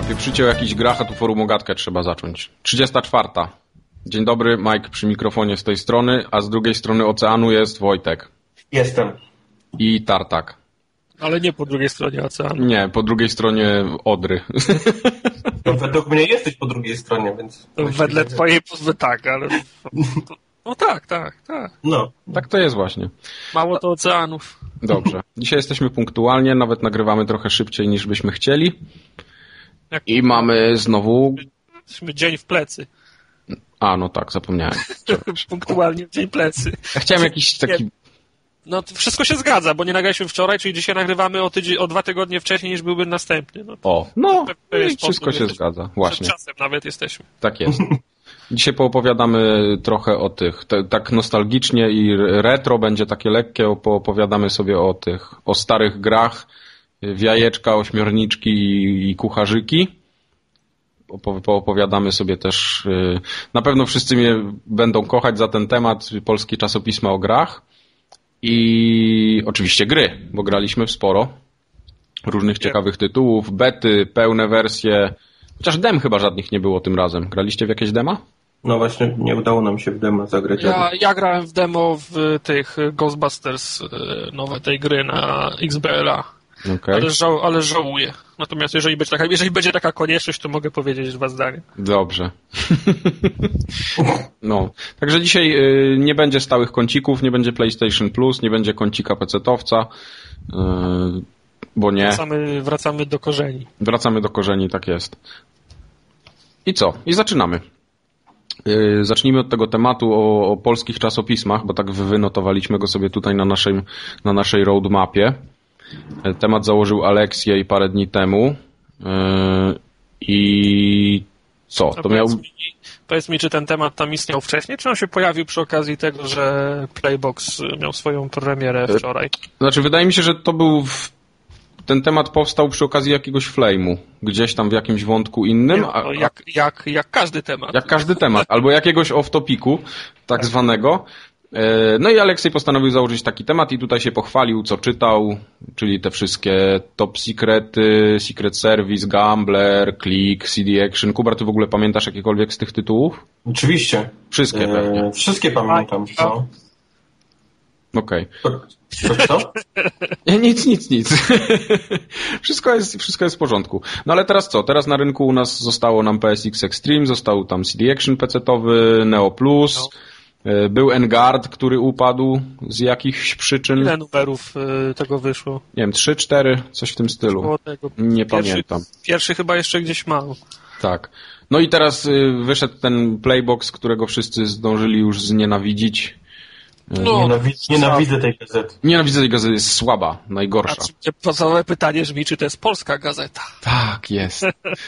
Pieprzycie o jakichś grach, a tu forum o gadkę trzeba zacząć. 34. Dzień dobry, Mike przy mikrofonie z tej strony, a z drugiej strony oceanu jest Wojtek. Jestem. I Tartak. Ale nie po drugiej stronie oceanu. Nie, po drugiej stronie Odry. No, według mnie jesteś po drugiej stronie, więc... Wedle twojej pozwy tak, ale... No tak. No. Tak to jest właśnie. Mało to oceanów. Dobrze. Dzisiaj jesteśmy punktualnie, nawet nagrywamy trochę szybciej niż byśmy chcieli. I mamy znowu... Jesteśmy dzień w plecy. A, no tak, zapomniałem. Punktualnie w dzień plecy. Ja chciałem jakiś taki... No to wszystko się zgadza, bo nie nagraliśmy wczoraj, czyli dzisiaj nagrywamy o 2 tygodnie wcześniej niż byłby następny. No, i wszystko się zgadza. Właśnie. Przed czasem nawet jesteśmy. Tak jest. Dzisiaj poopowiadamy trochę o tych, tak nostalgicznie i retro, będzie takie lekkie, poopowiadamy sobie o starych grach, w jajeczka, ośmiorniczki i kucharzyki. Poopowiadamy sobie też, na pewno wszyscy mnie będą kochać za ten temat, polskie czasopisma o grach i oczywiście gry, bo graliśmy w sporo różnych ciekawych tytułów, bety, pełne wersje, chociaż dem chyba żadnych nie było tym razem. Graliście w jakieś dema? No właśnie, nie udało nam się w demo zagrać. Ja grałem w demo w tych Ghostbusters, nowe tej gry na XBLA. Okay. Ale żałuję. Natomiast jeżeli będzie taka konieczność, to mogę powiedzieć 2 zdania. Dobrze. No. Także dzisiaj nie będzie stałych kącików, nie będzie PlayStation Plus, nie będzie kącika pecetowca, bo nie. Wracamy do korzeni. Wracamy do korzeni, tak jest. I co? I zaczynamy. Zacznijmy od tego tematu o polskich czasopismach, bo tak wynotowaliśmy go sobie tutaj na naszej roadmapie. Temat założył Aleksiej parę dni temu. I co? Powiedz mi, czy ten temat tam istniał wcześniej, czy on się pojawił przy okazji tego, że Playbox miał swoją premierę wczoraj? Znaczy, wydaje mi się, że to był... Ten temat powstał przy okazji jakiegoś flame'u, gdzieś tam w jakimś wątku innym. Jak każdy temat. Jak każdy temat, albo jakiegoś off-topicu, tak zwanego. No i Aleksiej postanowił założyć taki temat i tutaj się pochwalił, co czytał, czyli te wszystkie Top Secrety, Secret Service, Gambler, Click, CD Action. Kubar, ty w ogóle pamiętasz jakiekolwiek z tych tytułów? Oczywiście. Wszystkie pewnie. Wszystkie pamiętam. No. Okej. Co? Nic. Wszystko jest w porządku. No ale teraz co? Teraz na rynku u nas zostało nam PSX Extreme, został tam CD Action PC-towy, Neo Plus, był N-Guard, który upadł z jakichś przyczyn. Ile numerów tego wyszło? Nie wiem, 3, 4, coś w tym stylu. Nie pamiętam. Pierwszy chyba jeszcze gdzieś ma. Tak. No i teraz wyszedł ten Playbox, którego wszyscy zdążyli już znienawidzić. Nienawidzę tej gazety. Nienawidzę tej gazety, jest słaba, najgorsza. Podstawowe pytanie brzmi, czy to jest polska gazeta? Tak, jest.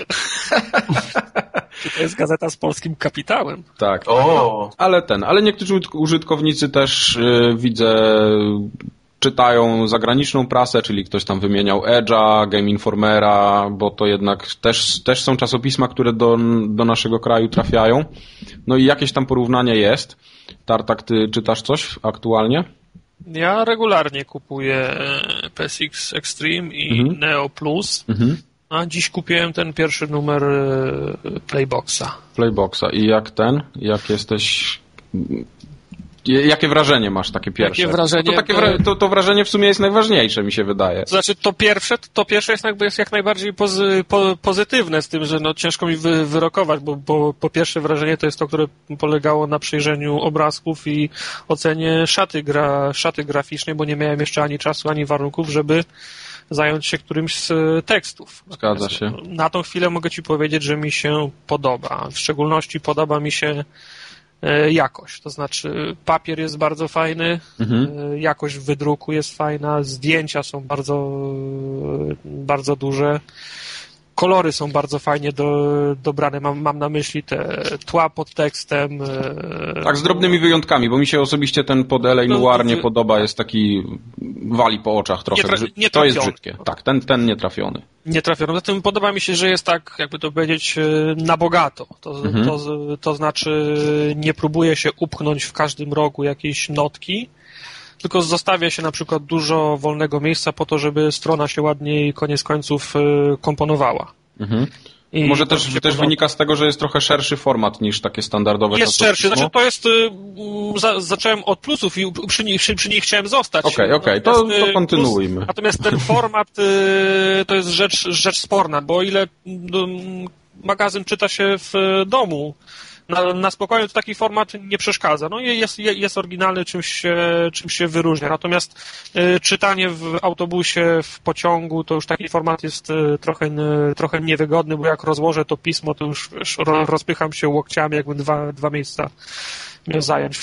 Czy to jest gazeta z polskim kapitałem? Tak. Ale niektórzy użytkownicy też widzę czytają zagraniczną prasę, czyli ktoś tam wymieniał Edge'a, Game Informera, bo to jednak też są czasopisma, które do naszego kraju trafiają. No i jakieś tam porównanie jest. Tartak, ty czytasz coś aktualnie? Ja regularnie kupuję PSX Extreme i Neo Plus, a dziś kupiłem ten pierwszy numer Playboxa. I jak jesteś... Jakie wrażenie masz takie pierwsze? Jakie wrażenie? To wrażenie w sumie jest najważniejsze, mi się wydaje. Znaczy to pierwsze jest jak najbardziej pozytywne, z tym, że no ciężko mi wyrokować, bo po pierwsze wrażenie to jest to, które polegało na przejrzeniu obrazków i ocenie szaty graficznej, bo nie miałem jeszcze ani czasu, ani warunków, żeby zająć się którymś z tekstów. Zgadza się. Na tą chwilę mogę ci powiedzieć, że mi się podoba. W szczególności podoba mi się jakość, to znaczy papier jest bardzo fajny, jakość wydruku jest fajna, zdjęcia są bardzo duże, kolory są bardzo fajnie dobrane, mam na myśli te tła pod tekstem. Tak, z drobnymi wyjątkami, bo mi się osobiście ten pod LA Noir nie podoba, jest taki, wali po oczach trochę, to jest brzydkie. Tak, ten nietrafiony. Nietrafiony, zatem podoba mi się, że jest tak, jakby to powiedzieć, na bogato, to znaczy nie próbuje się upchnąć w każdym rogu jakiejś notki, tylko zostawia się na przykład dużo wolnego miejsca po to, żeby strona się ładniej koniec końców komponowała. I może też wynika z tego, że jest trochę szerszy format niż takie standardowe jest szerszy, znaczy to jest, zacząłem od plusów i przy nich chciałem zostać. Okej, to kontynuujmy. Natomiast ten format to jest rzecz sporna, bo o ile magazyn czyta się w domu, na spokojnie to taki format nie przeszkadza. No jest oryginalny, czymś się wyróżnia. Natomiast czytanie w autobusie, w pociągu, to już taki format jest trochę niewygodny, bo jak rozłożę to pismo, to już rozpycham się łokciami, jakbym dwa miejsca miał zająć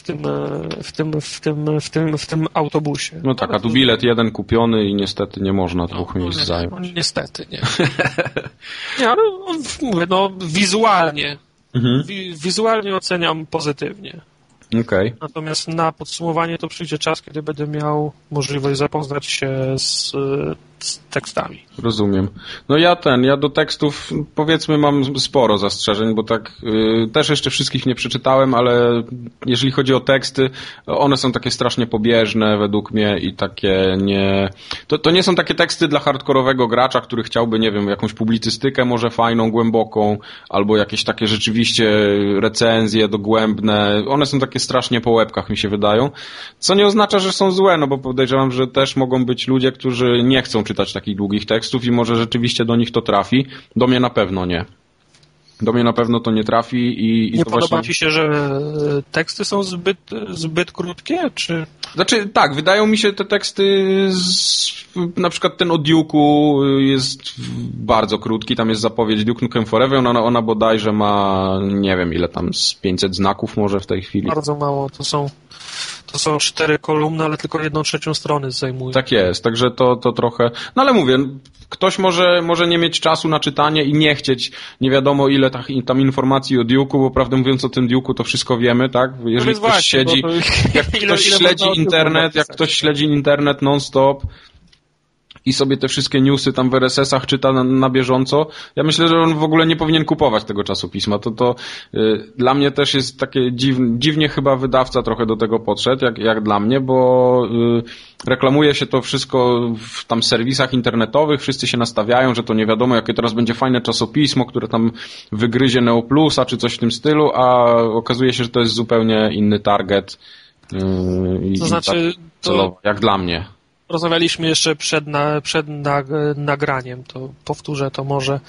w tym autobusie. No tak, a tu bilet jeden kupiony i niestety nie można dwóch miejsc zająć. No, niestety, nie. Nie, ale mówię, wizualnie. Wizualnie oceniam pozytywnie. Okay. Natomiast na podsumowanie to przyjdzie czas, kiedy będę miał możliwość zapoznać się z tekstami. Rozumiem. No ja do tekstów powiedzmy mam sporo zastrzeżeń, bo tak też jeszcze wszystkich nie przeczytałem, ale jeżeli chodzi o teksty, one są takie strasznie pobieżne według mnie i takie nie... To nie są takie teksty dla hardkorowego gracza, który chciałby, nie wiem, jakąś publicystykę może fajną, głęboką, albo jakieś takie rzeczywiście recenzje dogłębne. One są takie strasznie po łebkach, mi się wydają. Co nie oznacza, że są złe, no bo podejrzewam, że też mogą być ludzie, którzy nie chcą czytać takich długich tekstów i może rzeczywiście do nich to trafi. Do mnie na pewno nie. Do mnie na pewno to nie trafi i nie to podoba właśnie... ci się, że teksty są zbyt krótkie, czy... Znaczy, tak, wydają mi się te teksty na przykład ten o Duke'u jest bardzo krótki, tam jest zapowiedź Duke Nukem Forever, ona bodajże ma, nie wiem ile tam, z 500 znaków może w tej chwili. Bardzo mało, to są 4 kolumny, ale tylko 1/3 strony zajmuje. Tak jest, także to trochę... No ale mówię, ktoś może nie mieć czasu na czytanie i nie chcieć nie wiadomo ile tam informacji o Duke'u, bo prawdę mówiąc o tym Duke'u to wszystko wiemy, tak? Jeżeli ktoś właśnie, siedzi... Jak ktoś śledzi internet, jak ktoś śledzi internet non-stop i sobie te wszystkie newsy tam w RSS-ach czyta na bieżąco, ja myślę, że on w ogóle nie powinien kupować tego czasopisma. To dla mnie też jest takie dziwnie chyba wydawca trochę do tego podszedł, jak dla mnie, bo reklamuje się to wszystko w tam serwisach internetowych, wszyscy się nastawiają, że to nie wiadomo, jakie teraz będzie fajne czasopismo, które tam wygryzie Neoplusa czy coś w tym stylu, a okazuje się, że to jest zupełnie inny target. To znaczy, celowo, jak dla mnie. Rozmawialiśmy jeszcze przed nagraniem, to powtórzę to może.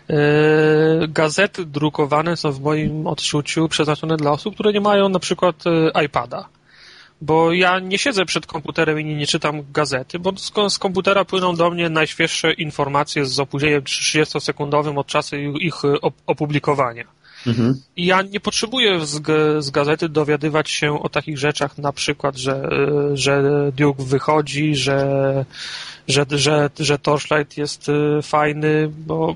Gazety drukowane są w moim odczuciu przeznaczone dla osób, które nie mają na przykład iPada. Bo ja nie siedzę przed komputerem i nie czytam gazety, bo z komputera płyną do mnie najświeższe informacje z opóźnieniem 30-sekundowym od czasu ich opublikowania. Mhm. I ja nie potrzebuję z gazety dowiadywać się o takich rzeczach, na przykład, że Duke wychodzi, że Torchlight jest fajny, bo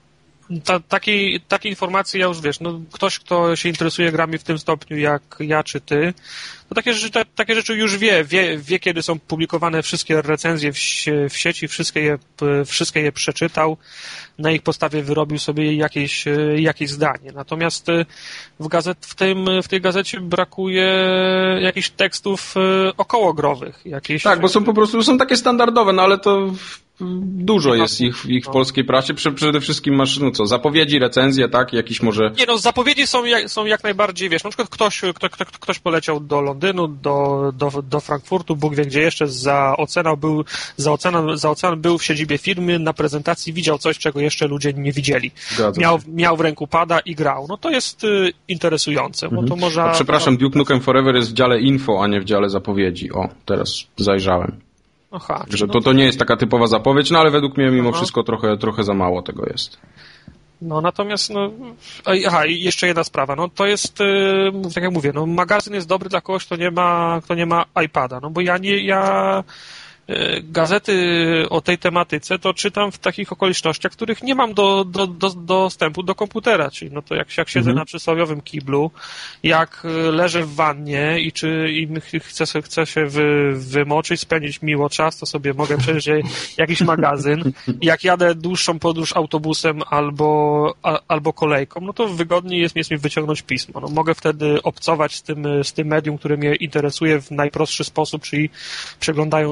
takie informacje ja już wiesz, ktoś, kto się interesuje grami w tym stopniu jak ja czy ty, to takie rzeczy już wie, kiedy są publikowane wszystkie recenzje w sieci, wszystkie je przeczytał, na ich podstawie wyrobił sobie jakieś zdanie. Natomiast w tej gazecie brakuje jakichś tekstów okołogrowych. Tak, bo są po prostu takie standardowe, no ale to dużo jest ich w polskiej prasie. Przede wszystkim masz, zapowiedzi, recenzje, tak? Jakiś może... Nie, zapowiedzi są jak najbardziej, wiesz, na przykład ktoś poleciał do Londynu, do Frankfurtu, Bóg wie gdzie jeszcze, za oceanem był w siedzibie firmy, na prezentacji widział coś, czego jeszcze ludzie nie widzieli. Miał w ręku pada i grał. No to jest interesujące, bo to może... Przepraszam, Duke Nukem Forever jest w dziale info, a nie w dziale zapowiedzi. O, teraz zajrzałem. Aha, że to nie jest taka typowa zapowiedź, no ale według mnie mimo wszystko trochę za mało tego jest. No natomiast, i jeszcze jedna sprawa, to jest, tak jak mówię, magazyn jest dobry dla kogoś, kto nie ma iPada, bo ja gazety o tej tematyce to czytam w takich okolicznościach, w których nie mam dostępu do komputera, czyli to jak siedzę na przysłowiowym kiblu, jak leżę w wannie i chcę się wymoczyć, spędzić miło czas, to sobie mogę przejrzeć jakiś magazyn. Jak jadę dłuższą podróż autobusem albo kolejką, to wygodniej jest mi wyciągnąć pismo. Mogę wtedy obcować z tym medium, które mnie interesuje w najprostszy sposób, czyli przeglądając ten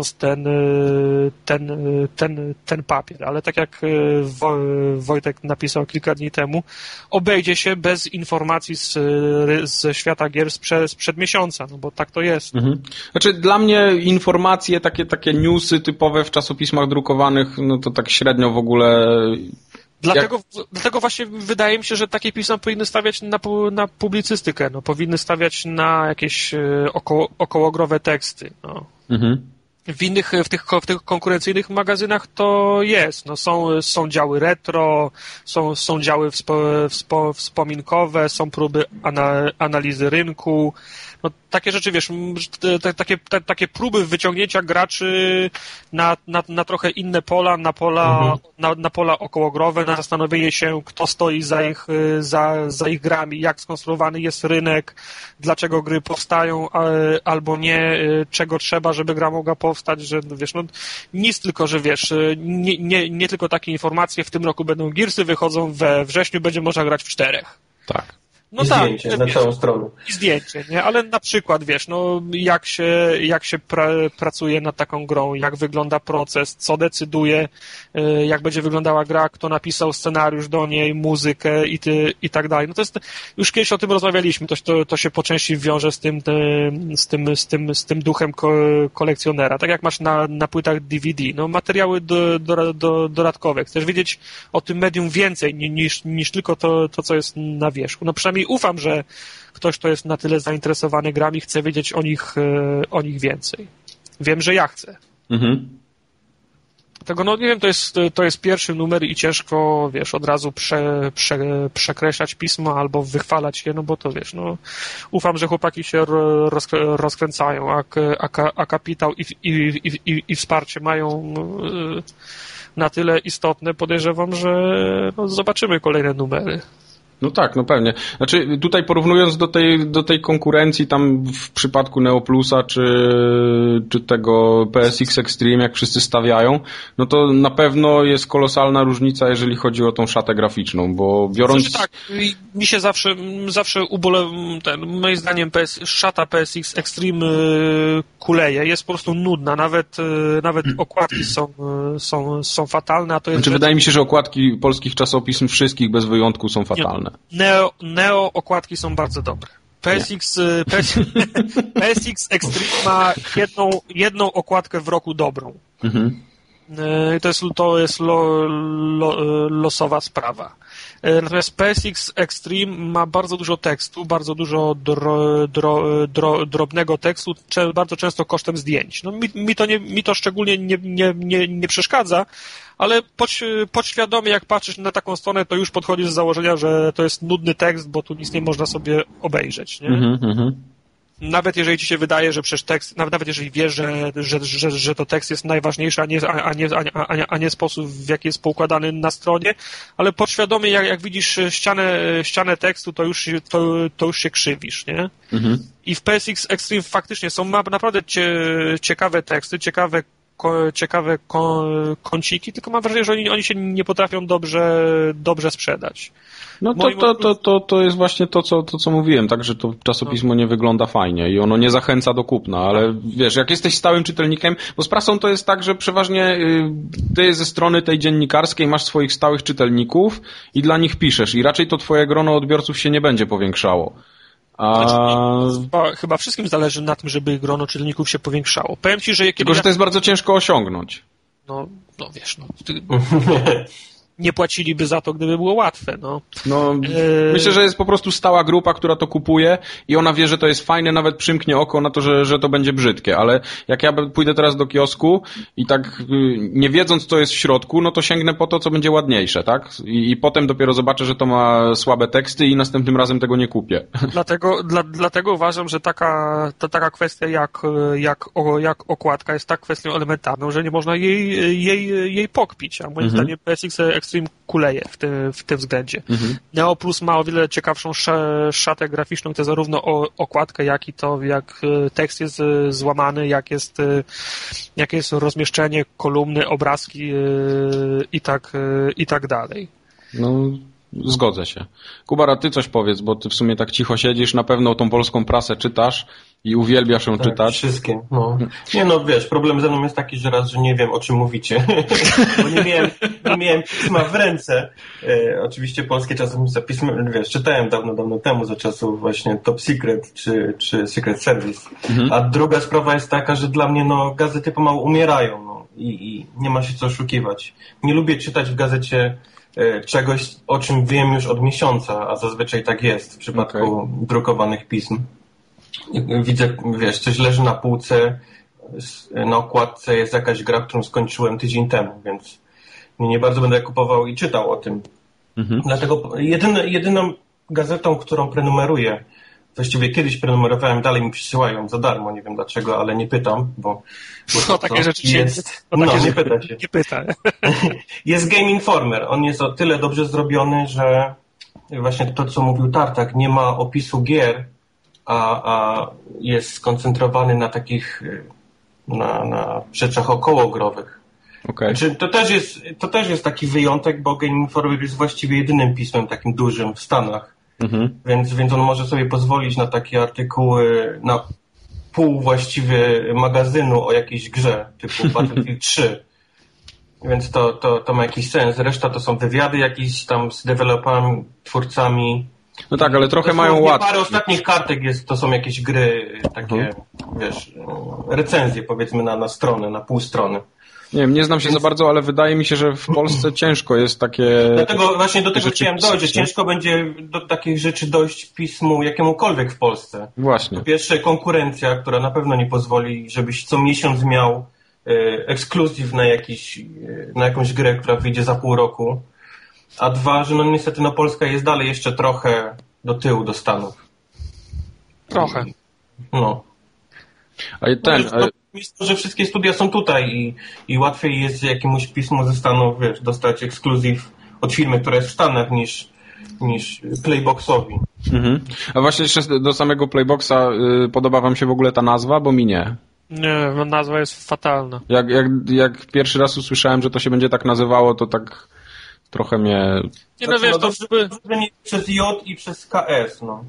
ten papier. Ale tak jak Wojtek napisał kilka dni temu, obejdzie się bez informacji ze świata gier sprzed miesiąca, no bo tak to jest. Mhm. Znaczy dla mnie informacje, takie newsy typowe w czasopismach drukowanych, no to tak średnio w ogóle... Dlatego właśnie wydaje mi się, że takie pisma powinny stawiać na publicystykę, no, powinny stawiać na jakieś okołogrowe teksty. No. Mhm. W tych konkurencyjnych magazynach to jest. No, są działy retro, są działy wspominkowe, są próby analizy rynku. No, takie rzeczy, wiesz, takie próby wyciągnięcia graczy na trochę inne pola, na pola okołogrowe, na zastanowienie się, kto stoi za ich grami, jak skonstruowany jest rynek, dlaczego gry powstają albo nie, czego trzeba, żeby gra mogła powstać, że wiesz, no nic tylko, że wiesz, nie tylko takie informacje, w tym roku będą Gearsy, wychodzą we wrześniu, będzie można grać w 4. Tak. No i zdjęcie tak, na całą stronę. I zdjęcie, nie? Ale na przykład, wiesz, no jak się pracuje nad taką grą, jak wygląda proces, co decyduje, jak będzie wyglądała gra, kto napisał scenariusz do niej, muzykę i tak dalej. No to jest, już kiedyś o tym rozmawialiśmy, to się po części wiąże z tym duchem kolekcjonera. Tak jak masz na płytach DVD, no materiały dodatkowe. Chcesz wiedzieć o tym medium więcej niż tylko to, co jest na wierzchu. No przynajmniej ufam, że ktoś, kto jest na tyle zainteresowany grami, chce wiedzieć o nich więcej. Wiem, że ja chcę. Mhm. Dlatego, no nie wiem, to jest pierwszy numer i ciężko, wiesz, od razu przekreślać pismo albo wychwalać je, no bo to, wiesz, no ufam, że chłopaki się rozkręcają, a kapitał i wsparcie mają na tyle istotne, podejrzewam, że no, zobaczymy kolejne numery. No tak, no pewnie. Znaczy tutaj porównując do tej konkurencji tam w przypadku Neoplusa czy tego PSX Extreme, jak wszyscy stawiają, no to na pewno jest kolosalna różnica, jeżeli chodzi o tą szatę graficzną, bo biorąc... Znaczy tak, mi się zawsze moim zdaniem szata PSX Extreme kuleje, jest po prostu nudna, nawet okładki są fatalne, a to jest... Znaczy wydaje mi się, że okładki polskich czasopism wszystkich bez wyjątku są fatalne. Neo okładki są bardzo dobre. PSX Extreme ma jedną okładkę w roku dobrą. Mhm. To jest losowa sprawa. Natomiast PSX Extreme ma bardzo dużo tekstu, bardzo dużo drobnego tekstu, bardzo często kosztem zdjęć. No, mi to szczególnie nie przeszkadza, ale podświadomie jak patrzysz na taką stronę, to już podchodzisz z założenia, że to jest nudny tekst, bo tu nic nie można sobie obejrzeć. Nie? Nawet jeżeli ci się wydaje, że przecież tekst, nawet jeżeli wiesz, że to tekst jest najważniejszy, a nie sposób, w jaki jest poukładany na stronie, ale podświadomie jak widzisz ścianę tekstu, to już się krzywisz, nie? Mhm. I w PSX Extreme faktycznie są naprawdę ciekawe teksty, ciekawe kąciki, tylko mam wrażenie, że oni się nie potrafią dobrze sprzedać. No to jest właśnie to, co mówiłem, tak, że to czasopismo nie wygląda fajnie i ono nie zachęca do kupna, ale wiesz, jak jesteś stałym czytelnikiem, bo z prasą to jest tak, że przeważnie ty ze strony tej dziennikarskiej masz swoich stałych czytelników i dla nich piszesz i raczej to twoje grono odbiorców się nie będzie powiększało. Chyba wszystkim zależy na tym, żeby grono czytelników się powiększało. Powiem ci, że tylko, że to jest bardzo ciężko osiągnąć. No wiesz, nie płaciliby za to, gdyby było łatwe. Myślę, że jest po prostu stała grupa, która to kupuje i ona wie, że to jest fajne, nawet przymknie oko na to, że to będzie brzydkie, ale jak ja pójdę teraz do kiosku i tak nie wiedząc, co jest w środku, no to sięgnę po to, co będzie ładniejsze, tak? I potem dopiero zobaczę, że to ma słabe teksty i następnym razem tego nie kupię. Dlatego uważam, że taka kwestia jak okładka jest tak kwestią elementarną, że nie można jej pokpić, a moim zdaniem PSX Extreme kuleje w tym względzie. Neo Plus ma o wiele ciekawszą szatę graficzną, to zarówno okładkę, jak i to, jak tekst jest złamany, jak jest rozmieszczenie, kolumny, obrazki i tak dalej. No, zgodzę się. Kubara, ty coś powiedz, bo ty w sumie tak cicho siedzisz, na pewno tą polską prasę czytasz I uwielbiasz ją czytać. Wszystkie, no. Nie no, wiesz, problem ze mną jest taki, że raz, że nie wiem, o czym mówicie. Bo nie miałem pisma w ręce. Oczywiście polskie czasopisma, wiesz, czytałem dawno temu, za czasów właśnie Top Secret czy Secret Service. A druga sprawa jest taka, że dla mnie, no, gazety pomału umierają, no. I nie ma się co oszukiwać. Nie lubię czytać w gazecie czegoś, o czym wiem już od miesiąca, a zazwyczaj tak jest w przypadku drukowanych pism. Widzę, wiesz, coś leży na półce, na okładce jest jakaś gra, którą skończyłem tydzień temu, więc nie bardzo będę kupował i czytał o tym. Dlatego jedyną gazetą, którą prenumeruję, właściwie kiedyś prenumerowałem, dalej mi przysyłają za darmo, nie wiem dlaczego, ale nie pytam, bo takie rzeczy jest... nie pyta się. Nie pyta. Jest Game Informer. On jest o tyle dobrze zrobiony, że właśnie to, co mówił Tartak, nie ma opisu gier, a jest skoncentrowany na takich na rzeczach okołogrowych. Okay. Znaczy, to też jest taki wyjątek, bo Game Informer jest właściwie jedynym pismem takim dużym w Stanach. Więc on może sobie pozwolić na takie artykuły na pół właściwie magazynu o jakiejś grze, typu Battlefield 3. Więc to ma jakiś sens. Reszta to są wywiady jakieś tam z deweloperami, twórcami. No tak, ale trochę mają łatwiej. Parę ostatnich kartek to są jakieś gry takie, wiesz, recenzje powiedzmy na stronę, na pół strony. Nie wiem, nie znam się za bardzo, ale wydaje mi się, że w Polsce ciężko jest takie... Dlatego właśnie do tego chciałem dojść, że ciężko będzie do takich rzeczy dojść pismu jakiemukolwiek w Polsce. Właśnie. Po pierwsze konkurencja, która na pewno nie pozwoli, żebyś co miesiąc miał ekskluzyw na jakąś grę, która wyjdzie za pół roku. A dwa, że no niestety Polska jest dalej jeszcze trochę do tyłu, do Stanów. Trochę. No. Że wszystkie studia są tutaj i łatwiej jest jakiemuś pismu ze Stanów, wiesz, dostać ekskluzyw od firmy, która jest w Stanach niż Playboxowi. A właśnie jeszcze do samego Playboxa podoba wam się w ogóle ta nazwa, bo mi nie. Nie, nazwa jest fatalna. Jak pierwszy raz usłyszałem, że to się będzie tak nazywało, to tak trochę mnie... Nie, no wiesz, to żeby... Nie przez J i przez KS, no.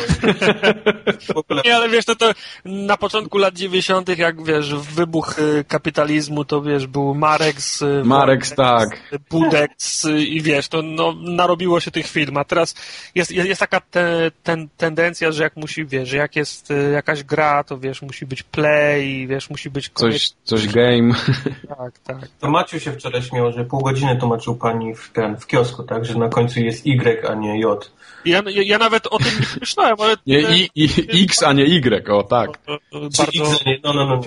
Nie, ale wiesz, to na początku lat 90., jak wiesz, wybuch kapitalizmu, to wiesz, był Marex, tak. Budex i wiesz, to narobiło się tych firm, a teraz jest taka tendencja, że jak musi, wiesz, że jak jest jakaś gra, to wiesz, musi być play, wiesz, musi być... Coś game. Tak. To Maciu się wczoraj śmiał, że pół godziny tłumaczył pani w kiosku, tak, że na końcu jest Y, a nie J. Ja nawet o tym nie myślałem, ale... Nie, X, a nie Y, o tak. Bardzo... X, a nie, no.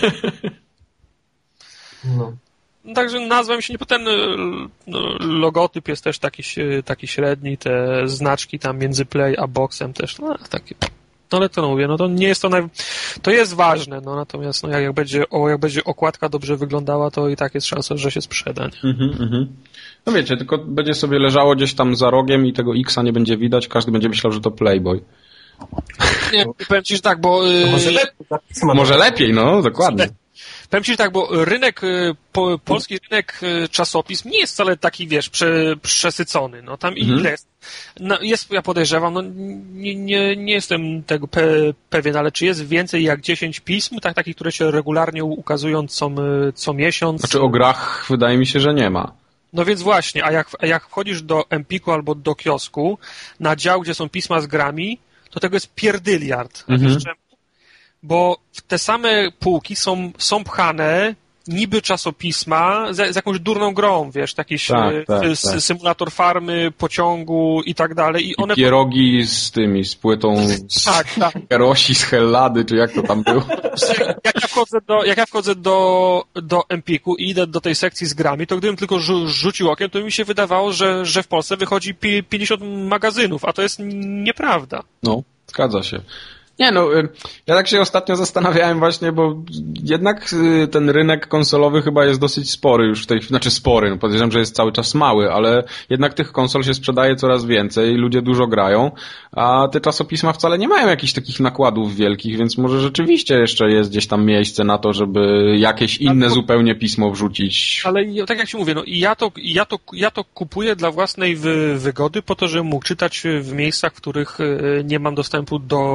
Także nazwa mi się nie... Potem logotyp jest też taki średni, te znaczki tam między Play a Boxem też, takie... No ale to mówię, to nie jest to to jest ważne, natomiast jak będzie okładka dobrze wyglądała, to i tak jest szansa, że się sprzeda. No wiecie, tylko będzie sobie leżało gdzieś tam za rogiem i tego X-a nie będzie widać, każdy będzie myślał, że to Playboy. Nie, powiem ci, że tak, bo... Może lepiej, dokładnie. Powiem ci, że tak, bo polski rynek czasopism nie jest wcale taki, wiesz, przesycony. Tam ile jest, ja podejrzewam, nie jestem tego pewien, ale czy jest więcej jak 10 pism, takich, które się regularnie ukazują co miesiąc? Znaczy o grach wydaje mi się, że nie ma. No więc właśnie, a jak wchodzisz do Empiku albo do kiosku, na dział, gdzie są pisma z grami, to tego jest pierdyliard. A wiesz czemu? Bo w te same półki są pchane niby czasopisma z jakąś durną grą, wiesz, taki symulator farmy, pociągu i tak dalej. I one pierogi z płytą tak. Kerosi z Hellady, czy jak to tam było? Jak ja wchodzę do Empiku i idę do tej sekcji z grami, to gdybym tylko rzucił okiem, to mi się wydawało, że w Polsce wychodzi 50 magazynów, a to jest nieprawda. No, zgadza się. Nie, ja tak się ostatnio zastanawiałem właśnie, bo jednak ten rynek konsolowy chyba jest dosyć spory już spory, podejrzewam, że jest cały czas mały, ale jednak tych konsol się sprzedaje coraz więcej, ludzie dużo grają, a te czasopisma wcale nie mają jakichś takich nakładów wielkich, więc może rzeczywiście jeszcze jest gdzieś tam miejsce na to, żeby jakieś inne zupełnie pismo wrzucić. Ale tak jak ci mówię, ja to kupuję dla własnej wygody po to, żebym mógł czytać w miejscach, w których nie mam dostępu do komputera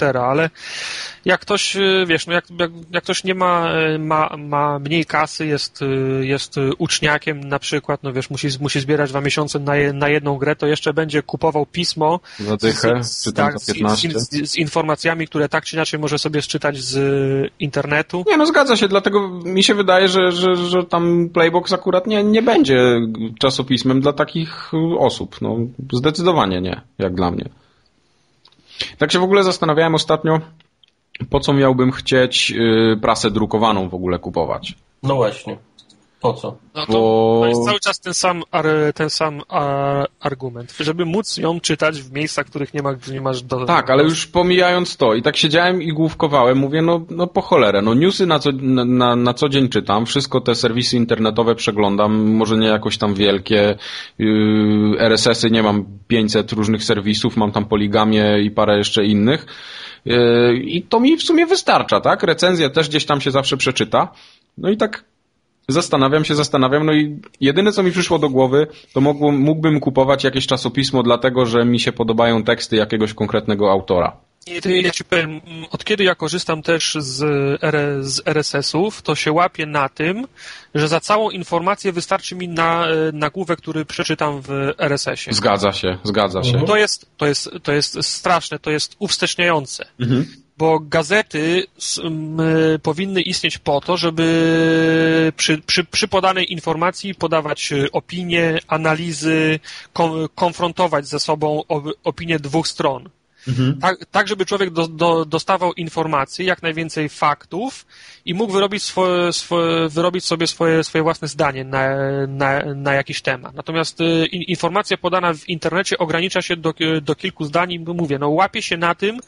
komputera, ale jak ktoś, wiesz, no jak ktoś nie ma mniej kasy, jest uczniakiem na przykład, no wiesz, musi zbierać 2 miesiące na jedną grę, to jeszcze będzie kupował pismo za dychę, czy tam za 15. Z informacjami, które tak czy inaczej może sobie sczytać z internetu. Nie, no zgadza się, dlatego mi się wydaje, że tam Playbox akurat nie będzie czasopismem dla takich osób. No, zdecydowanie nie, jak dla mnie. Tak się w ogóle zastanawiałem ostatnio, po co miałbym chcieć prasę drukowaną w ogóle kupować. No właśnie. Po co? No to jest cały czas ten sam argument, żeby móc ją czytać w miejscach, których nie masz do... Tak, ale już pomijając to i tak siedziałem i główkowałem, mówię, no po cholerę, no newsy na co dzień czytam, wszystko te serwisy internetowe przeglądam, może nie jakoś tam wielkie, RSS-y nie mam 500 różnych serwisów, mam tam Poligamię i parę jeszcze innych i to mi w sumie wystarcza, tak? Recenzja też gdzieś tam się zawsze przeczyta, no i tak zastanawiam, no i jedyne co mi przyszło do głowy, to mógłbym kupować jakieś czasopismo, dlatego że mi się podobają teksty jakiegoś konkretnego autora. Ja ci powiem, od kiedy ja korzystam też z RSS-ów, to się łapię na tym, że za całą informację wystarczy mi nagłówek, który przeczytam w RSS-ie. Zgadza się. To jest straszne, to jest uwsteczniające. Mhm. Bo gazety powinny istnieć po to, żeby przy podanej informacji podawać opinie, analizy, konfrontować ze sobą opinie dwóch stron. Mhm. Tak, żeby człowiek dostawał informacji, jak najwięcej faktów i mógł wyrobić sobie swoje własne zdanie na jakiś temat. Natomiast informacja podana w internecie ogranicza się do kilku zdań i mówię, no łapię się na tym,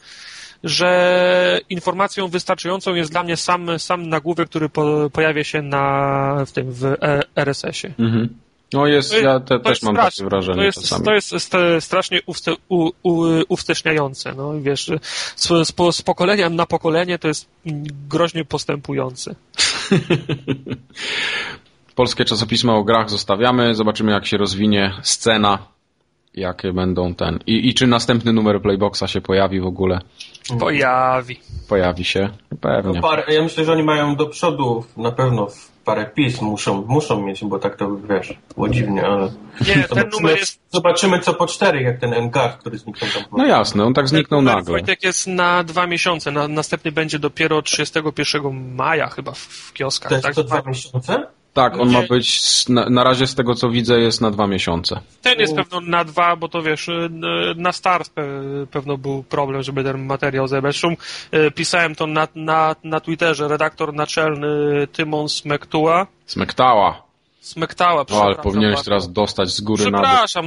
że informacją wystarczającą jest dla mnie sam nagłówek, który pojawia się w RSS-ie. Mhm. No ja też mam takie wrażenie czasami. To jest strasznie uwsteczniające. No, wiesz, z pokolenia na pokolenie to jest groźnie postępujące. Polskie czasopisma o grach zostawiamy, zobaczymy jak się rozwinie scena, jakie będą I czy następny numer Playboxa się pojawi w ogóle? Pojawi się, pewnie. No ja myślę, że oni mają do przodu na pewno parę pism muszą mieć, bo tak to wiesz, było dziwnie, ale nie, ten numer jest... Zobaczymy co po 4, jak ten Engard, który zniknął tam. No jasne, on tak zniknął nagle. Wojtek jest na 2 miesiące, następny będzie dopiero 31 maja chyba w kioskach. To jest to 2 miesiące? Tak, on ma być, na razie z tego co widzę jest na 2 miesiące. Ten jest pewno na 2, bo to wiesz, na start pewno był problem, żeby ten materiał zebrać. Zresztą pisałem to na Twitterze, redaktor naczelny Tymon Smektała, przepraszam. Ale powinieneś teraz dostać z góry na dół. Przepraszam,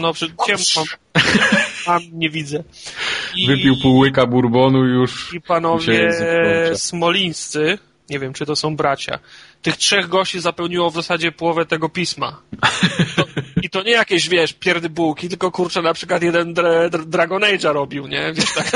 nie widzę. Wypił pół łyka bourbonu już. I panowie smolińscy, nie wiem czy to są bracia, tych 3 gości zapełniło w zasadzie połowę tego pisma. I to nie jakieś, wiesz, pierdybułki, tylko kurczę, na przykład jeden Dragon Age'a robił, nie? Wiesz, tak.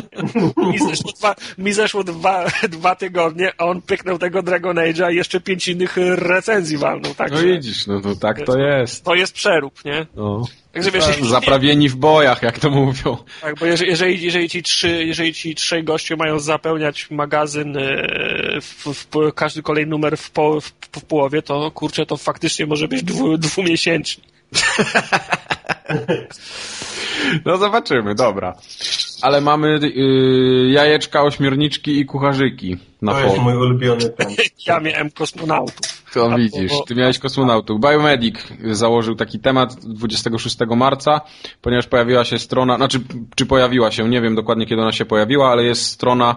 Mi zeszło 2 tygodnie, a on pyknął tego Dragon Age'a i jeszcze 5 innych recenzji walnął. Tak, no widzisz, no to tak to jest. To jest przerób, nie? No. Także wiesz, zaprawieni w bojach, jak to mówią. Tak, bo jeżeli ci 3 goście mają zapełniać magazyn każdy kolejny numer w połowie, to kurczę, to faktycznie może być 2-miesięczny. No zobaczymy, dobra. Ale mamy jajeczka, ośmiorniczki i kucharzyki. To jest mój ulubiony ten. Ja miałem kosmonautów. To widzisz, ty miałeś kosmonautów. Biomedic założył taki temat 26 marca, ponieważ pojawiła się strona, czy pojawiła się, nie wiem dokładnie kiedy ona się pojawiła, ale jest strona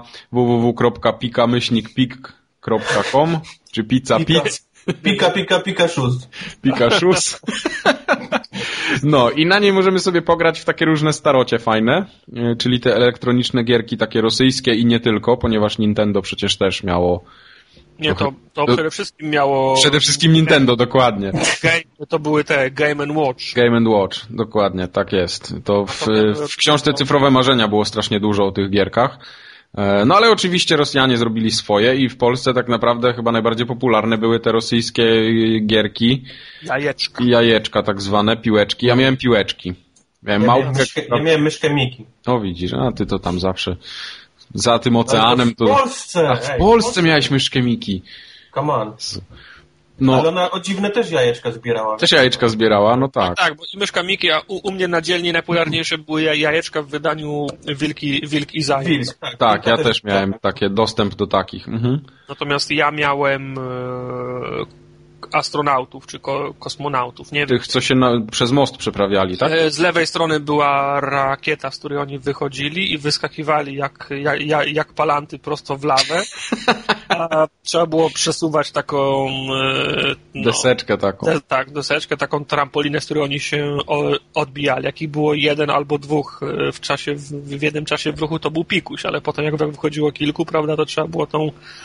www.pika-pik.com czy pizza-piz. Pika-shoes. No i na niej możemy sobie pograć w takie różne starocie fajne, czyli te elektroniczne gierki takie rosyjskie i nie tylko, ponieważ Nintendo przecież też miało... Nie, to przede wszystkim miało... Przede wszystkim Nintendo, dokładnie. To były te Game & Watch. Game & Watch, dokładnie, tak jest. To w książce Cyfrowe Marzenia było strasznie dużo o tych gierkach. No ale oczywiście Rosjanie zrobili swoje i w Polsce tak naprawdę chyba najbardziej popularne były te rosyjskie gierki. Jajeczka tak zwane, piłeczki. Ja miałem piłeczki. Ja miałem myszkę Miki. O widzisz, a ty to tam zawsze za tym oceanem. To w Polsce! A w Polsce miałeś myszkę Miki. Come on. No. Ale ona o dziwne też jajeczka zbierała. Też jajeczka zbierała, no tak. Tak, bo i myszka Miki, a u mnie na dzielni najpopularniejsze były jajeczka w wydaniu Wilk i Zając. Tak, ja też miałem takie dostęp do takich. Mhm. Natomiast ja miałem astronautów czy kosmonautów, nie wiem. Tych, co się przez most przeprawiali, tak? Z lewej strony była rakieta, z której oni wychodzili i wyskakiwali jak palanty prosto w lawę. A trzeba było przesuwać taką... deseczkę taką. Deseczkę, taką trampolinę, z której oni się odbijali. Jakich było jeden albo dwóch w jednym czasie w ruchu, to był pikuś, ale potem jak wychodziło kilku, prawda, to trzeba było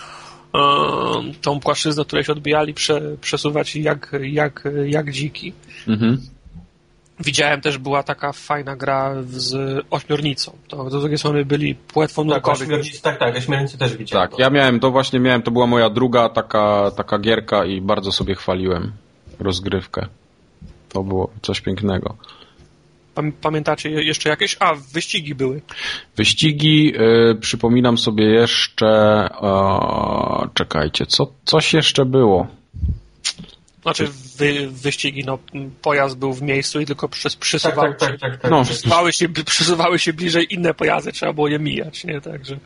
tą płaszczyznę, której się odbijali, przesuwać jak dziki. Mhm. Widziałem też, była taka fajna gra z ośmiornicą. To z drugiej strony byli płetwą nurkowych. Ośmiornicy też widziałem. Tak, ja miałem, to była moja druga taka gierka i bardzo sobie chwaliłem rozgrywkę. To było coś pięknego. Pamiętacie jeszcze jakieś? Wyścigi były. Wyścigi, przypominam sobie jeszcze, czekajcie, coś jeszcze było. Znaczy wyścigi, pojazd był w miejscu i tylko przesuwały tak. No, przesuwały się bliżej inne pojazdy, trzeba było je mijać, nie? Także...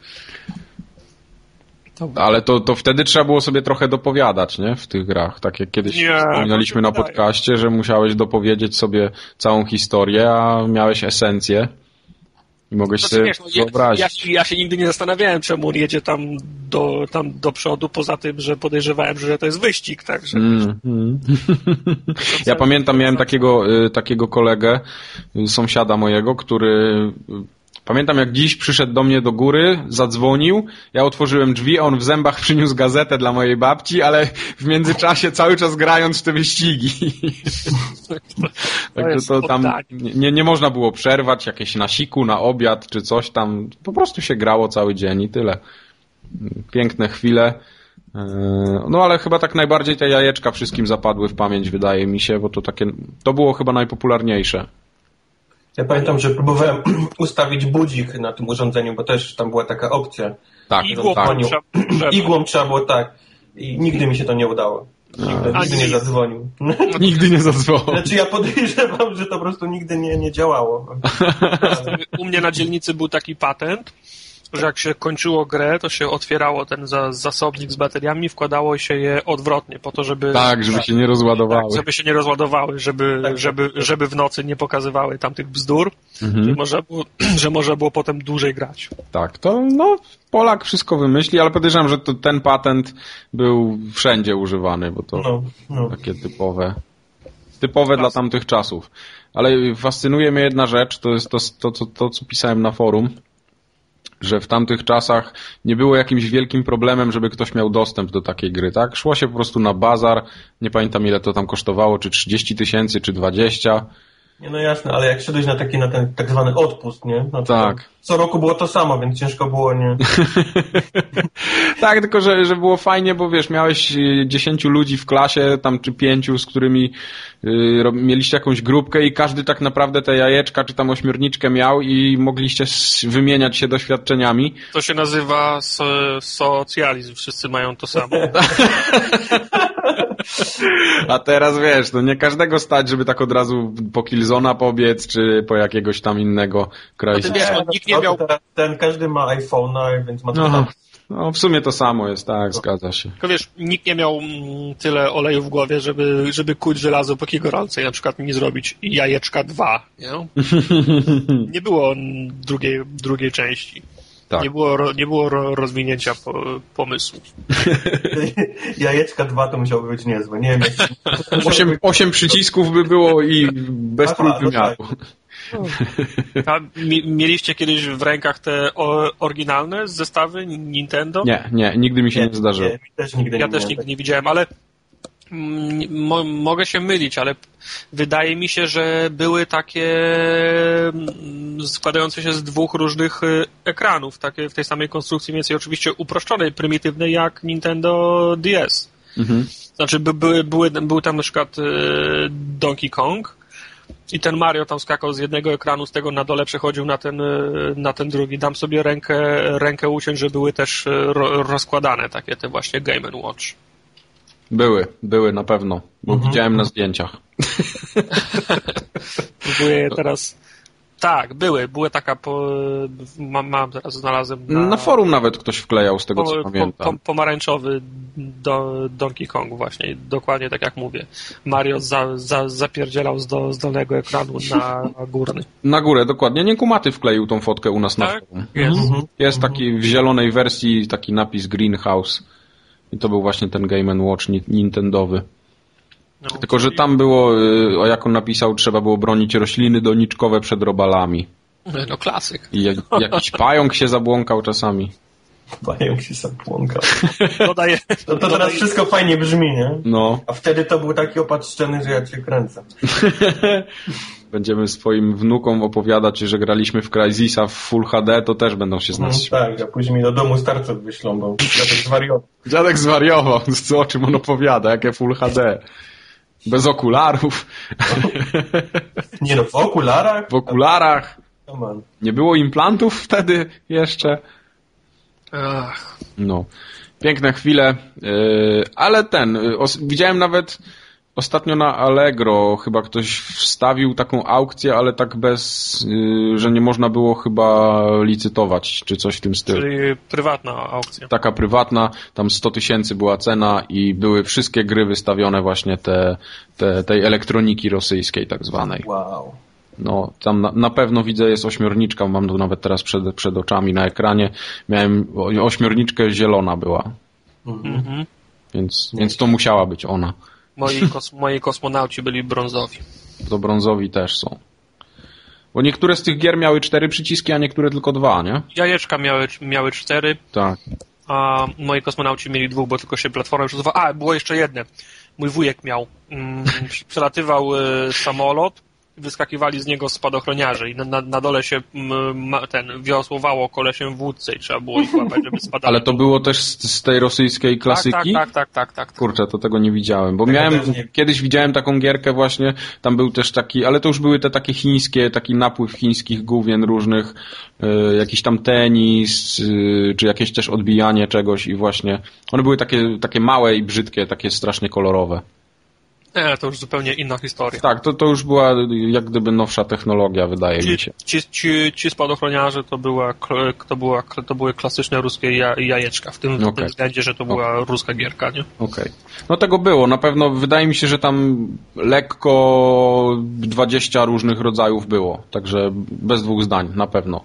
Ale to wtedy trzeba było sobie trochę dopowiadać, nie? W tych grach. Tak jak kiedyś wspominaliśmy na podcaście, że musiałeś dopowiedzieć sobie całą historię, a miałeś esencję i mogłeś sobie wyobrazić. Ja się nigdy nie zastanawiałem, czemu on jedzie tam do przodu, poza tym, że podejrzewałem, że to jest wyścig, także... Ja pamiętam, miałem takiego kolegę, sąsiada mojego, który... Pamiętam, jak dziś przyszedł do mnie do góry, zadzwonił, ja otworzyłem drzwi, a on w zębach przyniósł gazetę dla mojej babci, ale w międzyczasie cały czas grając w te wyścigi. Także to tam nie można było przerwać, jakieś na siku, na obiad czy coś tam. Po prostu się grało cały dzień i tyle. Piękne chwile. No ale chyba tak najbardziej te jajeczka wszystkim zapadły w pamięć, wydaje mi się, bo to było chyba najpopularniejsze. Ja pamiętam, że próbowałem ustawić budzik na tym urządzeniu, bo też tam była taka opcja. Tak, igłą trzeba było, tak. I nigdy mi się to nie udało. Nigdy nie zadzwonił. Nigdy nie zadzwonił. Znaczy ja podejrzewam, że to po prostu nigdy nie działało. U mnie na dzielnicy był taki patent, że jak się kończyło grę, to się otwierało ten zasobnik z bateriami, wkładało się je odwrotnie, po to, żeby... Tak, żeby się nie rozładowały. Tak, żeby się nie rozładowały, żeby w nocy nie pokazywały tamtych bzdur, że można było potem dłużej grać. Tak, to Polak wszystko wymyśli, ale podejrzewam, że ten patent był wszędzie używany, bo to takie typowe dla tamtych czasów. Ale fascynuje mnie jedna rzecz, to jest to, co pisałem na forum, że w tamtych czasach nie było jakimś wielkim problemem, żeby ktoś miał dostęp do takiej gry, tak? Szło się po prostu na bazar, nie pamiętam ile to tam kosztowało, czy 30 000, czy 20. Nie, no jasne, ale jak szedłeś na ten tak zwany odpust, nie? No tak. Co roku było to samo, więc ciężko było, nie? Tak, tylko że było fajnie, bo wiesz, miałeś 10 ludzi w klasie, tam czy 5, z którymi mieliście jakąś grupkę i każdy tak naprawdę te jajeczka, czy tam ośmiorniczkę miał i mogliście wymieniać się doświadczeniami. To się nazywa socjalizm, wszyscy mają to samo. A teraz wiesz, nie każdego stać, żeby tak od razu po Killzona pobiec, czy po jakiegoś tam innego kraju. Nikt nie miał... Każdy ma iPhone'a, więc ma to samo. No, w sumie to samo jest, tak, zgadza się. Tylko wiesz, nikt nie miał tyle oleju w głowie, żeby kuć żelazo po kigoralce i na przykład nie zrobić jajeczka 2, nie? Nie było drugiej części. Tak. Nie było rozwinięcia pomysłu. Jajeczka 2 to musiało być niezłe. Nie wiem, 8 przycisków by było i bez prób wymiaru. A mieliście kiedyś w rękach te oryginalne zestawy Nintendo? Nie, nigdy mi się nie zdarzyło. Ja też nigdy nie widziałem, ale mogę się mylić, ale wydaje mi się, że były takie składające się z 2 różnych ekranów, takie w tej samej konstrukcji, więc oczywiście uproszczonej, prymitywnej jak Nintendo DS. Mhm. Znaczy był tam na przykład Donkey Kong, I ten Mario tam skakał z jednego ekranu, z tego na dole przechodził na ten drugi. Dam sobie rękę uciąć, że były też rozkładane takie te właśnie Game & Watch. Były na pewno, bo widziałem na zdjęciach. Próbuję je teraz... Tak, były taka, mam teraz znalazłem na forum nawet ktoś wklejał z tego, co pamiętam. Pomarańczowy Donkey Kong właśnie, dokładnie tak jak mówię. Mario zapierdzielał z dolnego ekranu na górny. Na górę, dokładnie. Nie Kumaty wkleił tą fotkę u nas na forum. Jest taki w zielonej wersji taki napis Greenhouse i to był właśnie ten Game & Watch nintendowy. No, tylko, że tam było, jak on napisał, trzeba było bronić rośliny doniczkowe przed robalami. No klasyk. I jakiś pająk się zabłąkał czasami. Pająk się zabłąkał. Dodaję. To teraz wszystko fajnie brzmi, nie? No. A wtedy to był taki opatrzczony, że ja cię kręcę. Będziemy swoim wnukom opowiadać, że graliśmy w Crysisa w Full HD, to też będą się z nas tak, a później do domu starców wyślą, bo dziadek zwariował. Dziadek zwariował. O czym on opowiada? Jakie Full HD? Bez okularów. Nie no, w okularach? W okularach. Nie było implantów wtedy jeszcze. Ach. No. Piękne chwile. Ale widziałem nawet ostatnio na Allegro chyba ktoś wstawił taką aukcję, ale tak że nie można było chyba licytować, czy coś w tym stylu. Czyli prywatna aukcja. Taka prywatna, tam 100 000 była cena i były wszystkie gry wystawione właśnie tej elektroniki rosyjskiej tak zwanej. Wow. No, tam na pewno widzę, jest ośmiorniczka, mam to nawet teraz przed oczami na ekranie. Miałem ośmiorniczkę, zielona była. Mhm. Więc to musiała być ona. Moi kosmonauci byli brązowi. To brązowi też są. Bo niektóre z tych gier miały 4 przyciski, a niektóre tylko 2, nie? Jajeczka miały 4. Tak. A moi kosmonauci mieli 2, bo tylko się platforma przeszła. A, było jeszcze jedne. Mój wujek miał. Przelatywał samolot, wyskakiwali z niego spadochroniarze i na dole się wiosłowało kolesiem w łódce i trzeba było ich łapać, żeby spadali. Ale to było też z tej rosyjskiej klasyki? Tak. Kurczę, to tego nie widziałem, bo kiedyś widziałem taką gierkę właśnie, tam był też taki, ale to już były te takie chińskie, taki napływ chińskich główien różnych, jakiś tam tenis, czy jakieś też odbijanie czegoś i właśnie, one były takie małe i brzydkie, takie strasznie kolorowe. Nie, to już zupełnie inna historia. Tak, to już była jak gdyby nowsza technologia, wydaje mi się. Ci spadochroniarze to były klasyczne ruskie jajeczka, w tym względzie, że to była ruska gierka, nie? Okej. No tego było, na pewno wydaje mi się, że tam lekko 20 różnych rodzajów było, także bez dwóch zdań, na pewno.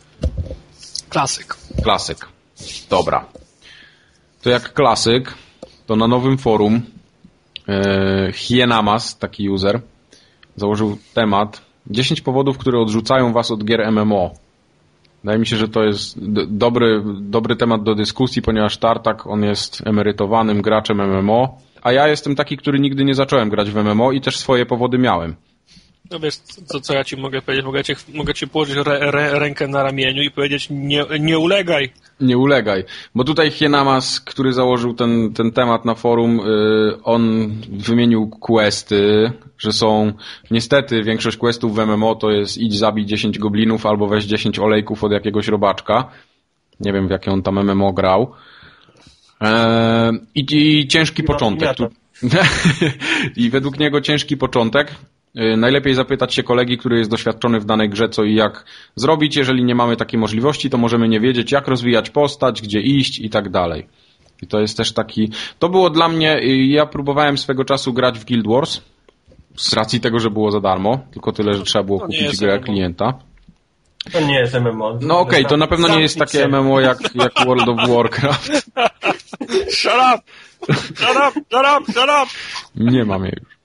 Klasyk. Dobra. To jak klasyk, to na nowym forum Hienamas, taki user, założył temat 10 powodów, które odrzucają was od gier MMO. Wydaje mi się, że to jest dobry temat do dyskusji, ponieważ Tartak, on jest emerytowanym graczem MMO, a ja jestem taki, który nigdy nie zacząłem grać w MMO i też swoje powody miałem. No wiesz, co ja ci mogę powiedzieć? Mogę ci położyć rękę na ramieniu i powiedzieć, nie ulegaj. Nie ulegaj, bo tutaj Hienamas, który założył ten temat na forum, on wymienił questy, że są, niestety większość questów w MMO to jest idź zabij 10 goblinów albo weź 10 olejków od jakiegoś robaczka. Nie wiem, w jakie on tam MMO grał. I ciężki początek. I według niego ciężki początek. Najlepiej zapytać się kolegi, który jest doświadczony w danej grze, co i jak zrobić. Jeżeli nie mamy takiej możliwości, to możemy nie wiedzieć, jak rozwijać postać, gdzie iść i tak dalej. I to jest też taki... To było dla mnie... Ja próbowałem swego czasu grać w Guild Wars z racji tego, że było za darmo. Tylko tyle, że trzeba było kupić grę klienta. To nie jest MMO. No okej, to na pewno nie jest takie MMO jak World of Warcraft. Shut up! Nie mam jej już.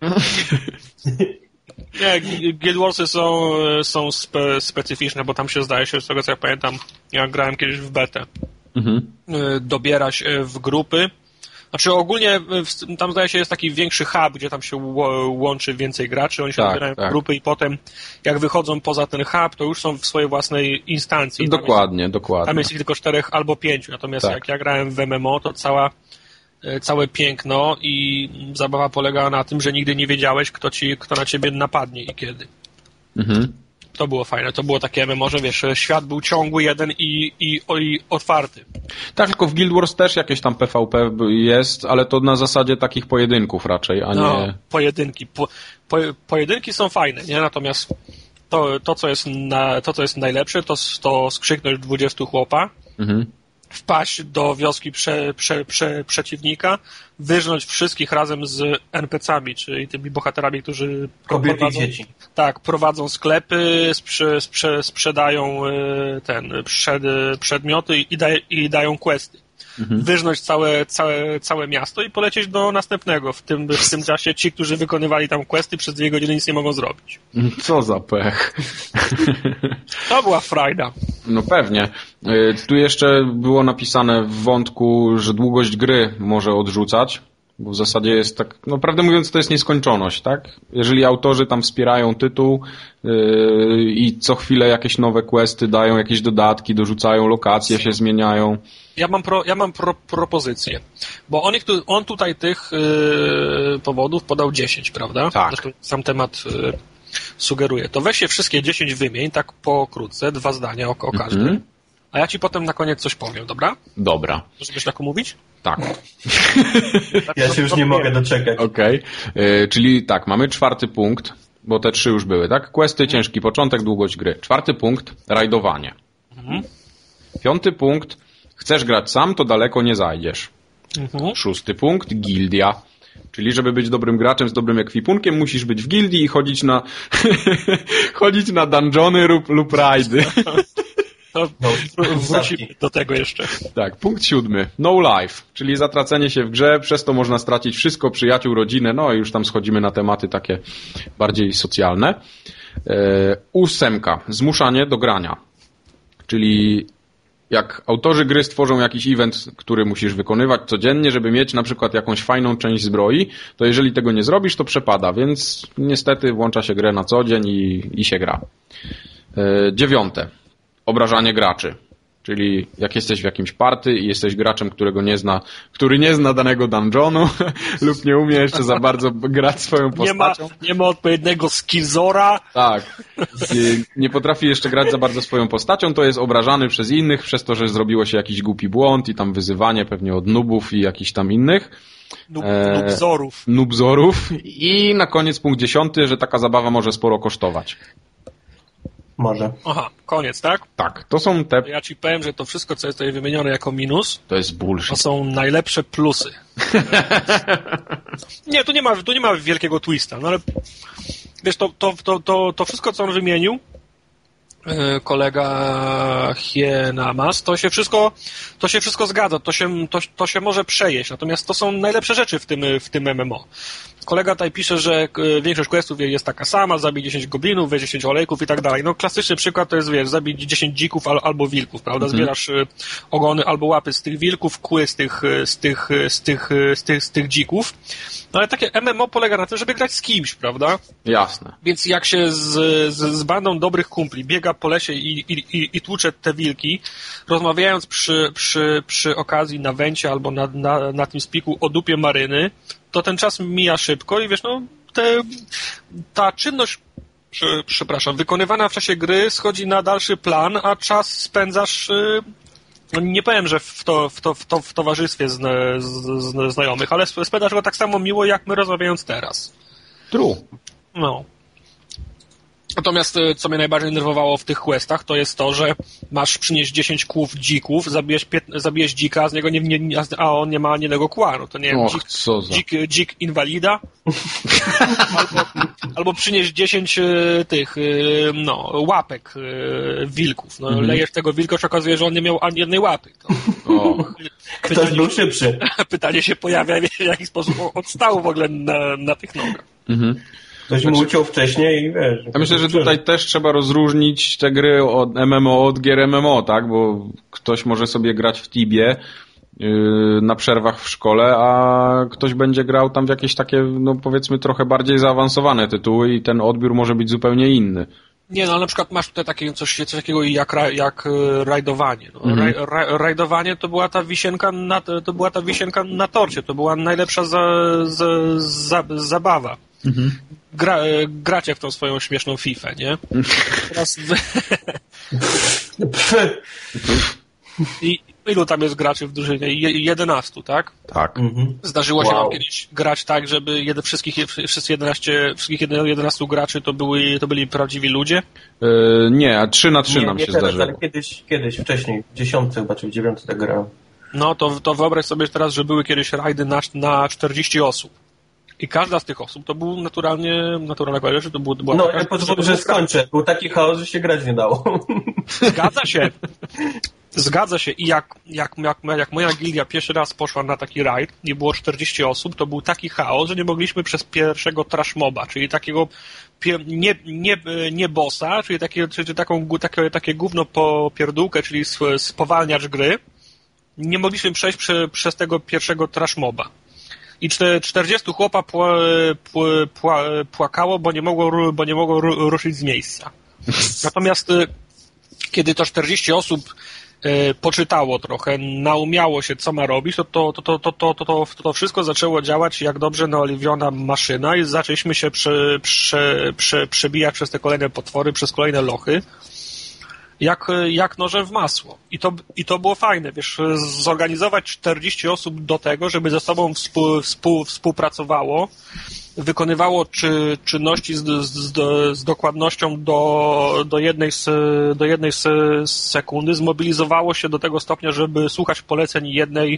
Nie, Guild Warsy są specyficzne, bo tam się zdaje się, z tego co ja pamiętam, ja grałem kiedyś w betę. Dobiera się w grupy. Znaczy ogólnie tam zdaje się jest taki większy hub, gdzie tam się łączy więcej graczy, oni się dobierają w grupy i potem jak wychodzą poza ten hub, to już są w swojej własnej instancji. Dokładnie. Tam jest ich tylko 4 albo 5, natomiast jak ja grałem w MMO, to cała całe piękno i zabawa polegała na tym, że nigdy nie wiedziałeś, kto na ciebie napadnie i kiedy. Mhm. To było fajne, to było takie MMO, że wiesz, świat był ciągły jeden i otwarty. Tak, tylko w Guild Wars też jakieś tam PvP jest, ale to na zasadzie takich pojedynków raczej, a nie... No, pojedynki. Pojedynki są fajne, nie? Natomiast to co jest najlepsze, to skrzyknąć 20 chłopa, wpaść do wioski przeciwnika, wyrżnąć wszystkich razem z NPC-ami, czyli tymi bohaterami, którzy kobiety i dzieci. Tak, prowadzą sklepy, sprzedają przedmioty i dają questy. Wyrżnąć całe miasto i polecieć do następnego. W tym czasie ci, którzy wykonywali tam questy, przez 2 godziny nic nie mogą zrobić. Co za pech. To była frajda. No pewnie. Tu jeszcze było napisane w wątku, że długość gry może odrzucać, bo w zasadzie jest tak, no prawdę mówiąc to jest nieskończoność, tak? Jeżeli autorzy tam wspierają tytuł i co chwilę jakieś nowe questy dają, jakieś dodatki, dorzucają, lokacje się zmieniają. Ja mam propozycję, bo on tutaj tych powodów podał 10, prawda? Tak. Zresztą sam temat sugeruje. To weź się wszystkie 10 wymień, tak pokrótce, 2 zdania o każdym, a ja ci potem na koniec coś powiem, dobra? Dobra. Możesz tak mówić? Tak. Ja się już nie mogę doczekać. Okej. Czyli tak, mamy 4. punkt, bo te 3 już były, tak? Questy, ciężki początek, długość gry. 4. punkt, rajdowanie. 5. punkt, chcesz grać sam, to daleko nie zajdziesz. 6. punkt, gildia. Czyli żeby być dobrym graczem z dobrym ekwipunkiem, musisz być w gildii i chodzić na chodzić na dungeony lub rajdy. To wrócimy do tego jeszcze. Tak, punkt 7. No life, czyli zatracenie się w grze, przez to można stracić wszystko, przyjaciół, rodzinę, no i już tam schodzimy na tematy takie bardziej socjalne. 8. Zmuszanie do grania. Czyli jak autorzy gry stworzą jakiś event, który musisz wykonywać codziennie, żeby mieć na przykład jakąś fajną część zbroi, to jeżeli tego nie zrobisz, to przepada, więc niestety włącza się grę na co dzień i się gra. 9. Obrażanie graczy. Czyli jak jesteś w jakimś party i jesteś graczem, który nie zna danego dungeonu lub nie umie jeszcze za bardzo grać swoją postacią. Nie ma odpowiedniego skillzora. Tak. Nie potrafi jeszcze grać za bardzo swoją postacią, to jest obrażany przez innych, przez to, że zrobiło się jakiś głupi błąd i tam wyzywanie pewnie od nubów i jakichś tam innych. Nubzorów. I na koniec punkt 10, że taka zabawa może sporo kosztować. Może. Aha, koniec, tak? Tak, to są te... Ja ci powiem, że to wszystko, co jest tutaj wymienione jako minus, to jest bullshit. To są najlepsze plusy. Nie, tu nie ma wielkiego twista, no ale wiesz, to wszystko, co on wymienił, kolega Hienamas, to się wszystko zgadza, to się może przejeść, natomiast to są najlepsze rzeczy w tym MMO. Kolega tutaj pisze, że większość questów jest taka sama, zabij 10 goblinów, weź 10 olejków i tak dalej. No klasyczny przykład to jest, wiesz, zabij 10 dzików albo wilków, prawda? Zbierasz ogony albo łapy z tych wilków, kły z tych dzików. No ale takie MMO polega na tym, żeby grać z kimś, prawda? Jasne. Więc jak się z bandą dobrych kumpli biega po lesie i tłucze te wilki, rozmawiając przy okazji na węcie albo na tym spiku o dupie maryny, to ten czas mija szybko i wiesz, no ta czynność wykonywana w czasie gry schodzi na dalszy plan, a czas spędzasz nie powiem, że w towarzystwie znajomych, ale spędzasz go tak samo miło, jak my rozmawiając teraz. True. No. Natomiast co mnie najbardziej nerwowało w tych questach, to jest to, że masz przynieść 10 kłów dzików, zabijesz dzika, a z niego a on nie ma ani jednego kła. No to nie wiem, dzik inwalida. albo przynieść 10 tych łapek wilków. No, lejesz tego wilka, się okazuje, że on nie miał ani jednej łapy. Ktoś był szybszy. Pytanie się pojawia, w jaki sposób odstał w ogóle na tych nogach. Ktoś mu uciął wcześniej i wiesz... Ja myślę, że tutaj też trzeba rozróżnić te gry od MMO od gier MMO, tak? Bo ktoś może sobie grać w Tibie na przerwach w szkole, a ktoś będzie grał tam w jakieś takie, no powiedzmy trochę bardziej zaawansowane tytuły i ten odbiór może być zupełnie inny. Nie, no ale na przykład masz tutaj coś takiego jak rajdowanie. No. Rajdowanie to była ta wisienka na torcie, to była najlepsza zabawa. Mhm. Gracie w tą swoją śmieszną Fifę, nie? Teraz... I ilu tam jest graczy w drużynie? 11, tak? Tak. Mhm. Zdarzyło się wam kiedyś grać tak, żeby wszystkich 11 graczy to byli prawdziwi ludzie? Nie, a 3 na 3 nam się zdarzyło. Ale kiedyś wcześniej, w 10 chyba, czy w 9 tak grałem. No to wyobraź sobie teraz, że były kiedyś rajdy na 40 osób. I każda z tych osób to był naturalna kolej, że to była... No, ja pozwolę, że skończę. Był taki chaos, że się grać nie dało. Zgadza się. I jak moja gildia pierwszy raz poszła na taki raid i było 40 osób, to był taki chaos, że nie mogliśmy przez pierwszego trash moba, czyli takiego nie bossa, czyli takie gówno po pierdółkę, czyli spowalniacz gry, nie mogliśmy przejść przez tego pierwszego trash moba. I 40 chłopa płakało, bo nie mogło ruszyć z miejsca. Natomiast kiedy to 40 osób poczytało trochę, naumiało się, co ma robić, to wszystko zaczęło działać jak dobrze naoliwiona maszyna i zaczęliśmy się przebijać przez te kolejne potwory, przez kolejne lochy, jak nożem w masło. I to było fajne, wiesz, zorganizować 40 osób do tego, żeby ze sobą współpracowało, wykonywało czynności z dokładnością do jednej sekundy, zmobilizowało się do tego stopnia, żeby słuchać poleceń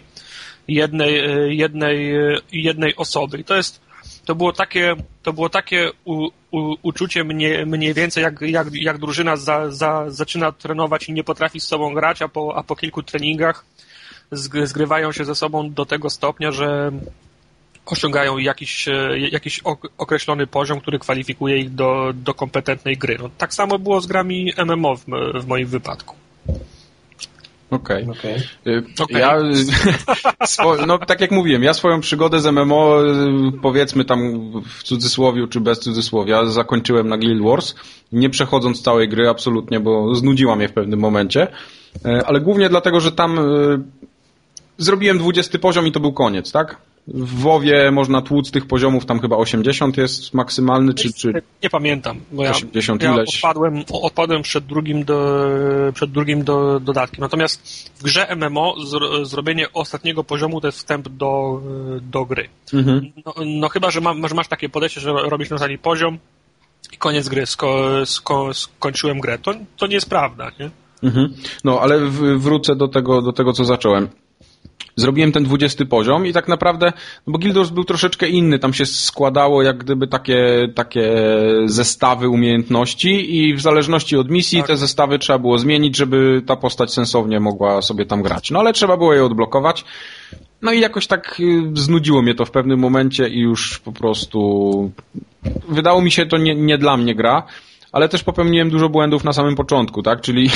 jednej osoby. I to było takie uczucie mniej więcej jak drużyna zaczyna trenować i nie potrafi z sobą grać, a po kilku treningach zgrywają się ze sobą do tego stopnia, że osiągają jakiś określony poziom, który kwalifikuje ich do kompetentnej gry. No, tak samo było z grami MMO w moim wypadku. Okej. Ja, no tak jak mówiłem, ja swoją przygodę z MMO, powiedzmy tam w cudzysłowiu czy bez cudzysłowia, zakończyłem na Guild Wars, nie przechodząc całej gry absolutnie, bo znudziła mnie w pewnym momencie, ale głównie dlatego, że tam zrobiłem 20 poziom i to był koniec, tak? W WoWie można tłuc tych poziomów, tam chyba 80 jest maksymalny, czy... Nie pamiętam, bo ja 80 ileś. odpadłem przed drugim dodatkiem. Natomiast w grze MMO zrobienie ostatniego poziomu to jest wstęp do gry. Mhm. No chyba, że masz takie podejście, że robisz na ostatni poziom i koniec gry, skończyłem grę. To nie jest prawda, nie? Mhm. No, ale wrócę do tego, co zacząłem. Zrobiłem ten 20 poziom i tak naprawdę, bo Guild Wars był troszeczkę inny, tam się składało jak gdyby takie zestawy umiejętności i w zależności od misji te zestawy trzeba było zmienić, żeby ta postać sensownie mogła sobie tam grać. No ale trzeba było je odblokować. No i jakoś tak znudziło mnie to w pewnym momencie i już po prostu wydało mi się to nie dla mnie gra. Ale też popełniłem dużo błędów na samym początku, tak? Czyli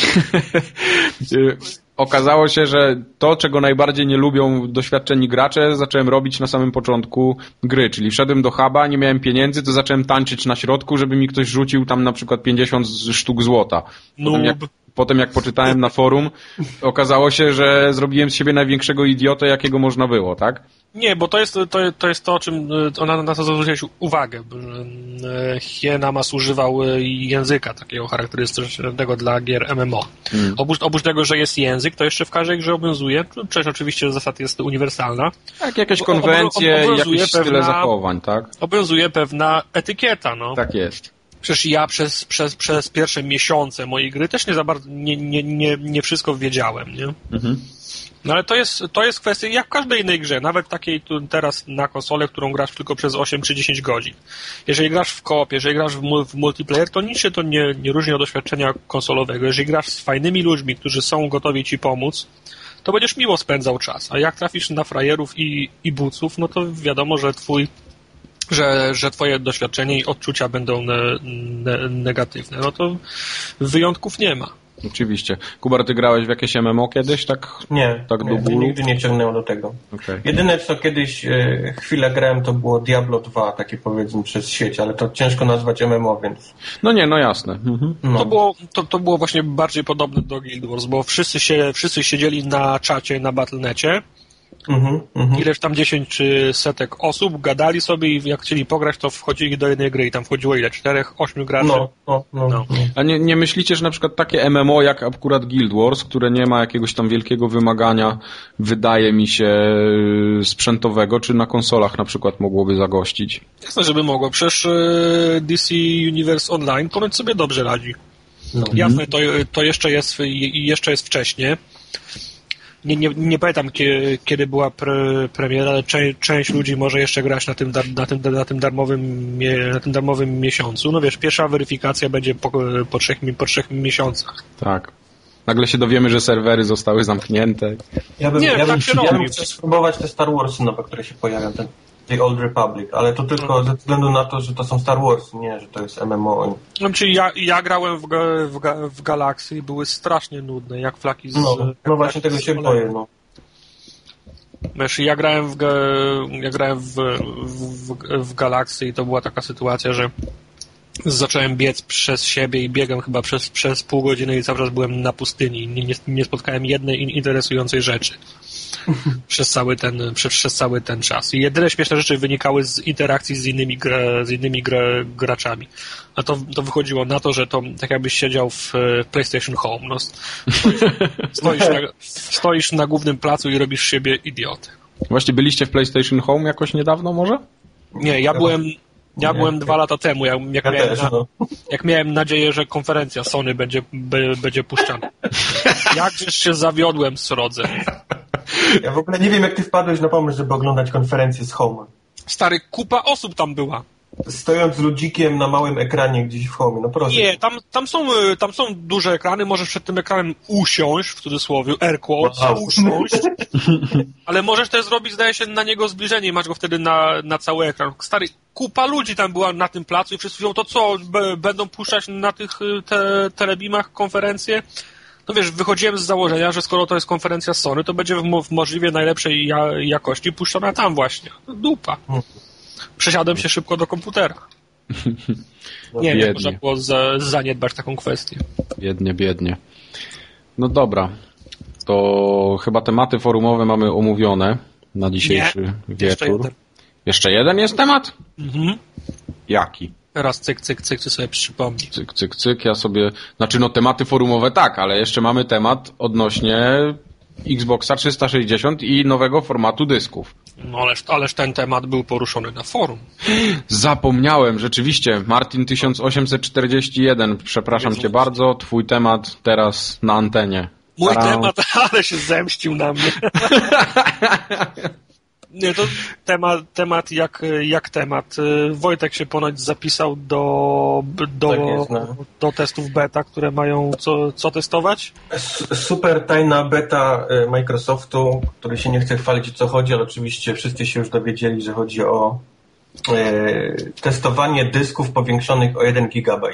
okazało się, że to, czego najbardziej nie lubią doświadczeni gracze, zacząłem robić na samym początku gry. Czyli wszedłem do huba, nie miałem pieniędzy, to zacząłem tańczyć na środku, żeby mi ktoś rzucił tam na przykład 50 sztuk złota. Potem jak poczytałem na forum, okazało się, że zrobiłem z siebie największego idiotę, jakiego można było, tak? Nie, bo to jest to, o czym na to zwróciłeś uwagę. Hienamas używał języka takiego charakterystycznego dla gier MMO. Oprócz tego, że jest język, to jeszcze w każdej grze obowiązuje, część oczywiście zasad jest uniwersalna. Tak, jakieś konwencje, jakieś style zachowań, tak? Obowiązuje pewna etykieta, no. Tak jest. Przecież ja przez pierwsze miesiące mojej gry też nie za bardzo, nie wszystko wiedziałem, nie? Mhm. No ale to jest kwestia jak w każdej innej grze, nawet takiej tu teraz na konsolę, którą grasz tylko przez 8 czy 10 godzin. Jeżeli grasz w co-op, jeżeli grasz w multiplayer, to nic się to nie różni od doświadczenia konsolowego. Jeżeli grasz z fajnymi ludźmi, którzy są gotowi ci pomóc, to będziesz miło spędzał czas. A jak trafisz na frajerów i buców, no to wiadomo, że twoje doświadczenie i odczucia będą negatywne. No to wyjątków nie ma. Oczywiście. Kubar, ty grałeś w jakieś MMO kiedyś? Nie, do bólu? nigdy nie ciągnęło do tego. Okay. Jedyne, co kiedyś chwilę grałem, to było Diablo 2, takie powiedzmy przez sieć, ale to ciężko nazwać MMO, więc... No nie, no jasne. Mhm. No. To było właśnie bardziej podobne do Guild Wars, bo wszyscy siedzieli na czacie, na Battle.necie. Ileś tam 10 czy setek osób gadali sobie i jak chcieli pograć, to wchodzili do jednej gry i tam wchodziło 4-8 graczy. No. A nie myślicie, że na przykład takie MMO jak akurat Guild Wars, które nie ma jakiegoś tam wielkiego wymagania, wydaje mi się, sprzętowego, czy na konsolach na przykład mogłoby zagościć? Jasne, żeby mogło. Przecież DC Universe Online ponoć sobie dobrze radzi. No. Jasne, to jeszcze jest wcześnie. Nie pamiętam, kiedy była premiera, ale część ludzi może jeszcze grać na tym darmowym miesiącu. No wiesz, pierwsza weryfikacja będzie po 3 miesiącach. Tak. Nagle się dowiemy, że serwery zostały zamknięte. Ja bym chciał spróbować te Star Warsy nowe, które się pojawią, The Old Republic, ale to tylko ze względu na to, że to są Star Warsy, nie, że to jest MMO. Znaczy ja grałem w Galaxy i były strasznie nudne, jak flaki z... No właśnie tego się boję, no. Wiesz, ja grałem w Galaxy i to była taka sytuacja, że zacząłem biec przez siebie i biegłem chyba przez pół godziny i cały czas byłem na pustyni. Nie spotkałem jednej interesującej rzeczy przez cały ten czas. I jedyne śmieszne rzeczy wynikały z interakcji z innymi graczami. A to wychodziło na to, że to tak jakbyś siedział w PlayStation Home. No, stoisz na głównym placu i robisz siebie idiotę. Właśnie byliście w PlayStation Home jakoś niedawno może? Nie, ja byłem 2 lata temu, jak miałem nadzieję, że konferencja Sony będzie puszczana. Jakżeż się zawiodłem, srodze. Ja w ogóle nie wiem, jak ty wpadłeś na pomysł, żeby oglądać konferencję z Home. Stary, kupa osób tam była. Stojąc ludzikiem na małym ekranie gdzieś w Home, no proszę. Nie, tam są duże ekrany, możesz przed tym ekranem usiąść, w cudzysłowie, air quotes, usiąść, ale możesz też zrobić, zdaje się, na niego zbliżenie i masz go wtedy na cały ekran. Stary, kupa ludzi tam była na tym placu i wszyscy mówią, to co, będą puszczać na tych telebimach konferencje? No wiesz, wychodziłem z założenia, że skoro to jest konferencja Sony, to będzie w możliwie najlepszej jakości puszczona tam właśnie. Dupa. Przesiadłem się szybko do komputera. Nie wiem, można było zaniedbać taką kwestię. Biednie. No dobra. To chyba tematy forumowe mamy omówione na dzisiejszy wieczór. Jeszcze jeden jest temat? Mhm. Jaki? Teraz cyk, ty sobie przypomnij. Cyk, ja sobie... Znaczy, tematy forumowe tak, ale jeszcze mamy temat odnośnie Xboxa 360 i nowego formatu dysków. No ależ ten temat był poruszony na forum. Zapomniałem, rzeczywiście. Martin 1841, przepraszam cię bardzo, twój temat teraz na antenie. Mój temat, ale się zemścił na mnie. Nie, to temat jak temat. Wojtek się ponoć zapisał do testów beta, które mają co testować? Super tajna beta Microsoftu, który się nie chce chwalić, o co chodzi, ale oczywiście wszyscy się już dowiedzieli, że chodzi o testowanie dysków powiększonych o 1 GB.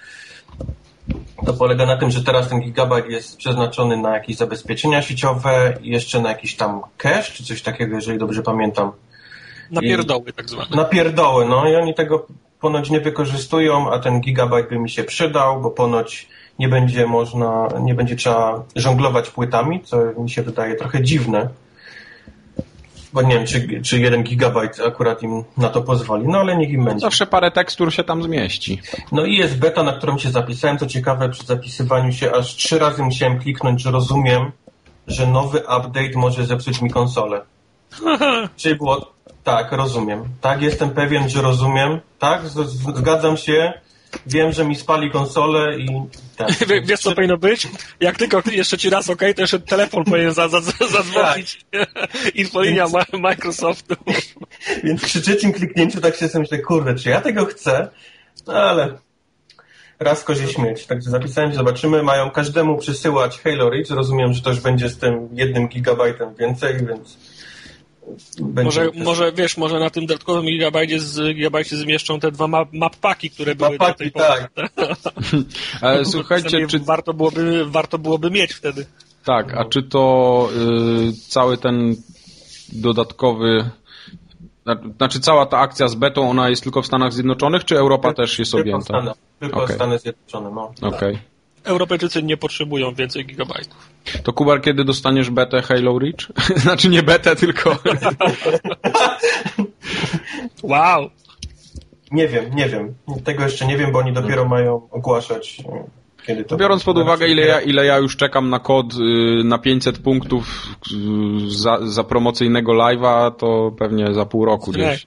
To polega na tym, że teraz ten gigabajt jest przeznaczony na jakieś zabezpieczenia sieciowe i jeszcze na jakiś tam cache, czy coś takiego, jeżeli dobrze pamiętam. Na pierdoły tak zwane. Na pierdoły, no i oni tego ponoć nie wykorzystują, a ten gigabajt by mi się przydał, bo ponoć nie będzie trzeba żonglować płytami, co mi się wydaje trochę dziwne. Bo nie wiem, czy 1 gigabajt akurat im na to pozwoli, no ale niech im będzie. Zawsze parę tekstur się tam zmieści. No i jest beta, na którą się zapisałem. Co ciekawe, przy zapisywaniu się aż 3 razy musiałem kliknąć, że rozumiem, że nowy update może zepsuć mi konsolę. Czyli było, tak, rozumiem. Tak, jestem pewien, że rozumiem. Tak, zgadzam się. Wiem, że mi spali konsolę i... Tak. Wiesz, co powinno być? Jak tylko jeszcze ci raz to jeszcze telefon powinien zadzwonić. Infolinia Microsoftu. Więc przy trzecim kliknięciu tak się myślę, kurde, czy ja tego chcę? No ale raz kozie śmieć. Także zapisałem się, zobaczymy. Mają każdemu przysyłać Halo Reach. Rozumiem, że to już będzie z tym 1 gigabajtem więcej, więc Może na tym dodatkowym gigabajcie zmieszczą te 2 map paki, które były do tej pory. Tak. Ale słuchajcie, czy... Warto byłoby mieć wtedy. Tak, a czy to cały ten dodatkowy... Znaczy cała ta akcja z betą, ona jest tylko w Stanach Zjednoczonych, czy Europa też jest objęta? Tylko Stany Zjednoczone, no. Okej. Europejczycy nie potrzebują więcej gigabajtów. To Kubar, kiedy dostaniesz betę Halo Reach? Znaczy nie betę, tylko... Wow! Nie wiem. Tego jeszcze nie wiem, bo oni dopiero mają ogłaszać, kiedy to... Biorąc pod uwagę, ile ja już czekam na kod na 500 punktów za promocyjnego live'a, to pewnie za pół roku gdzieś.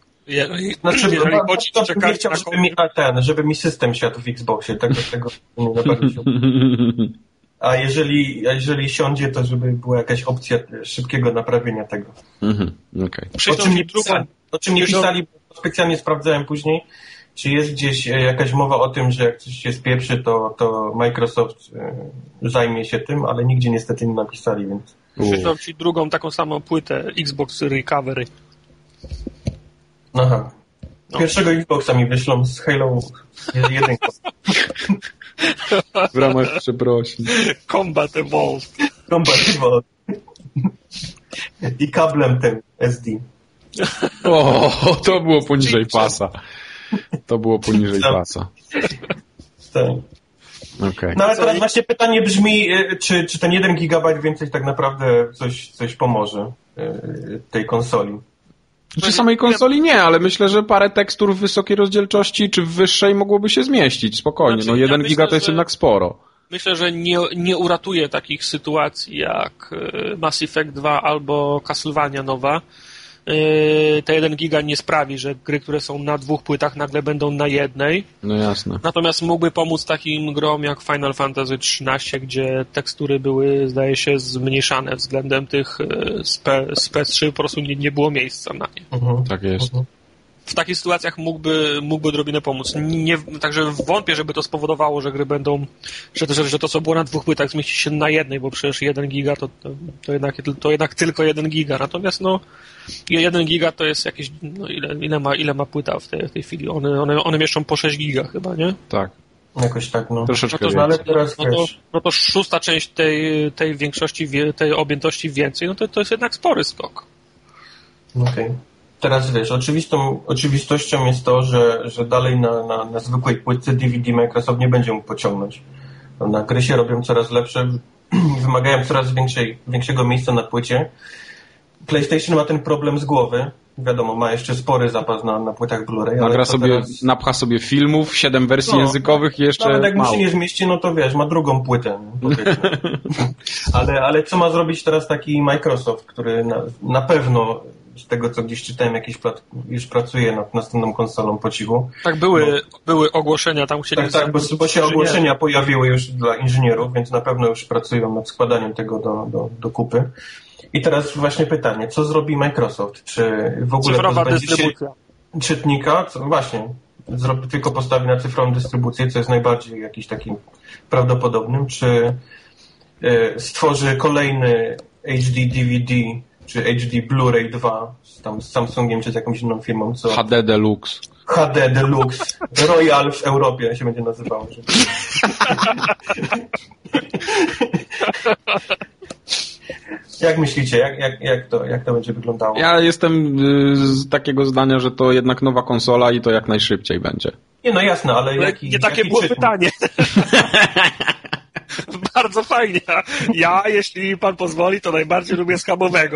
Nie chciał, żeby mi system siadł w Xboxie, tak do tego nie nabawił. A jeżeli siądzie, to żeby była jakaś opcja szybkiego naprawienia tego. Okay. O czym nie pisali, bo specjalnie sprawdzałem później, czy jest gdzieś jakaś mowa o tym, że jak coś się spieprzy, to Microsoft zajmie się tym, ale nigdzie niestety nie napisali, więc... Przyszłam ci drugą taką samą płytę Xbox Recovery. Aha. Pierwszego Xboxa mi wyślą z Halo 1. W ramach przeprosin. Combat Evolved. I kablem tym SD. O, to było poniżej pasa. Tak. Okay. No ale teraz właśnie pytanie brzmi, czy ten 1 gigabajt więcej tak naprawdę coś pomoże tej konsoli? Przy samej konsoli nie, ale myślę, że parę tekstur w wysokiej rozdzielczości czy w wyższej mogłoby się zmieścić, spokojnie. Znaczy, 1 giga to jest jednak sporo. Myślę, że nie uratuje takich sytuacji jak Mass Effect 2 albo Castlevania nowa. Te 1 giga nie sprawi, że gry, które są na 2 płytach nagle będą na jednej. No jasne. Natomiast mógłby pomóc takim grom jak Final Fantasy XIII, gdzie tekstury były, zdaje się, zmniejszane względem tych z PS3, po prostu nie było miejsca na nie. Tak jest. W takich sytuacjach mógłby odrobinę pomóc. Także wątpię, żeby to spowodowało, że gry będą, że to, co było na 2 płytach, zmieści się na jednej, bo przecież 1 giga to jednak tylko 1 giga. Natomiast 1 giga to jest jakieś, ile ma płyta w tej chwili? One mieszczą po 6 giga chyba, nie? Tak. Jakoś tak, no. Troszeczkę ale teraz to 6. część tej większości, tej objętości więcej, to jest jednak spory skok. Okej. Teraz wiesz, oczywistością jest to, że dalej na zwykłej płytce DVD Microsoft nie będzie mógł pociągnąć. Na gry się robią coraz lepsze, wymagają coraz większego miejsca na płycie. PlayStation ma ten problem z głowy. Wiadomo, ma jeszcze spory zapas na płytach Blu-ray. Napcha sobie filmów, 7 wersji językowych i jeszcze nawet jak mało. mu się nie zmieści, no to wiesz, ma drugą płytę. ale co ma zrobić teraz taki Microsoft, który na pewno z tego, co gdzieś czytałem, już pracuje nad następną konsolą po cichu. Tak, były ogłoszenia, tam chcieli... Tak, bo się ogłoszenia pojawiły już dla inżynierów, więc na pewno już pracują nad składaniem tego do kupy. I teraz właśnie pytanie, co zrobi Microsoft? Czy w ogóle cyfrowa dystrybucja czytnika? Właśnie, tylko postawi na cyfrową dystrybucję, co jest najbardziej jakiś takim prawdopodobnym, czy stworzy kolejny HD DVD czy HD Blu-ray 2 z Samsungiem czy z jakąś inną firmą, co... HD Deluxe. HD Deluxe. Royal w Europie się będzie nazywało. Jak myślicie, jak to będzie wyglądało? Ja jestem z takiego zdania, że to jednak nowa konsola i to jak najszybciej będzie. Nie, no jasne, ale nie takie było pytanie. Bardzo fajnie. Ja, jeśli pan pozwoli, to najbardziej lubię schabowego.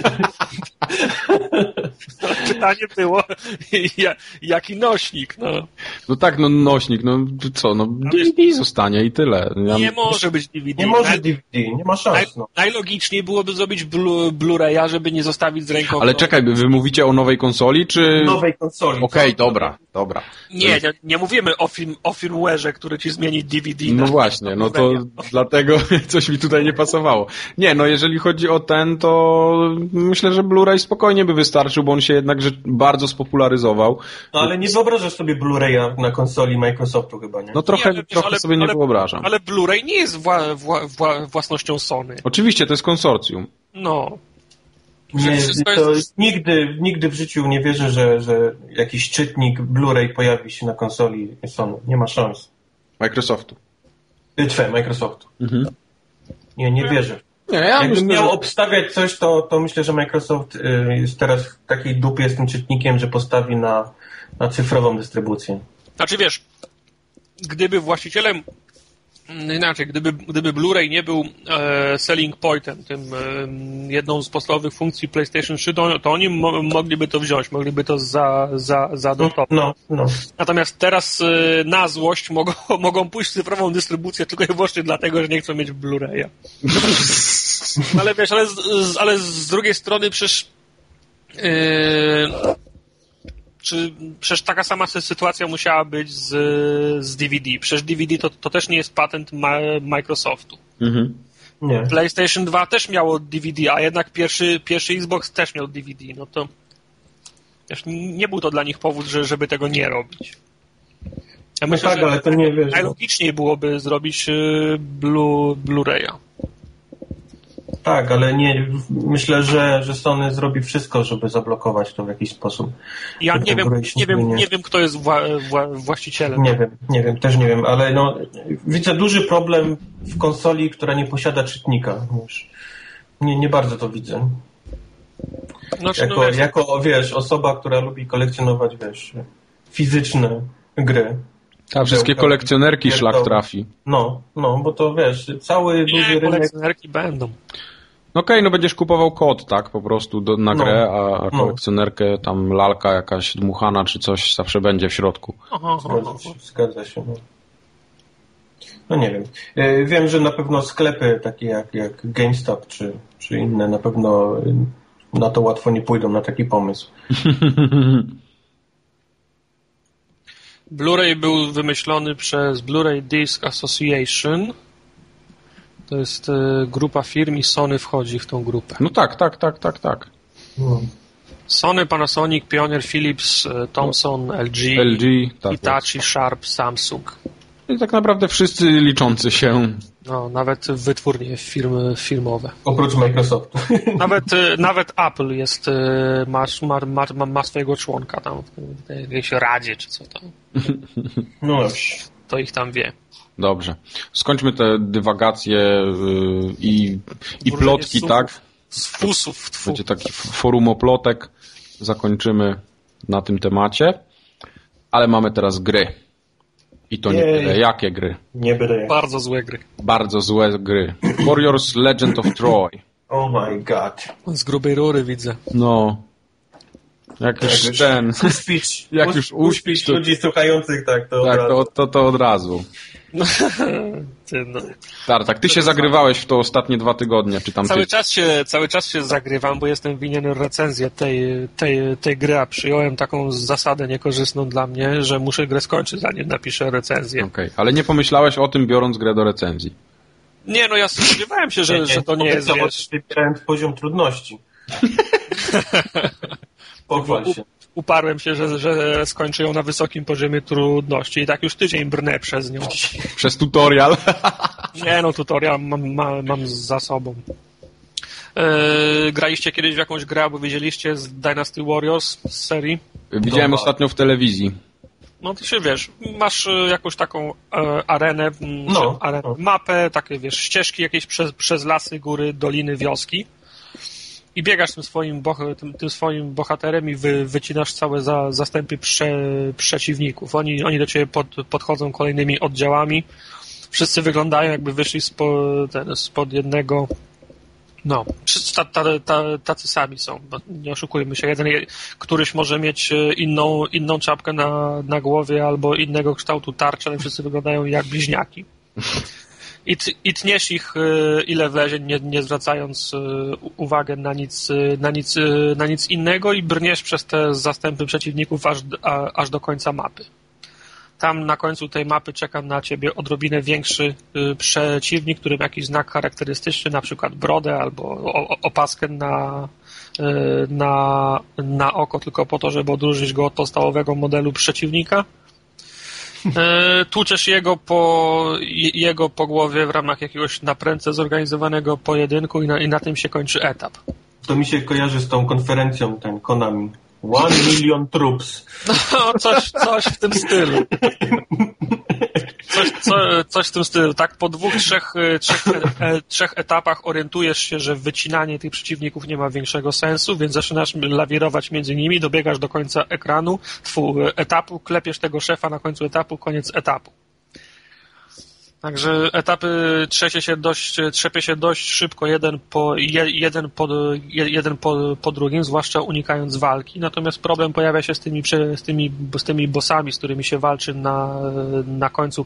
Pytanie było, jaki nośnik, No tak, nośnik, DVD zostanie i tyle. Nie może być DVD. Nie może DVD, nie ma szans. Najlogiczniej byłoby zrobić Blu-raya, żeby nie zostawić z ręką. Ale czekaj, wy mówicie o nowej konsoli, czy... Nowej konsoli. Okej, dobra. Nie mówimy o firmware'ze, który ci zmieni DVD. No właśnie, to dlatego coś mi tutaj nie pasowało. Nie, jeżeli chodzi o to myślę, że Blu-ray spokojnie by wystarczył, bo on się jednak bardzo spopularyzował. No ale nie wyobrażasz sobie Blu-raya na konsoli Microsoftu chyba, nie? No trochę sobie nie wyobrażam. Ale Blu-ray nie jest własnością Sony. Oczywiście, to jest konsorcjum. No. Nie, to nigdy w życiu nie wierzę, że jakiś czytnik Blu-ray pojawi się na konsoli Sony. Nie ma szans. Microsoftu. Microsoftu. Nie wierzę. Nie, Jakbym miał obstawiać coś, to myślę, że Microsoft jest teraz w takiej dupie z tym czytnikiem, że postawi na cyfrową dystrybucję. Znaczy wiesz, gdyby właścicielem, inaczej, gdyby Blu-ray nie był selling pointem, tym jedną z podstawowych funkcji PlayStation 3, to oni mogliby to wziąć, mogliby to zaadoptować. No. Natomiast teraz na złość mogą pójść w cyfrową dystrybucję tylko i wyłącznie dlatego, że nie chcą mieć Blu-raya. Ale wiesz, ale z drugiej strony przecież przecież taka sama sytuacja musiała być z DVD. Przecież DVD to też nie jest patent Microsoftu. Nie. PlayStation 2 też miało DVD, a jednak pierwszy Xbox też miał DVD. No to wiesz, nie był to dla nich powód, żeby tego nie robić. Ja myślę, tak, ale to nie wiesz. Najlogiczniej byłoby zrobić Blu-raya. Tak, ale myślę, że Sony zrobi wszystko, żeby zablokować to w jakiś sposób. Ja nie wiem, kto jest właścicielem. Też nie wiem, ale widzę duży problem w konsoli, która nie posiada czytnika. Nie bardzo to widzę. Znaczy, jako osoba, która lubi kolekcjonować, fizyczne gry. Tak, wszystkie kolekcjonerki szlak trafi. No, bo to cały duży rynek... kolekcjonerki będą. Okej, będziesz kupował kod, tak, po prostu na grę, a kolekcjonerkę, tam lalka jakaś dmuchana czy coś zawsze będzie w środku. Zgadza się. No nie wiem. Wiem, że na pewno sklepy takie jak GameStop czy inne na pewno na to łatwo nie pójdą, na taki pomysł. Blu-ray był wymyślony przez Blu-ray Disc Association. To jest grupa firm i Sony wchodzi w tą grupę. No tak. Sony, Panasonic, Pioneer, Philips, Thomson, LG, Hitachi, Sharp, Samsung. I tak naprawdę wszyscy liczący się. No, nawet wytwórnie firmowe. Oprócz Microsoftu. Nawet Apple jest, ma swojego członka tam w jakiejś radzie, czy co tam. No dobrze. To ich tam wie. Dobrze. Skończmy te dywagacje i plotki, tak? Z fusów. Będzie taki forum oplotek. Zakończymy na tym temacie. Ale mamy teraz gry. I to nie byle jakie gry. Nie byle jakie. Bardzo złe gry. Bardzo złe gry. Warriors Legend of Troy. Oh my god. Z grubej rury widzę. No. Jak już uśpić to... ludzi słuchających, tak, to tak, od razu. To od razu. Tartak, ty się zagrywałeś w to ostatnie 2 tygodnie, czy tam cały czas się zagrywam, bo jestem winien recenzję tej gry, a przyjąłem taką zasadę niekorzystną dla mnie, że muszę grę skończyć, zanim napiszę recenzję. Okej, ale nie pomyślałeś o tym, biorąc grę do recenzji? Nie, ja spodziewałem się, że to nie jest, wiesz... Wybierając poziom trudności. Pochwal się. Uparłem się, że skończę ją na wysokim poziomie trudności i tak już tydzień brnę przez nią. Przez tutorial? Nie, tutorial mam za sobą. Graliście kiedyś w jakąś grę, albo widzieliście z Dynasty Warriors z serii? Widziałem ostatnio w telewizji. No to się wiesz, masz jakąś taką arenę, mapę, takie wiesz, ścieżki jakieś przez lasy, góry, doliny, wioski. I biegasz tym swoim bohaterem i wycinasz całe zastępy przeciwników. Oni do ciebie podchodzą kolejnymi oddziałami. Wszyscy wyglądają, jakby wyszli spod jednego... No, tacy sami są. Nie oszukujmy się. Któryś może mieć inną czapkę na głowie albo innego kształtu tarczę, ale wszyscy wyglądają jak bliźniaki. I tniesz ich ile wlezie, nie zwracając uwagi na nic innego i brniesz przez te zastępy przeciwników aż do końca mapy. Tam na końcu tej mapy czeka na ciebie odrobinę większy przeciwnik, który ma jakiś znak charakterystyczny, na przykład brodę albo opaskę na oko, tylko po to, żeby odróżnić go od podstawowego modelu przeciwnika. Tłuczesz jego po głowie w ramach jakiegoś naprędce zorganizowanego pojedynku i na tym się kończy etap. To mi się kojarzy z tą konferencją, ten Konami. 1 million troops. No, coś w tym stylu. Coś w tym stylu. Tak po 2-3 etapach orientujesz się, że wycinanie tych przeciwników nie ma większego sensu, więc zaczynasz lawirować między nimi, dobiegasz do końca ekranu, etapu, klepiesz tego szefa na końcu etapu, koniec etapu. Także etapy trzepie się dość szybko, jeden po drugim, zwłaszcza unikając walki. Natomiast problem pojawia się z tymi bossami, z którymi się walczy na końcu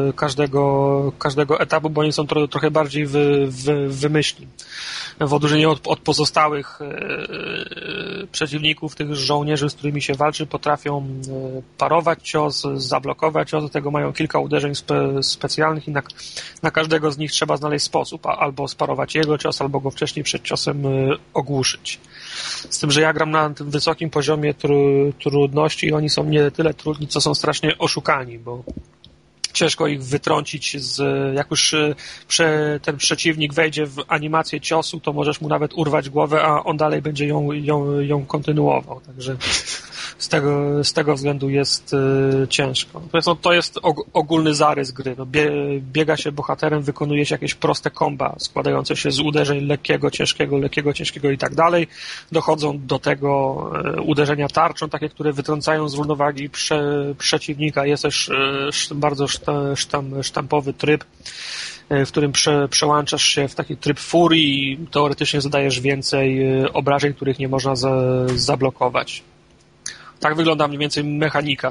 każdego etapu, bo oni są trochę bardziej wymyślni. W odróżnieniu od pozostałych przeciwników, tych żołnierzy, z którymi się walczy, potrafią parować cios, zablokować cios, do tego mają kilka uderzeń specjalnych i na każdego z nich trzeba znaleźć sposób, albo sparować jego cios, albo go wcześniej przed ciosem ogłuszyć. Z tym, że ja gram na tym wysokim poziomie trudności i oni są nie tyle trudni, co są strasznie oszukani, bo ciężko ich wytrącić jak już ten przeciwnik wejdzie w animację ciosu, to możesz mu nawet urwać głowę, a on dalej będzie ją kontynuował. Także z tego względu jest ciężko. To jest ogólny zarys gry. No, biega się bohaterem, wykonuje się jakieś proste komba składające się z uderzeń lekkiego, ciężkiego i tak dalej. Dochodzą do tego uderzenia tarczą, takie, które wytrącają z równowagi przeciwnika. Jest też bardzo sztampowy tryb, w którym przełączasz się w taki tryb furii i teoretycznie zadajesz więcej obrażeń, których nie można zablokować. Tak wygląda mniej więcej mechanika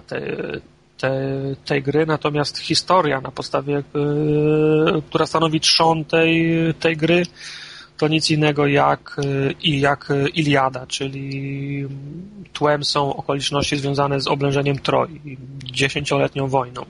tej gry, natomiast historia, na podstawie która stanowi trzon tej gry, to nic innego jak Iliada, czyli tłem są okoliczności związane z oblężeniem Troi, 10-letnią wojną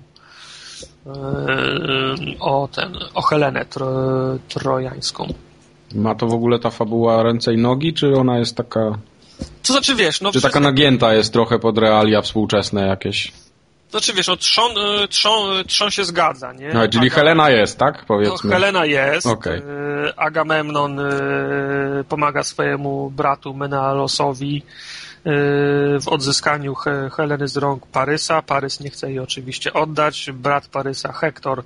o Helenę trojańską. Ma to w ogóle ta fabuła ręce i nogi, czy ona jest taka... To znaczy, wiesz, czy taka nagięta jest trochę pod realia współczesne jakieś? Znaczy, wiesz, trzon się zgadza, nie? No, czyli Helena jest, tak? Powiedzmy. No, Helena jest. Okay. Agamemnon pomaga swojemu bratu Menelaosowi w odzyskaniu Heleny z rąk Parysa. Parys nie chce jej oczywiście oddać. Brat Parysa, Hektor,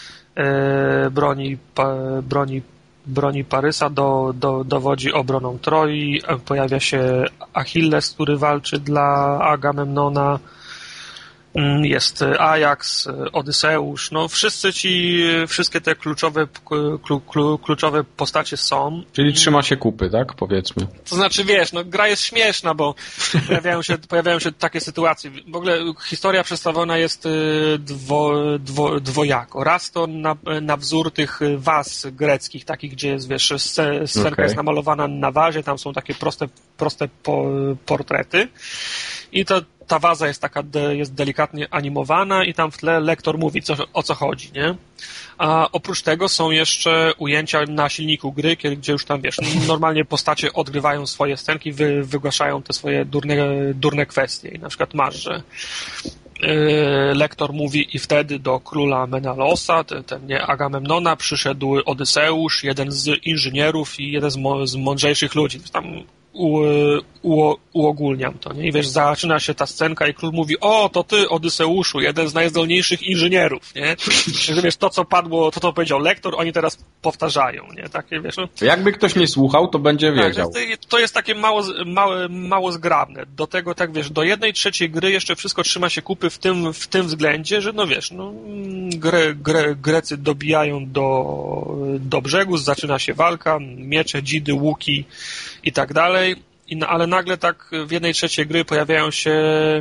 broni Parysa, dowodzi obroną Troi. Pojawia się Achilles, który walczy dla Agamemnona. Jest Ajax, Odyseusz, no wszystkie te kluczowe postacie są. Czyli trzyma się kupy, tak? Powiedzmy. To znaczy, wiesz, no gra jest śmieszna, bo pojawiają się takie sytuacje. W ogóle historia przedstawiona jest dwojako. Raz to na wzór tych waz greckich, takich, gdzie jest, wiesz, scenka jest namalowana na wazie, tam są takie proste portrety i ta waza jest delikatnie animowana i tam w tle lektor mówi, o co chodzi, nie? A oprócz tego są jeszcze ujęcia na silniku gry, gdzie już tam, wiesz, normalnie postacie odgrywają swoje scenki, wygłaszają te swoje durne kwestie. I na przykład masz, że lektor mówi: i wtedy do króla Menelaosa, nie Agamemnona, przyszedł Odyseusz, jeden z inżynierów i jeden z mądrzejszych ludzi. Tam uogólniam to, nie? I wiesz, zaczyna się ta scenka i król mówi: o, to ty, Odyseuszu, jeden z najzdolniejszych inżynierów, nie? Że wiesz, to co padło, to powiedział lektor, oni teraz powtarzają, nie? Takie, wiesz, no. Jakby ktoś nie słuchał, to będzie wiedział. To jest takie mało zgrabne. Do tego, tak wiesz, do 1/3 gry jeszcze wszystko trzyma się kupy w tym względzie, że no wiesz, no Grecy dobijają do brzegu, zaczyna się walka, miecze, dzidy, łuki i tak dalej. Ale nagle tak w 1/3 gry pojawiają się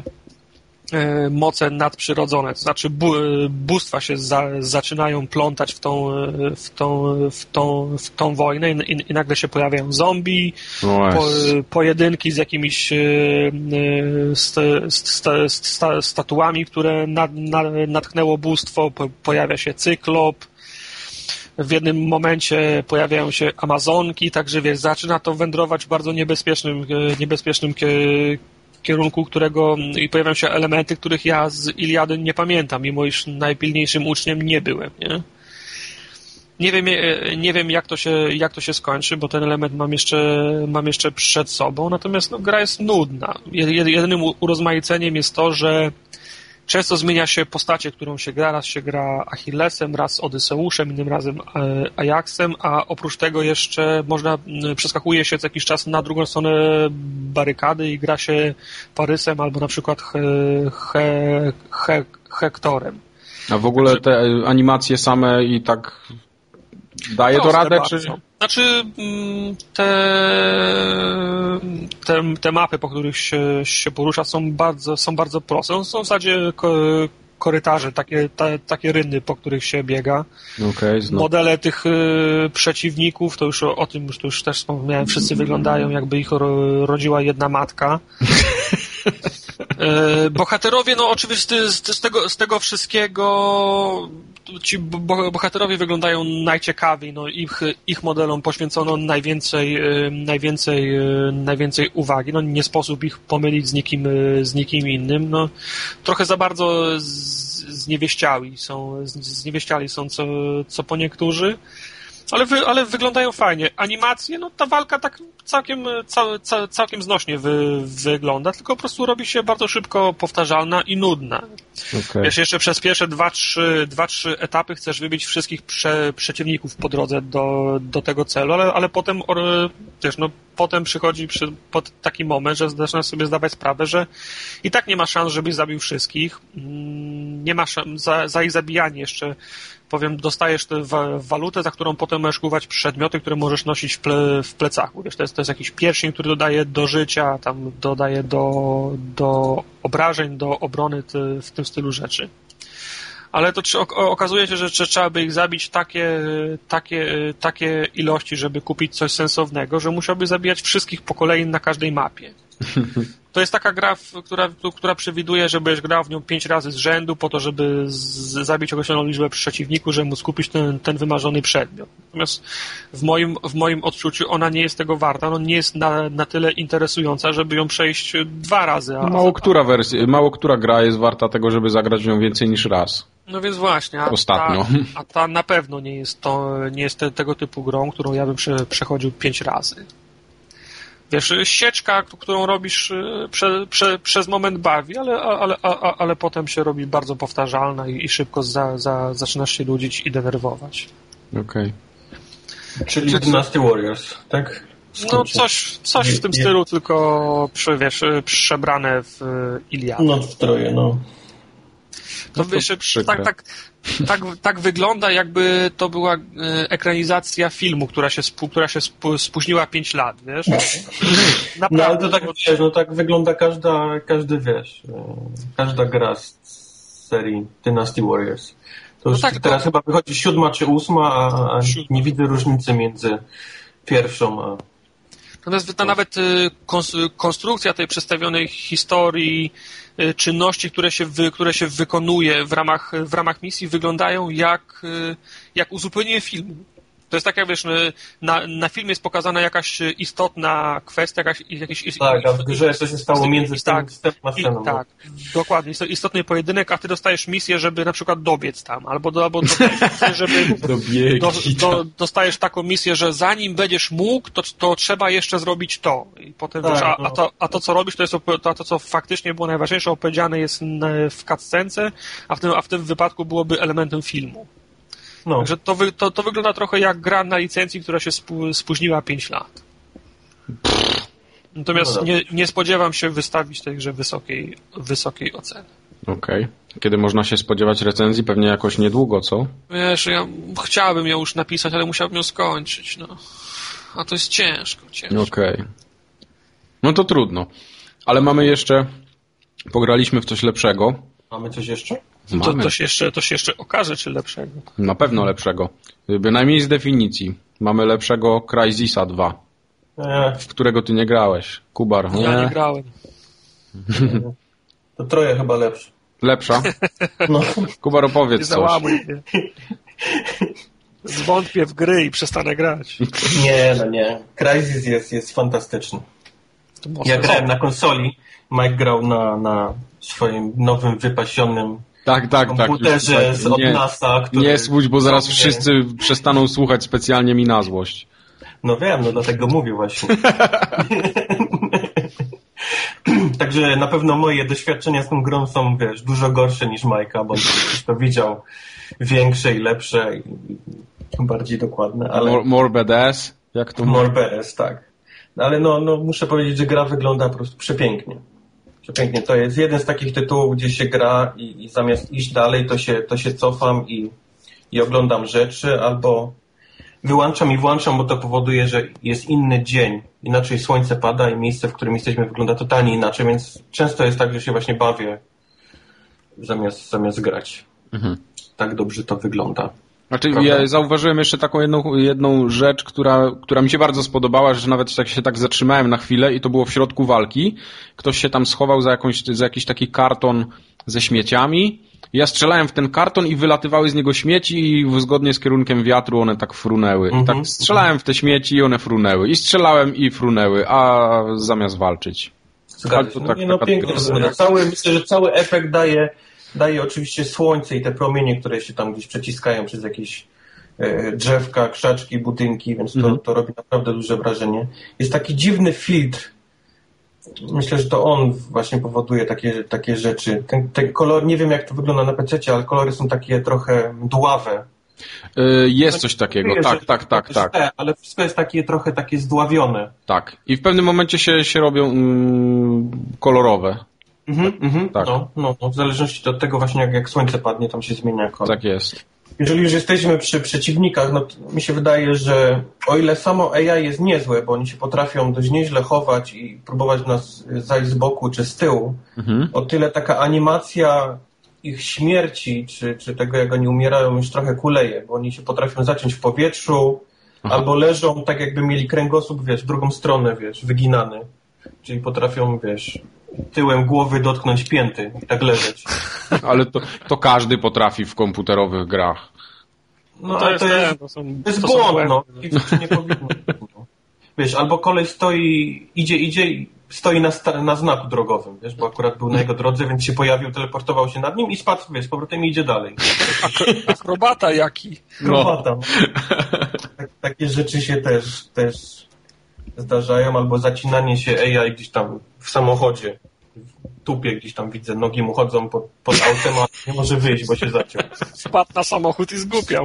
moce nadprzyrodzone, to znaczy bóstwa się zaczynają plątać w tą wojnę i nagle się pojawiają zombie, pojedynki z jakimiś statuami, które natknęło bóstwo, pojawia się cyklop. W jednym momencie pojawiają się Amazonki, także wiesz, zaczyna to wędrować w bardzo niebezpiecznym kierunku, i pojawiają się elementy, których ja z Iliady nie pamiętam, mimo iż najpilniejszym uczniem nie byłem, nie? Nie wiem jak to się skończy, bo ten element mam jeszcze przed sobą, natomiast no, gra jest nudna. Jedynym urozmaiceniem jest to, że często zmienia się postacie, którą się gra. Raz się gra Achillesem, raz Odyseuszem, innym razem Ajaxem, a oprócz tego jeszcze przeskakuje się co jakiś czas na drugą stronę barykady i gra się Parysem albo na przykład Hektorem. A w ogóle te animacje same i tak daje to radę, czy... Znaczy te mapy, po których się porusza, są bardzo proste. Są w zasadzie korytarze, takie rynny, po których się biega. Okay, modele tych przeciwników, to już o tym to już też wspomniałem, wszyscy wyglądają jakby ich rodziła jedna matka. Bohaterowie, no oczywiście z tego wszystkiego ci bohaterowie wyglądają najciekawiej, no ich modelom poświęcono najwięcej uwagi, no nie sposób ich pomylić z nikim innym, no trochę za bardzo zniewieściali są co po niektórzy, ale wyglądają fajnie. Animacje, no ta walka tak całkiem znośnie wygląda, tylko po prostu robi się bardzo szybko powtarzalna i nudna. Okay. Wiesz, jeszcze przez pierwsze 2-3 etapy chcesz wybić wszystkich przeciwników po drodze do tego celu, ale potem wiesz, no potem przychodzi taki moment, że zaczynasz sobie zdawać sprawę, że i tak nie ma szans, żebyś zabił wszystkich. Nie ma szans, za ich zabijanie jeszcze dostajesz tę walutę, za którą potem możesz kupować przedmioty, które możesz nosić w plecaku. Wiesz, to jest jakiś pierścień, który dodaje do życia, tam dodaje do obrażeń, do obrony, w tym stylu rzeczy. Ale to okazuje się, że trzeba by ich zabić takie ilości, żeby kupić coś sensownego, że musiałby zabijać wszystkich po kolei na każdej mapie. To jest taka gra, która przewiduje, że będziesz grał w nią 5 razy z rzędu po to, żeby zabić określoną liczbę przeciwników, żeby móc kupić ten wymarzony przedmiot. Natomiast w moim odczuciu ona nie jest tego warta, ona nie jest na tyle interesująca, żeby ją przejść 2 razy. Mało która gra jest warta tego, żeby zagrać w nią więcej niż raz. No więc właśnie, ostatnio. A ta na pewno nie jest tego typu grą, którą ja bym przechodził 5 razy. Wiesz, sieczka, którą robisz przez moment bawi, ale potem się robi bardzo powtarzalna i szybko zaczynasz się nudzić i denerwować. Okej. Czyli Dynasty Warriors, tak? No coś w tym stylu, tylko przebrane w Iliadę. No w troje, no. To wiesz, tak wygląda, jakby to była ekranizacja filmu, która się spóźniła 5 lat, wiesz? Naprawdę. No ale to tak, wiesz, no tak wygląda każdy, wiesz, każda gra z serii Dynasty Warriors. To już tak, teraz chyba wychodzi 7. czy 8, a nie widzę różnicy między pierwszą a... Natomiast nawet konstrukcja tej przedstawionej historii, czynności, które się wykonuje w ramach misji, wyglądają jak uzupełnienie filmu. To jest tak, jak wiesz, na filmie jest pokazana jakaś istotna kwestia, jakiś tak, a w grze coś się stało między sceną a sceną. Tak, dokładnie. Jest istotny pojedynek, a ty dostajesz misję, żeby na przykład dobiec tam, albo dostajesz taką misję, że zanim będziesz mógł, to trzeba jeszcze zrobić to. I potem tak, wiesz, a to, co robisz, to co faktycznie było najważniejsze, opowiedziane jest w cutscence, a w tym wypadku byłoby elementem filmu. No. Także to wygląda trochę jak gra na licencji, która się spóźniła 5 lat. Natomiast nie spodziewam się wystawić tej grze wysokiej oceny. Okej. Kiedy można się spodziewać recenzji? Pewnie jakoś niedługo, co? Wiesz, ja chciałbym ją już napisać, ale musiałbym ją skończyć, no. A to jest ciężko. Okej. No to trudno. Ale mamy jeszcze... Pograliśmy w coś lepszego. Mamy coś jeszcze? To się jeszcze okaże, czy lepszego. Na pewno lepszego. Bynajmniej z definicji. Mamy lepszego Crysisa 2. W którego ty nie grałeś. Kubar. Ja nie grałem. To troje chyba lepsze. Lepsza? No. Kubar, opowiedz coś. Zwątpię w gry i przestanę grać. Nie. Crysis jest fantastyczny. Ja grałem na konsoli. Mike grał na swoim nowym, wypasionym Tak. komputerze od NASA, który... Nie słuchaj, bo zaraz wszyscy przestaną słuchać specjalnie mi na złość. No wiem, no dlatego mówię właśnie. Także na pewno moje doświadczenia z tą grą są, wiesz, dużo gorsze niż Majka, bo ktoś to widział większe i lepsze i bardziej dokładne, ale... More badass? Jak to More badass, tak. Ale no muszę powiedzieć, że gra wygląda po prostu przepięknie. Przepięknie. To jest jeden z takich tytułów, gdzie się gra i zamiast iść dalej, to się cofam i oglądam rzeczy, albo wyłączam i włączam, bo to powoduje, że jest inny dzień. Inaczej słońce pada i miejsce, w którym jesteśmy, wygląda totalnie inaczej, więc często jest tak, że się właśnie bawię zamiast grać. Mhm. Tak dobrze to wygląda. Znaczy, ja zauważyłem jeszcze taką jedną rzecz, która mi się bardzo spodobała, że nawet się tak zatrzymałem na chwilę i to było w środku walki. Ktoś się tam schował za jakiś taki karton ze śmieciami. Ja strzelałem w ten karton i wylatywały z niego śmieci i zgodnie z kierunkiem wiatru one tak frunęły. I tak strzelałem w te śmieci i one frunęły. I strzelałem i frunęły, a zamiast walczyć. Pięknie. Myślę, że cały efekt daje oczywiście słońce i te promienie, które się tam gdzieś przeciskają przez jakieś drzewka, krzaczki, budynki, więc to robi naprawdę duże wrażenie. Jest taki dziwny filtr. Myślę, że to on właśnie powoduje takie rzeczy. Ten kolor, nie wiem jak to wygląda na PC-cie, ale kolory są takie trochę mdławe. Jest coś takiego, tak. Ale wszystko jest trochę takie zdławione. Tak. I w pewnym momencie się robią kolorowe. Tak. No, w zależności od tego właśnie jak słońce padnie, tam się zmienia kolor. Tak jest. Jeżeli już jesteśmy przy przeciwnikach, no to mi się wydaje, że o ile samo AI jest niezłe, bo oni się potrafią dość nieźle chować i próbować nas zajść z boku czy z tyłu, o tyle taka animacja ich śmierci, czy tego jak oni umierają już trochę kuleje, bo oni się potrafią zaciąć w powietrzu, albo leżą tak jakby mieli kręgosłup, w drugą stronę, wyginany. Czyli potrafią, tyłem głowy dotknąć pięty i tak leżeć. Ale to każdy potrafi w komputerowych grach. No to jest błąd, no. I nie powinno. Albo koleś idzie i stoi na znaku drogowym, bo akurat był na jego drodze, więc się pojawił, teleportował się nad nim i spadł, z powrotem idzie dalej. Akrobata jaki. Akrobata. Takie rzeczy się też zdarzają, albo zacinanie się AI gdzieś tam w samochodzie, w tupie gdzieś tam widzę, nogi mu chodzą pod autem, a nie może wyjść, bo się zaciął. Spadł na samochód i zgłupiał.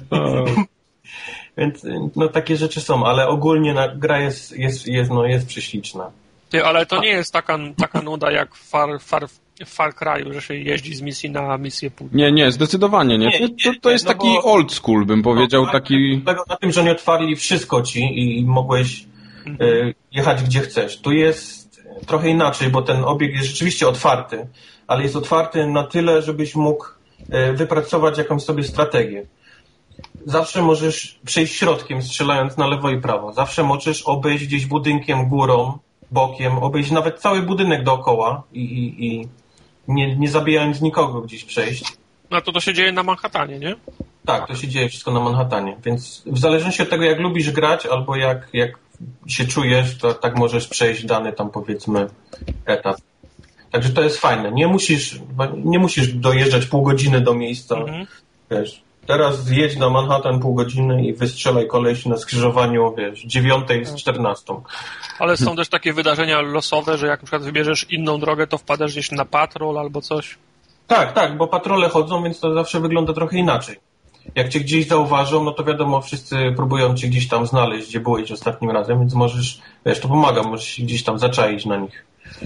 Więc takie rzeczy są, ale ogólnie gra jest prześliczna. Ale to nie jest taka nuda jak w Far Cry'u, że się jeździ z misji na misję później. Nie, zdecydowanie nie. To jest taki old school, bym powiedział, taki... Na tym, że oni otwarli wszystko ci i mogłeś jechać gdzie chcesz. Tu jest trochę inaczej, bo ten obieg jest rzeczywiście otwarty, ale jest otwarty na tyle, żebyś mógł wypracować jakąś sobie strategię. Zawsze możesz przejść środkiem, strzelając na lewo i prawo. Zawsze możesz obejść gdzieś budynkiem, górą, bokiem, obejść nawet cały budynek dookoła i nie zabijając nikogo gdzieś przejść. No to się dzieje na Manhattanie, nie? Tak, to się dzieje wszystko na Manhattanie, więc w zależności od tego, jak lubisz grać albo jak się czujesz, to tak możesz przejść dany tam, powiedzmy, etap. Także to jest fajne. Nie musisz dojeżdżać pół godziny do miejsca. Teraz zjedź na Manhattan pół godziny i wystrzelaj koleś na skrzyżowaniu, 9 z 14. Ale są też takie wydarzenia losowe, że jak na przykład wybierzesz inną drogę, to wpadasz gdzieś na patrol albo coś? Tak, bo patrole chodzą, więc to zawsze wygląda trochę inaczej. Jak cię gdzieś zauważą, no to wiadomo, wszyscy próbują cię gdzieś tam znaleźć, gdzie byłeś ostatnim razem, więc możesz, to pomaga, możesz się gdzieś tam zaczaić na nich.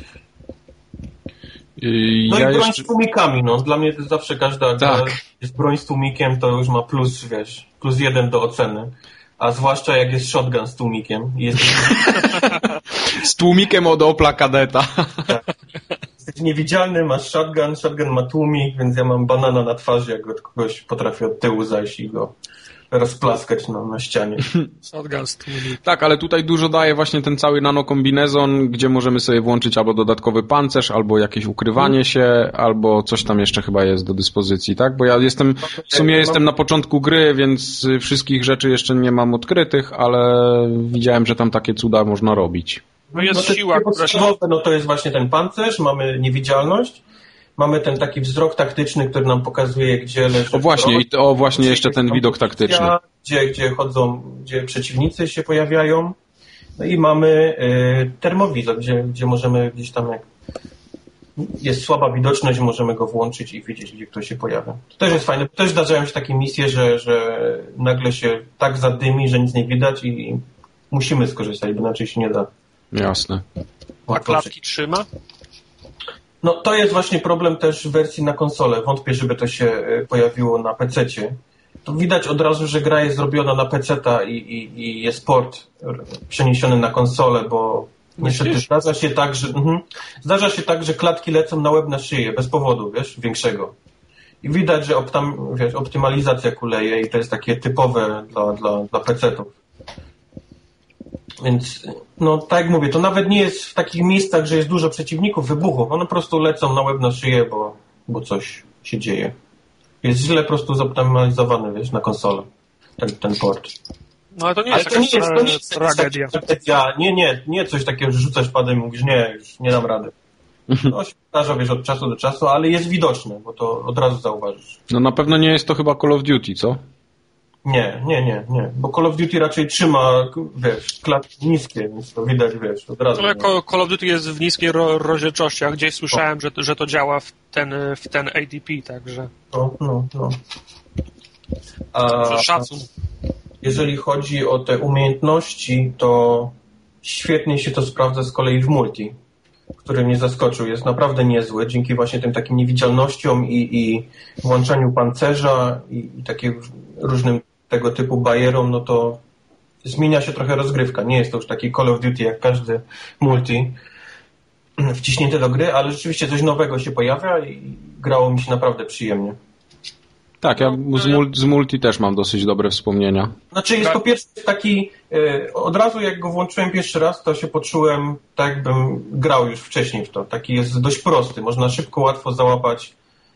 I broń z tłumikami, Dla mnie to zawsze każda gra jest broń z tłumikiem, to już ma plus 1 do oceny. A zwłaszcza jak jest shotgun z tłumikiem. Z tłumikiem od Opla Kadeta. Tak. Jesteś niewidzialny, masz shotgun ma tłumik, więc ja mam banana na twarzy, jak od kogoś potrafię od tyłu zajść i go rozplaskać na ścianie. Shotgun z tłumikiem. Tak, ale tutaj dużo daje właśnie ten cały nanokombinezon, gdzie możemy sobie włączyć albo dodatkowy pancerz, albo jakieś ukrywanie się, albo coś tam jeszcze chyba jest do dyspozycji, tak? Bo ja jestem na początku gry, więc wszystkich rzeczy jeszcze nie mam odkrytych, ale widziałem, że tam takie cuda można robić. No jest siła, która się... to jest właśnie ten pancerz, mamy niewidzialność Mamy ten taki wzrok taktyczny, który nam pokazuje, gdzie leży... Właśnie jeszcze ten widok taktyczny. Gdzie przeciwnicy się pojawiają. No i mamy termowizor, gdzie możemy gdzieś tam, jak jest słaba widoczność, możemy go włączyć i widzieć, gdzie ktoś się pojawia. To też jest fajne. Też zdarzają się takie misje, że nagle się tak zadymi, że nic nie widać i musimy skorzystać, bo inaczej się nie da. Jasne. A klatki trzyma? No to jest właśnie problem też w wersji na konsolę. Wątpię, żeby to się pojawiło na PC-cie. To widać od razu, że gra jest zrobiona na PC-ta i jest port przeniesiony na konsolę, bo niestety zdarza się tak, że klatki lecą na łeb na szyję, bez powodu, większego. I widać, że optymalizacja kuleje i to jest takie typowe dla PC-ów. Więc, no tak jak mówię, to nawet nie jest w takich miejscach, że jest dużo przeciwników, wybuchów. One po prostu lecą na łeb na szyję, bo coś się dzieje. Jest źle po prostu zoptymalizowany, na konsolę, ten port. No ale to nie jest tragedia. Nie coś takiego, że rzucasz padem i mówisz, nie, już nie dam rady. To się zdarza, od czasu do czasu, ale jest widoczne, bo to od razu zauważysz. No na pewno nie jest to chyba Call of Duty, co? Nie, bo Call of Duty raczej trzyma, klatki niskie, więc to widać, od razu. Ale Call of Duty jest w niskiej rozdzielczości, a gdzieś słyszałem, że to działa w ten ADP, także... No. Szacun. Jeżeli chodzi o te umiejętności, to świetnie się to sprawdza z kolei w multi, który mnie zaskoczył. Jest naprawdę niezły, dzięki właśnie tym takim niewidzialnościom i włączaniu pancerza i takim różnym tego typu barierom, no to zmienia się trochę rozgrywka. Nie jest to już taki Call of Duty jak każdy multi wciśnięty do gry, ale rzeczywiście coś nowego się pojawia i grało mi się naprawdę przyjemnie. Tak, ja z multi też mam dosyć dobre wspomnienia. Znaczy jest po pierwsze taki, od razu jak go włączyłem pierwszy raz, to się poczułem tak jakbym grał już wcześniej w to. Taki jest dość prosty, można szybko, łatwo załapać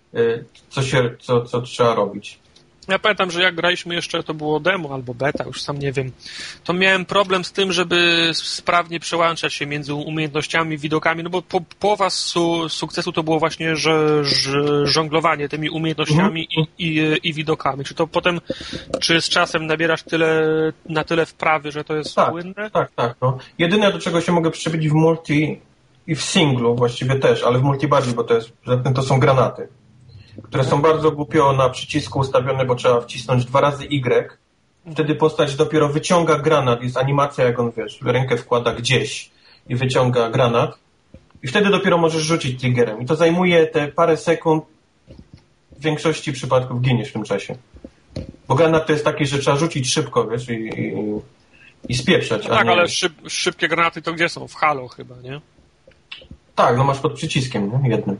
co trzeba robić. Ja pamiętam, że jak graliśmy jeszcze, to było demo albo beta, już sam nie wiem, to miałem problem z tym, żeby sprawnie przełączać się między umiejętnościami, widokami, no bo połowa sukcesu to było właśnie żonglowanie tymi umiejętnościami i widokami. Czy to potem, czy z czasem nabierasz na tyle wprawy, że to jest płynne? Tak. No. Jedyne, do czego się mogę przyczepić w multi i w singlu właściwie też, ale w multi bardziej, bo to są granaty, które są bardzo głupio na przycisku ustawione, bo trzeba wcisnąć 2 razy Y. Wtedy postać dopiero wyciąga granat. Jest animacja, jak on, rękę wkłada gdzieś i wyciąga granat. I wtedy dopiero możesz rzucić triggerem. I to zajmuje te parę sekund. W większości przypadków giniesz w tym czasie. Bo granat to jest taki, że trzeba rzucić szybko, i spieprzać. No tak, ale szybkie granaty to gdzie są? W Halo chyba, nie? Tak, no masz pod przyciskiem, nie? Jednym.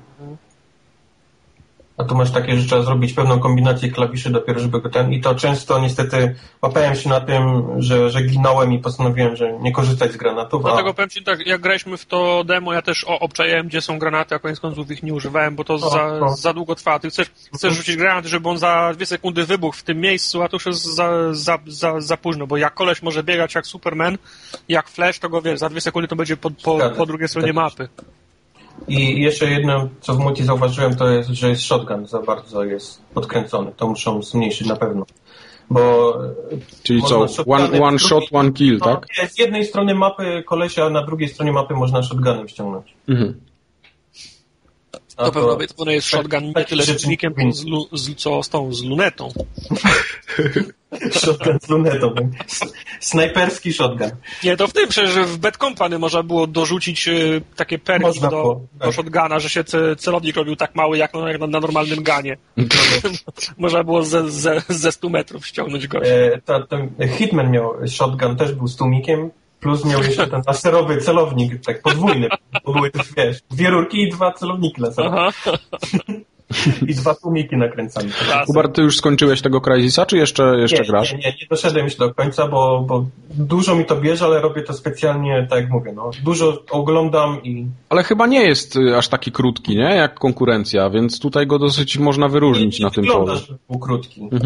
A tu masz takie, że trzeba zrobić pewną kombinację klawiszy dopiero, żeby go I to często niestety łapałem się na tym, że ginąłem i postanowiłem, że nie korzystać z granatów. Dlatego powiem ci tak, jak graliśmy w to demo, ja też obczajałem, gdzie są granaty, a koniec końców ich nie używałem, bo to za długo trwa. Ty chcesz rzucić granat, żeby on za 2 sekundy wybuchł w tym miejscu, a to już jest za późno, bo jak koleś może biegać jak Superman, jak Flash, to go za 2 sekundy to będzie po drugiej stronie mapy. I jeszcze jedno, co w multi zauważyłem, to jest, że jest shotgun za bardzo jest podkręcony. To muszą zmniejszyć na pewno. Czyli co? One shot, one kill, tak? Nie, z jednej strony mapy kolesia, a na drugiej stronie mapy można shotgunem ściągnąć. Mhm. To pewno jest shotgun nie tyle czynnikiem, co z lunetą. Shotgun z lunetą. Snajperski shotgun. Nie, to w tym, przecież w Bad Company można było dorzucić takie perki do shotguna, że się celownik robił tak mały, jak na normalnym ganie. Można było ze 100 metrów ściągnąć gościa. Ten Hitman miał shotgun, też był z tłumikiem, plus miał jeszcze ten laserowy celownik, tak podwójny. Bo były też, 2 rurki i 2 celowniki laserowe. I 2 tłumiki nakręcane. Hubert, ty już skończyłeś tego Crysisa, czy jeszcze grasz? Nie doszedłem jeszcze do końca, bo dużo mi to bierze, ale robię to specjalnie, tak jak mówię, dużo oglądam i... Ale chyba nie jest aż taki krótki, nie? Jak konkurencja, więc tutaj go dosyć można wyróżnić na tym polu. Że był krótki.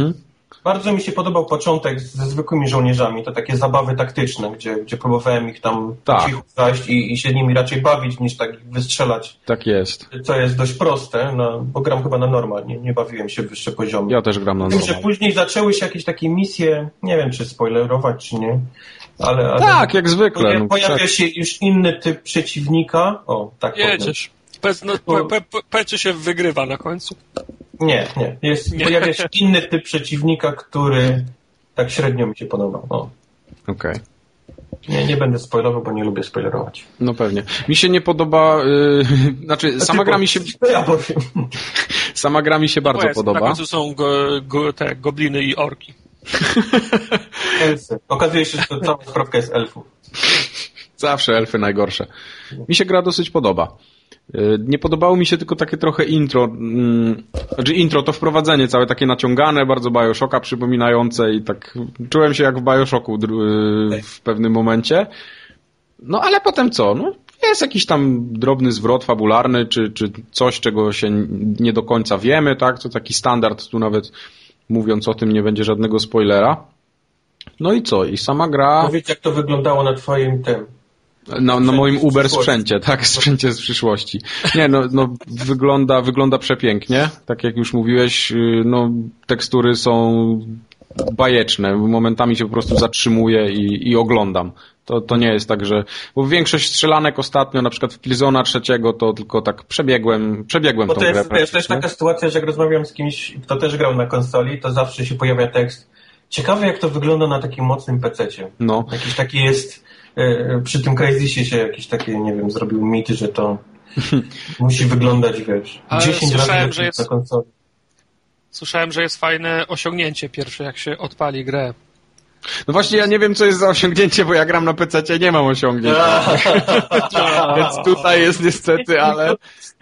Bardzo mi się podobał początek ze zwykłymi żołnierzami, to takie zabawy taktyczne, gdzie próbowałem ich tam po cichu zajść i się nimi raczej bawić, niż tak ich wystrzelać. Tak jest. Co jest dość proste, bo gram chyba na normal, nie bawiłem się w wyższe poziomy. Ja też gram na normal. Że później zaczęły się jakieś takie misje, nie wiem czy spoilerować, czy nie. Ale tak, jak zwykle. Pojawia się już inny typ przeciwnika. O, tak jedziesz. Powiedz, się wygrywa na końcu. Nie. Pojawia się inny typ przeciwnika, który tak średnio mi się podobał. Okej. Nie będę spoilował, bo nie lubię spoilerować. No pewnie. Mi się nie podoba... sama gra mi się... Ja powiem. Sama gra mi się bardzo podoba. Na końcu są te gobliny i orki. Elfy. Okazuje się, że to cała sprawka jest elfów. Zawsze elfy najgorsze. Mi się gra dosyć podoba. Nie podobało mi się tylko takie trochę intro. Znaczy intro to wprowadzenie całe takie naciągane, bardzo Bioshocka przypominające i tak czułem się jak w Bioshocku w pewnym momencie. No ale potem co? No, jest jakiś tam drobny zwrot fabularny, czy coś, czego się nie do końca wiemy, tak? To taki standard, tu nawet mówiąc o tym nie będzie żadnego spoilera. No i co? I sama gra... Powiedz, jak to wyglądało na twoim tym... Na moim Uber sprzęcie, tak, sprzęcie z przyszłości. Nie, no wygląda przepięknie. Tak jak już mówiłeś, no tekstury są bajeczne. Momentami się po prostu zatrzymuję i oglądam. To nie jest tak, że... Bo większość strzelanek ostatnio, na przykład w Killzone'a 3, to tylko tak przebiegłem bo tą to grę. To jest taka sytuacja, że jak rozmawiam z kimś, kto też grał na konsoli, to zawsze się pojawia tekst. Ciekawe, jak to wygląda na takim mocnym PC-cie. No. Jakiś taki jest... Przy tym Crysisie się jakieś takie, nie wiem, zrobił mity, że to musi wyglądać, wiesz, 10 razy na konsoli. Słyszałem, że jest fajne osiągnięcie pierwsze, jak się odpali grę. No właśnie, ja nie wiem, co jest za osiągnięcie, bo ja gram na PC-cie, nie mam osiągnięć. Więc tutaj jest niestety, ale...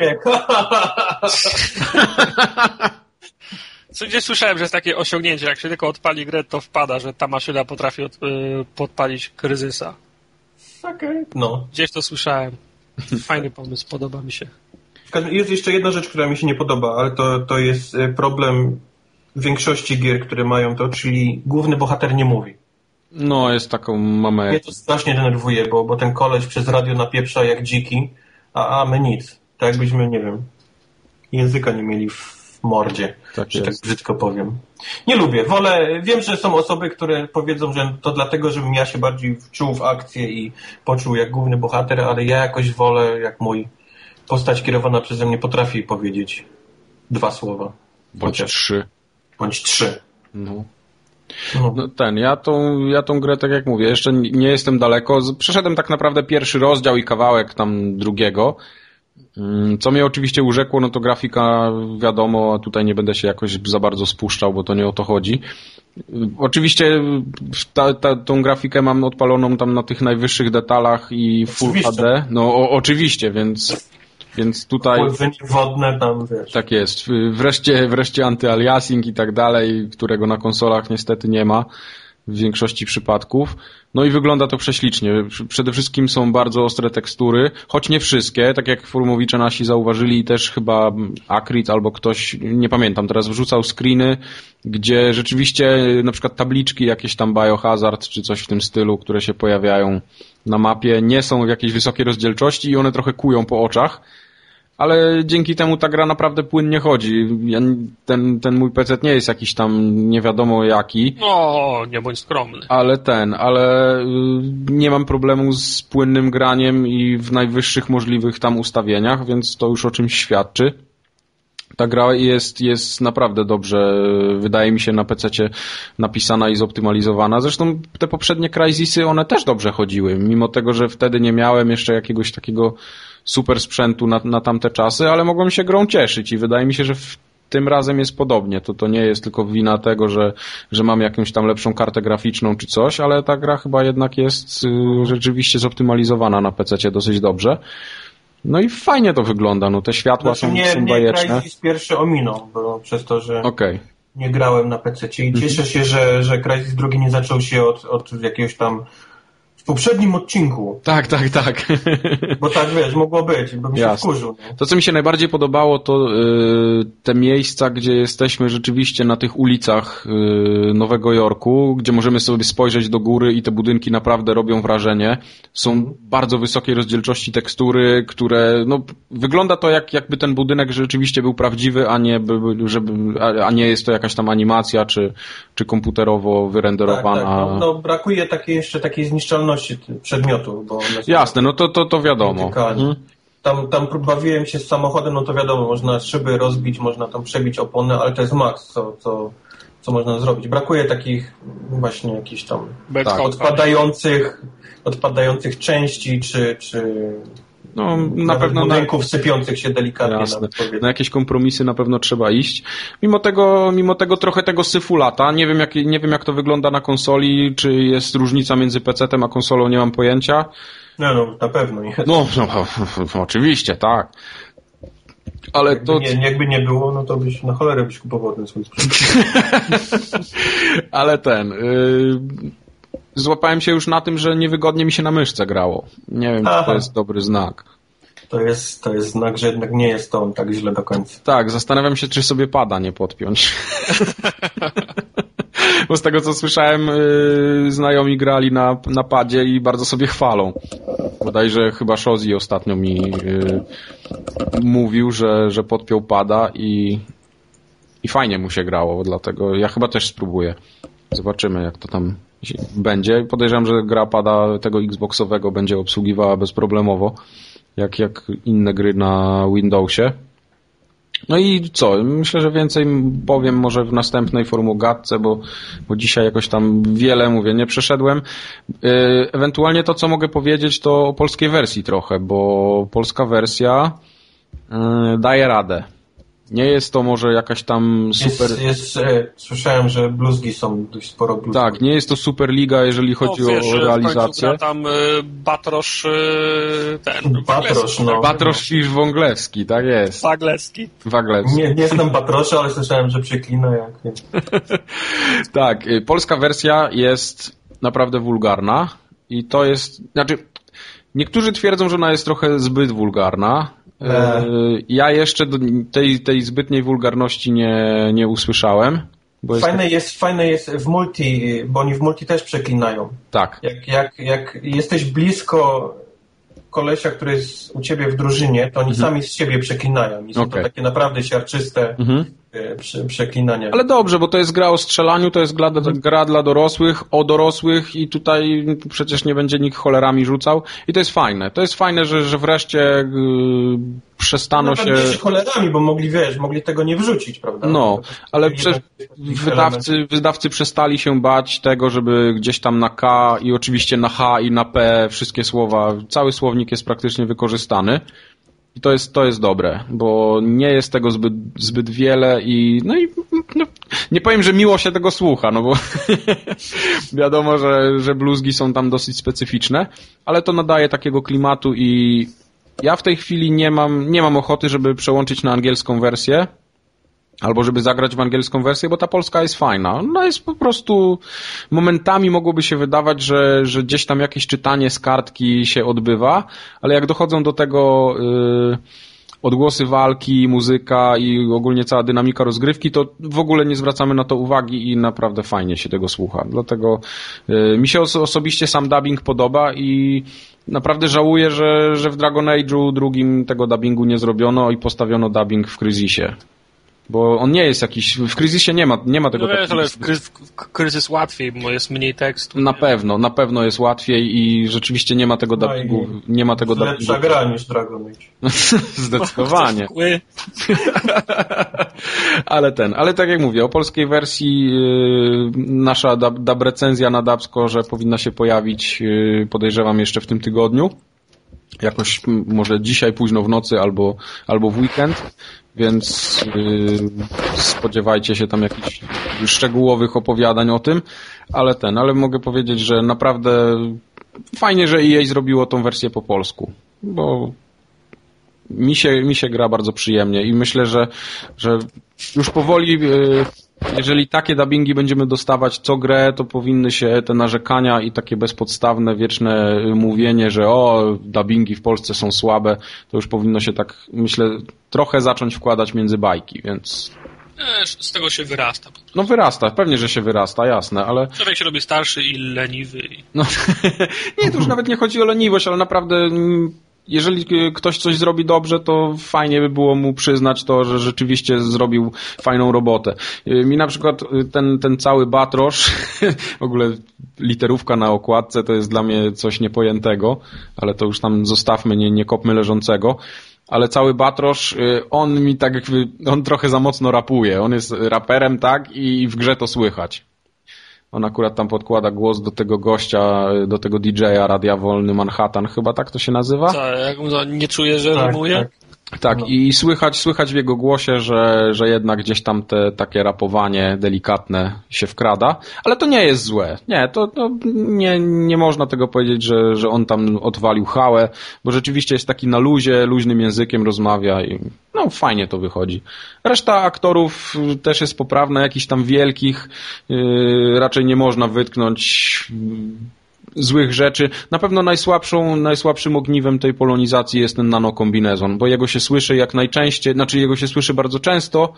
Gdzieś słyszałem, że jest takie osiągnięcie, jak się tylko odpali grę, to wpada, że ta maszyna potrafi podpalić Crysysa. Okej. No. Gdzieś to słyszałem. Fajny pomysł, podoba mi się. Jest jeszcze jedna rzecz, która mi się nie podoba, ale to jest problem większości gier, które mają to, czyli główny bohater nie mówi. No, jest taką mamę. Mnie to strasznie denerwuje, bo ten koleś przez radio napieprza jak dziki, a my nic. Tak jakbyśmy, nie wiem, języka nie mieli w mordzie, że tak brzydko powiem. Nie lubię. Wiem, że są osoby, które powiedzą, że to dlatego, żebym ja się bardziej wczuł w akcję i poczuł jak główny bohater, ale ja jakoś wolę, jak mój postać kierowana przeze mnie potrafi powiedzieć 2 słowa. Bądź 3. Bądź 3. No, ja tą grę, tak jak mówię, jeszcze nie jestem daleko. Przeszedłem tak naprawdę pierwszy rozdział i kawałek tam drugiego. Co mnie oczywiście urzekło, no to grafika, wiadomo, a tutaj nie będę się jakoś za bardzo spuszczał, bo to nie o to chodzi. Oczywiście tą grafikę mam odpaloną tam na tych najwyższych detalach i Full HD. No oczywiście, więc tutaj... wodne tam, wiesz. Tak jest. Wreszcie anty-aliasing i tak dalej, którego na konsolach niestety nie ma w większości przypadków. No i wygląda to prześlicznie. Przede wszystkim są bardzo ostre tekstury, choć nie wszystkie, tak jak forumowicze nasi zauważyli, też chyba Akrit albo ktoś, nie pamiętam, teraz wrzucał screeny, gdzie rzeczywiście na przykład tabliczki jakieś tam Biohazard czy coś w tym stylu, które się pojawiają na mapie, nie są w jakiejś wysokiej rozdzielczości i one trochę kują po oczach. Ale dzięki temu ta gra naprawdę płynnie chodzi. Ten mój PC nie jest jakiś tam nie wiadomo jaki. No, nie bądź skromny. Ale nie mam problemu z płynnym graniem i w najwyższych możliwych tam ustawieniach, więc to już o czymś świadczy. Ta gra jest naprawdę dobrze, wydaje mi się, na PC-cie napisana i zoptymalizowana. Zresztą te poprzednie Crysisy, one też dobrze chodziły, mimo tego, że wtedy nie miałem jeszcze jakiegoś takiego super sprzętu na tamte czasy, ale mogłem się grą cieszyć i wydaje mi się, że tym razem jest podobnie. To nie jest tylko wina tego, że mam jakąś tam lepszą kartę graficzną czy coś, ale ta gra chyba jednak jest rzeczywiście zoptymalizowana na PC-cie dosyć dobrze. No i fajnie to wygląda, no te światła są bajeczne. Mnie Crysis pierwszy ominął, bo przez to, że nie grałem na PC-cie i cieszę się, że Crysis drugi nie zaczął się od jakiegoś tam poprzednim odcinku. Tak. Bo tak, wiesz, mogło być, bo mi się wkurzył. Nie? To, co mi się najbardziej podobało, to te miejsca, gdzie jesteśmy rzeczywiście na tych ulicach Nowego Jorku, gdzie możemy sobie spojrzeć do góry i te budynki naprawdę robią wrażenie. Są bardzo wysokiej rozdzielczości tekstury, które, no, wygląda to jakby ten budynek rzeczywiście był prawdziwy, a nie jest to jakaś tam animacja, czy komputerowo wyrenderowana. Tak. No, brakuje takiej zniszczalności przedmiotu. Bo jasne, no to wiadomo. Tam bawiłem się z samochodem, no to wiadomo, można szyby rozbić, można tam przebić opony, ale to jest maks, co można zrobić. Brakuje takich właśnie jakichś tam odpadających części, czy no, na pewno budynków sypiących się delikatnie. Na jakieś kompromisy na pewno trzeba iść. Mimo tego trochę tego syfu lata. Nie wiem jak to wygląda na konsoli, czy jest różnica między PC-tem a konsolą, nie mam pojęcia. No, na pewno jest. No, oczywiście, tak. Ale jakby nie było, no to byś na cholerę kupował ten swój sprzęt. Ale złapałem się już na tym, że niewygodnie mi się na myszce grało. Nie wiem, czy to jest dobry znak. To jest znak, że jednak nie jest to on tak źle do końca. Tak, zastanawiam się, czy sobie pada nie podpiąć. Bo z tego, co słyszałem, znajomi grali na padzie i bardzo sobie chwalą. Bodajże chyba Shozi ostatnio mi mówił, że podpiął pada i fajnie mu się grało, dlatego ja chyba też spróbuję. Zobaczymy, jak to tam będzie. Podejrzewam, że gra pada tego Xboxowego będzie obsługiwała bezproblemowo, jak inne gry na Windowsie. No i co? Myślę, że więcej powiem może w następnej formogatce, bo dzisiaj jakoś tam wiele, nie przeszedłem. Ewentualnie to, co mogę powiedzieć, to o polskiej wersji trochę, bo polska wersja daje radę. Nie jest to może jakaś tam super... Słyszałem, że bluzgi są dość sporo bluzgi. Tak, nie jest to super liga, jeżeli chodzi o realizację. Gra tam Batrosz Batrosz Wąglewski, tak jest. Waglewski. Nie znam Batrosza, ale słyszałem, że przeklina jak nie. Tak, polska wersja jest naprawdę wulgarna i to jest... Znaczy, niektórzy twierdzą, że ona jest trochę zbyt wulgarna. Ja jeszcze tej zbytniej wulgarności nie usłyszałem. Bo fajne jest w multi, bo oni w multi też przeklinają. Tak. Jak jesteś blisko kolesia, który jest u ciebie w drużynie, to oni sami z siebie przeklinają. I są to takie naprawdę siarczyste przeklinania. Ale dobrze, bo to jest gra o strzelaniu, to jest gra dla dorosłych, o dorosłych i tutaj przecież nie będzie nikt cholerami rzucał. I to jest fajne. To jest fajne, że wreszcie przestano się... Nawet cholerami, bo mogli tego nie wrzucić, prawda? No, ale wydawcy przestali się bać tego, żeby gdzieś tam na K i oczywiście na H i na P wszystkie słowa, cały słownik jest praktycznie wykorzystany. I to jest dobre, bo nie jest tego zbyt wiele i nie powiem, że miło się tego słucha, no bo wiadomo, że bluzgi są tam dosyć specyficzne, ale to nadaje takiego klimatu i ja w tej chwili nie mam ochoty, żeby przełączyć na angielską wersję albo żeby zagrać w angielską wersję, bo ta polska jest fajna. Ona jest po prostu... Momentami mogłoby się wydawać, że gdzieś tam jakieś czytanie z kartki się odbywa, ale jak dochodzą do tego odgłosy walki, muzyka i ogólnie cała dynamika rozgrywki, to w ogóle nie zwracamy na to uwagi i naprawdę fajnie się tego słucha. Dlatego mi się osobiście sam dubbing podoba i naprawdę żałuję, że w Dragon Age'u drugim tego dubbingu nie zrobiono i postawiono dubbing w Crysisie. Bo on nie jest jakiś... W Crysisie nie ma tego... No wiesz, ale w Crysis łatwiej, bo jest mniej tekstu. Na pewno jest łatwiej i rzeczywiście nie ma tego dubbingu. Nie ma tego dubbingu. Lepsza gra niż Dragon Age. Zdecydowanie. Ale tak jak mówię, o polskiej wersji nasza dub recenzja na Dubscore powinna się pojawić, podejrzewam, jeszcze w tym tygodniu. Jakoś może dzisiaj późno w nocy albo w weekend. Więc spodziewajcie się tam jakichś szczegółowych opowiadań o tym, ale mogę powiedzieć, że naprawdę fajnie, że EA zrobiło tą wersję po polsku, bo mi się gra bardzo przyjemnie i myślę, że już powoli jeżeli takie dubbingi będziemy dostawać co grę, to powinny się te narzekania i takie bezpodstawne, wieczne mówienie, że dubbingi w Polsce są słabe, to już powinno się tak, myślę, trochę zacząć wkładać między bajki, więc... Z tego się wyrasta. No wyrasta, pewnie, że się wyrasta, jasne, ale... Człowiek się robi starszy i leniwy. No, nie, to już nawet nie chodzi o leniwość, ale naprawdę... Jeżeli ktoś coś zrobi dobrze, to fajnie by było mu przyznać to, że rzeczywiście zrobił fajną robotę. Mi na przykład ten cały Batrosz, w ogóle literówka na okładce to jest dla mnie coś niepojętego, ale to już tam zostawmy, nie kopmy leżącego. Ale cały Batrosz, on mi tak jakby, on trochę za mocno rapuje. On jest raperem, tak, i w grze to słychać. On akurat tam podkłada głos do tego gościa, do tego DJ-a Radia Wolny Manhattan, chyba tak to się nazywa? Tak, jak nie czuję, że rymuje? Tak, i słychać w jego głosie, że jednak gdzieś tam te takie rapowanie delikatne się wkrada, ale to nie jest złe. Nie, to nie można tego powiedzieć, że on tam odwalił chałę, bo rzeczywiście jest taki na luzie, luźnym językiem rozmawia i no fajnie to wychodzi. Reszta aktorów też jest poprawna, jakichś tam wielkich raczej nie można wytknąć złych rzeczy. Na pewno najsłabszym ogniwem tej polonizacji jest ten nanokombinezon, bo jego się słyszy jak najczęściej, znaczy jego się słyszy bardzo często,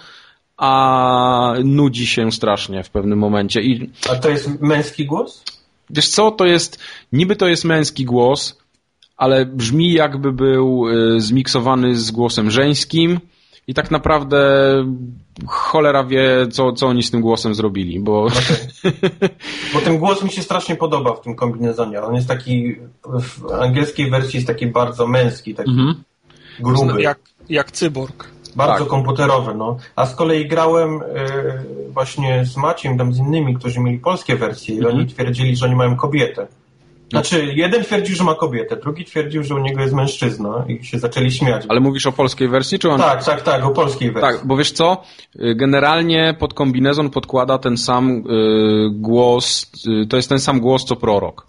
a nudzi się strasznie w pewnym momencie. A to jest męski głos? Wiesz co, niby to jest męski głos, ale brzmi jakby był zmiksowany z głosem żeńskim i tak naprawdę cholera wie, co oni z tym głosem zrobili, bo... Okay. Bo ten głos mi się strasznie podoba w tym kombinezonie. On jest taki, w angielskiej wersji jest taki bardzo męski, taki gruby. Jak cyborg. Bardzo komputerowy, no. A z kolei grałem właśnie z Maciem, tam z innymi, którzy mieli polskie wersje i oni twierdzili, że oni mają kobietę. Znaczy, jeden twierdził, że ma kobietę, drugi twierdził, że u niego jest mężczyzna i się zaczęli śmiać. Ale mówisz o polskiej wersji, czy on... Tak, o polskiej wersji. Tak, bo wiesz co? Generalnie pod kombinezon podkłada ten sam głos, to jest ten sam głos, co prorok.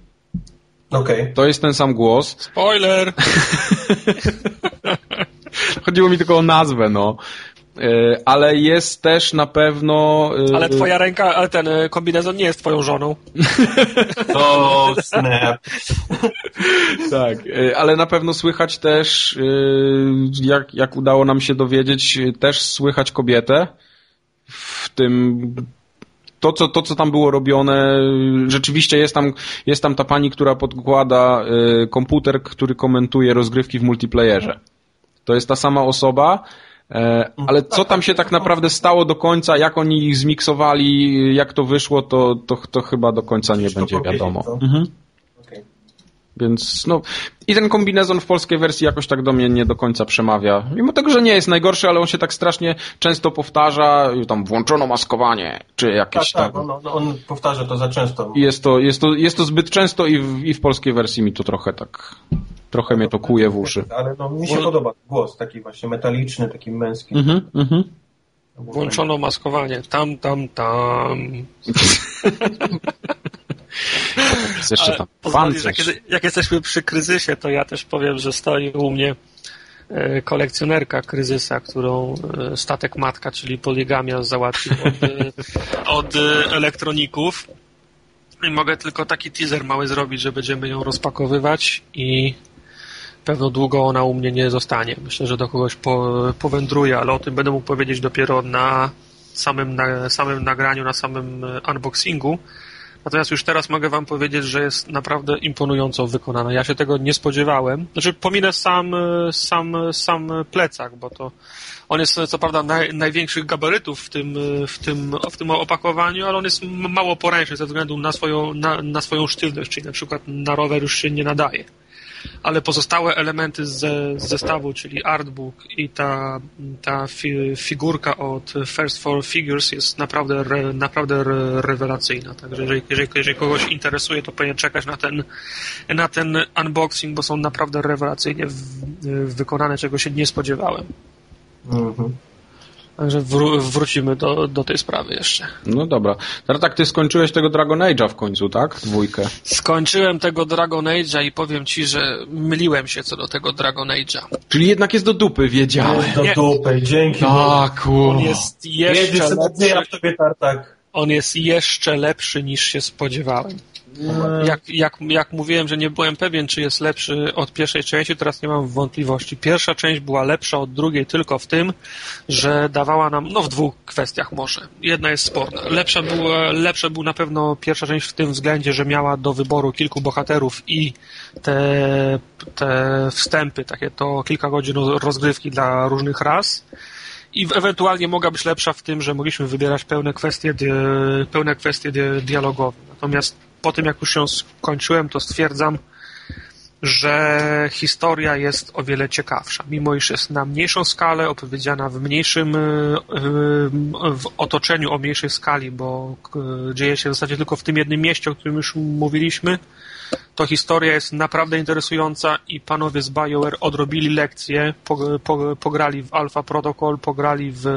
Okej. To jest ten sam głos. Spoiler! Chodziło mi tylko o nazwę, no. Ale jest też na pewno... Ale twoja ręka, ale ten kombinezon nie jest twoją żoną. O, snap. Tak, ale na pewno słychać też, jak udało nam się dowiedzieć, też słychać kobietę w tym... To, co tam było robione, rzeczywiście jest tam ta pani, która podkłada komputer, który komentuje rozgrywki w multiplayerze. To jest ta sama osoba, ale co tam się tak naprawdę stało do końca, jak oni ich zmiksowali, jak to wyszło, to chyba do końca nie będzie wiadomo. Okay. Więc no i ten kombinezon w polskiej wersji jakoś tak do mnie nie do końca przemawia. Mimo tego, że nie jest najgorszy, ale on się tak strasznie często powtarza, tam włączono maskowanie, czy jakieś tak, on powtarza to za często. I jest to zbyt często i w polskiej wersji mi to trochę mnie to kuje w uszy. Ale no, mi się podoba głos taki właśnie metaliczny, taki męski. Włączono maskowanie. Tam. Jest jeszcze tam jak jesteśmy przy kryzysie, to ja też powiem, że stoi u mnie kolekcjonerka kryzysa, którą Statek Matka, czyli Poligamia załatwił od elektroników. I mogę tylko taki teaser mały zrobić, że będziemy ją rozpakowywać i pewno długo ona u mnie nie zostanie. Myślę, że do kogoś powędruje, ale o tym będę mógł powiedzieć dopiero na samym nagraniu, na samym unboxingu. Natomiast już teraz mogę wam powiedzieć, że jest naprawdę imponująco wykonana. Ja się tego nie spodziewałem. Znaczy pominę sam plecak, bo to on jest co prawda największych gabarytów w tym opakowaniu, ale on jest mało poręczny ze względu na swoją sztywność, czyli na przykład na rower już się nie nadaje. Ale pozostałe elementy z zestawu, czyli artbook i ta figurka od First Four Figures jest naprawdę rewelacyjna. Także jeżeli kogoś interesuje, to powinien czekać na ten unboxing, bo są naprawdę rewelacyjnie wykonane, czego się nie spodziewałem. Także wrócimy do tej sprawy jeszcze. No dobra. Teraz tak, ty skończyłeś tego Dragon Age'a w końcu, tak? 2. Skończyłem tego Dragon Age'a i powiem ci, że myliłem się co do tego Dragon Age'a. Czyli jednak jest do dupy, wiedziałem. Jest do dupy, dzięki. Tak, On jest jeszcze lepszy. Tartak. On jest jeszcze lepszy niż się spodziewałem. Jak mówiłem, że nie byłem pewien, czy jest lepszy od pierwszej części, teraz nie mam wątpliwości. Pierwsza część była lepsza od drugiej tylko w tym, że dawała nam, w 2 kwestiach może. Jedna jest sporna. Lepsza była na pewno pierwsza część w tym względzie, że miała do wyboru kilku bohaterów i te wstępy, takie to kilka godzin rozgrywki dla różnych ras. I ewentualnie mogła być lepsza w tym, że mogliśmy wybierać pełne kwestie dialogowe. Natomiast po tym, jak już ją skończyłem, to stwierdzam, że historia jest o wiele ciekawsza. Mimo iż jest na mniejszą skalę, opowiedziana w otoczeniu o mniejszej skali, bo dzieje się w zasadzie tylko w tym jednym mieście, o którym już mówiliśmy, to historia jest naprawdę interesująca i panowie z BioWare odrobili lekcje, pograli w Alpha Protocol, pograli w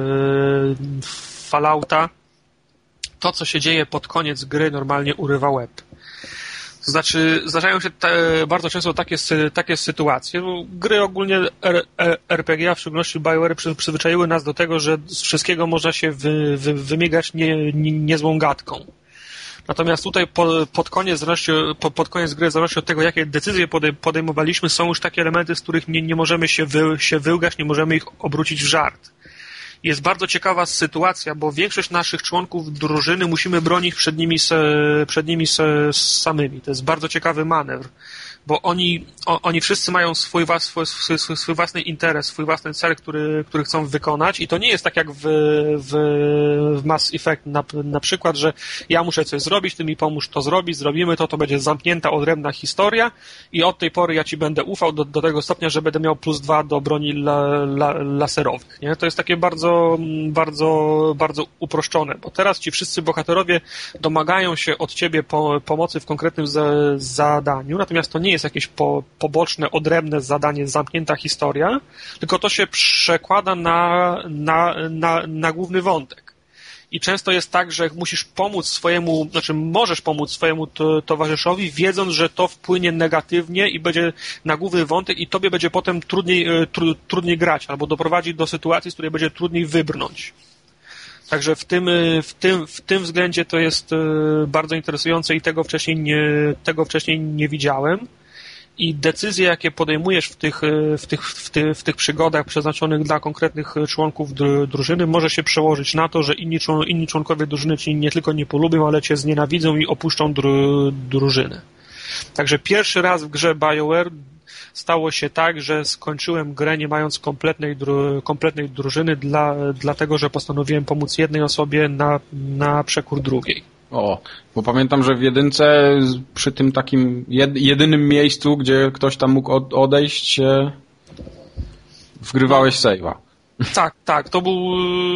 Fallouta. To, co się dzieje pod koniec gry, normalnie urywa łeb. To znaczy, zdarzają się bardzo często takie sytuacje. Gry ogólnie RPG, a w szczególności BioWare, przyzwyczaiły nas do tego, że z wszystkiego można się wymigać niezłą gadką. Natomiast tutaj pod koniec gry, w zależności od tego, jakie decyzje podejmowaliśmy, są już takie elementy, z których nie możemy się wyłgać, nie możemy ich obrócić w żart. Jest bardzo ciekawa sytuacja, bo większość naszych członków drużyny musimy bronić przed nimi samymi. To jest bardzo ciekawy manewr, bo oni wszyscy mają swój własny interes, swój własny cel, który chcą wykonać i to nie jest tak jak w Mass Effect na przykład, że ja muszę coś zrobić, ty mi pomóż to zrobić, zrobimy to będzie zamknięta, odrębna historia i od tej pory ja ci będę ufał do tego stopnia, że będę miał +2 do broni laserowych. Nie? To jest takie bardzo, bardzo, bardzo uproszczone, bo teraz ci wszyscy bohaterowie domagają się od ciebie pomocy w konkretnym zadaniu, natomiast to nie jest jakieś poboczne, odrębne zadanie, zamknięta historia, tylko to się przekłada na główny wątek. I często jest tak, że musisz możesz pomóc swojemu towarzyszowi, wiedząc, że to wpłynie negatywnie i będzie na główny wątek i tobie będzie potem trudniej grać, albo doprowadzi do sytuacji, z której będzie trudniej wybrnąć. Także w tym względzie to jest bardzo interesujące i tego wcześniej nie widziałem. I decyzje, jakie podejmujesz w tych przygodach przeznaczonych dla konkretnych członków drużyny, może się przełożyć na to, że inni członkowie drużyny cię nie tylko nie polubią, ale cię znienawidzą i opuszczą drużynę. Także pierwszy raz w grze BioWare stało się tak, że skończyłem grę nie mając kompletnej drużyny, dlatego że postanowiłem pomóc jednej osobie na przekór drugiej. O, bo pamiętam, że w 1 przy tym takim jedynym miejscu, gdzie ktoś tam mógł odejść, wgrywałeś save'a. Tak, to był...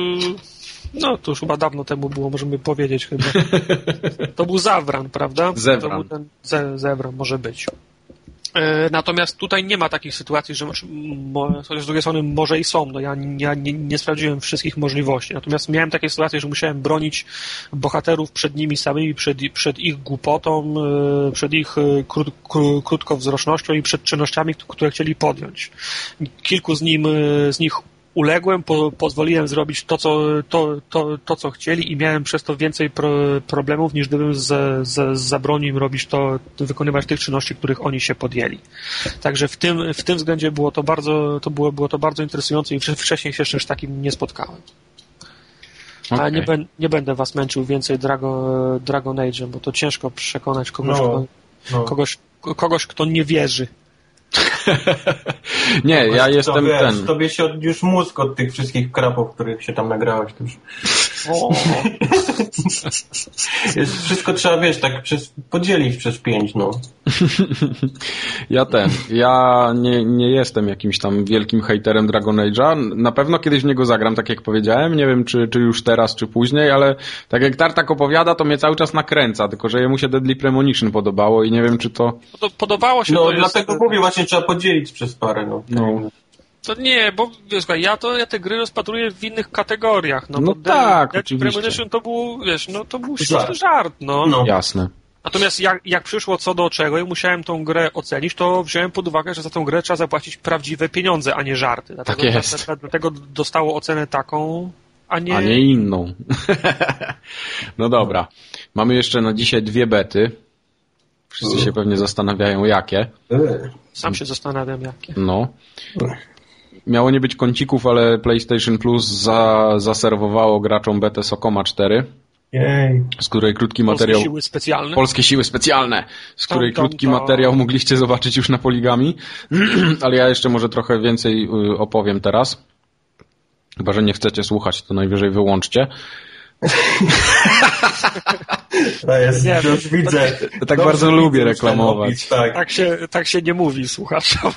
to już chyba dawno temu było, możemy powiedzieć chyba. To był Zevran, prawda? Zevran. To był ten Zevran, może być. Natomiast tutaj nie ma takich sytuacji, że z drugiej strony może i są. Ja nie sprawdziłem wszystkich możliwości. Natomiast miałem takie sytuacje, że musiałem bronić bohaterów przed nimi samymi, przed ich głupotą, przed ich krótkowzrocznością i przed czynnościami, które chcieli podjąć. Kilku z nich uległem, pozwoliłem zrobić to, co chcieli i miałem przez to więcej problemów, niż gdybym zabronił im robić wykonywać tych czynności, których oni się podjęli. Także w tym względzie było to bardzo interesujące i wcześniej się jeszcze z takim nie spotkałem. Okay. Ale nie będę was męczył więcej Dragon Age'em, bo to ciężko przekonać kogoś, kto nie wierzy. Nie, ja jestem ten. Tobie się już mózg od tych wszystkich krapów, których się tam nagrałeś. To już... Wszystko trzeba, tak podzielić przez 5, Ja nie jestem jakimś tam wielkim hejterem Dragon Age'a. Na pewno kiedyś w niego zagram, tak jak powiedziałem. Nie wiem, czy już teraz, czy później, ale tak jak Tartak opowiada, to mnie cały czas nakręca, tylko że jemu się Deadly Premonition podobało i nie wiem, czy to... Podobało się. Dlatego mówię, właśnie trzeba podzielić przez parę, To nie, bo wiesz, ja te gry rozpatruję w innych kategoriach. No tak, Dead oczywiście. Premonition to był, wiesz, to był śmieszny żart, no. Jasne. Natomiast jak przyszło co do czego i musiałem tą grę ocenić, to wziąłem pod uwagę, że za tą grę trzeba zapłacić prawdziwe pieniądze, a nie żarty. Tak jest. Dlatego dostało ocenę taką, a nie inną. No dobra. Mamy jeszcze na dzisiaj 2 bety. Wszyscy się pewnie zastanawiają, jakie. Sam się zastanawiam, jakie. No. Miało nie być kącików, ale PlayStation Plus zaserwowało graczom betę Sokoma 4. Jej. Z której krótki materiał... Polskie siły specjalne. Z której krótki materiał mogliście zobaczyć już na Poligami. Ale ja jeszcze może trochę więcej opowiem teraz. Chyba, że nie chcecie słuchać, to najwyżej wyłączcie. To jest, już widzę. To tak bardzo lubię reklamować. Tak się nie mówi słuchaczom.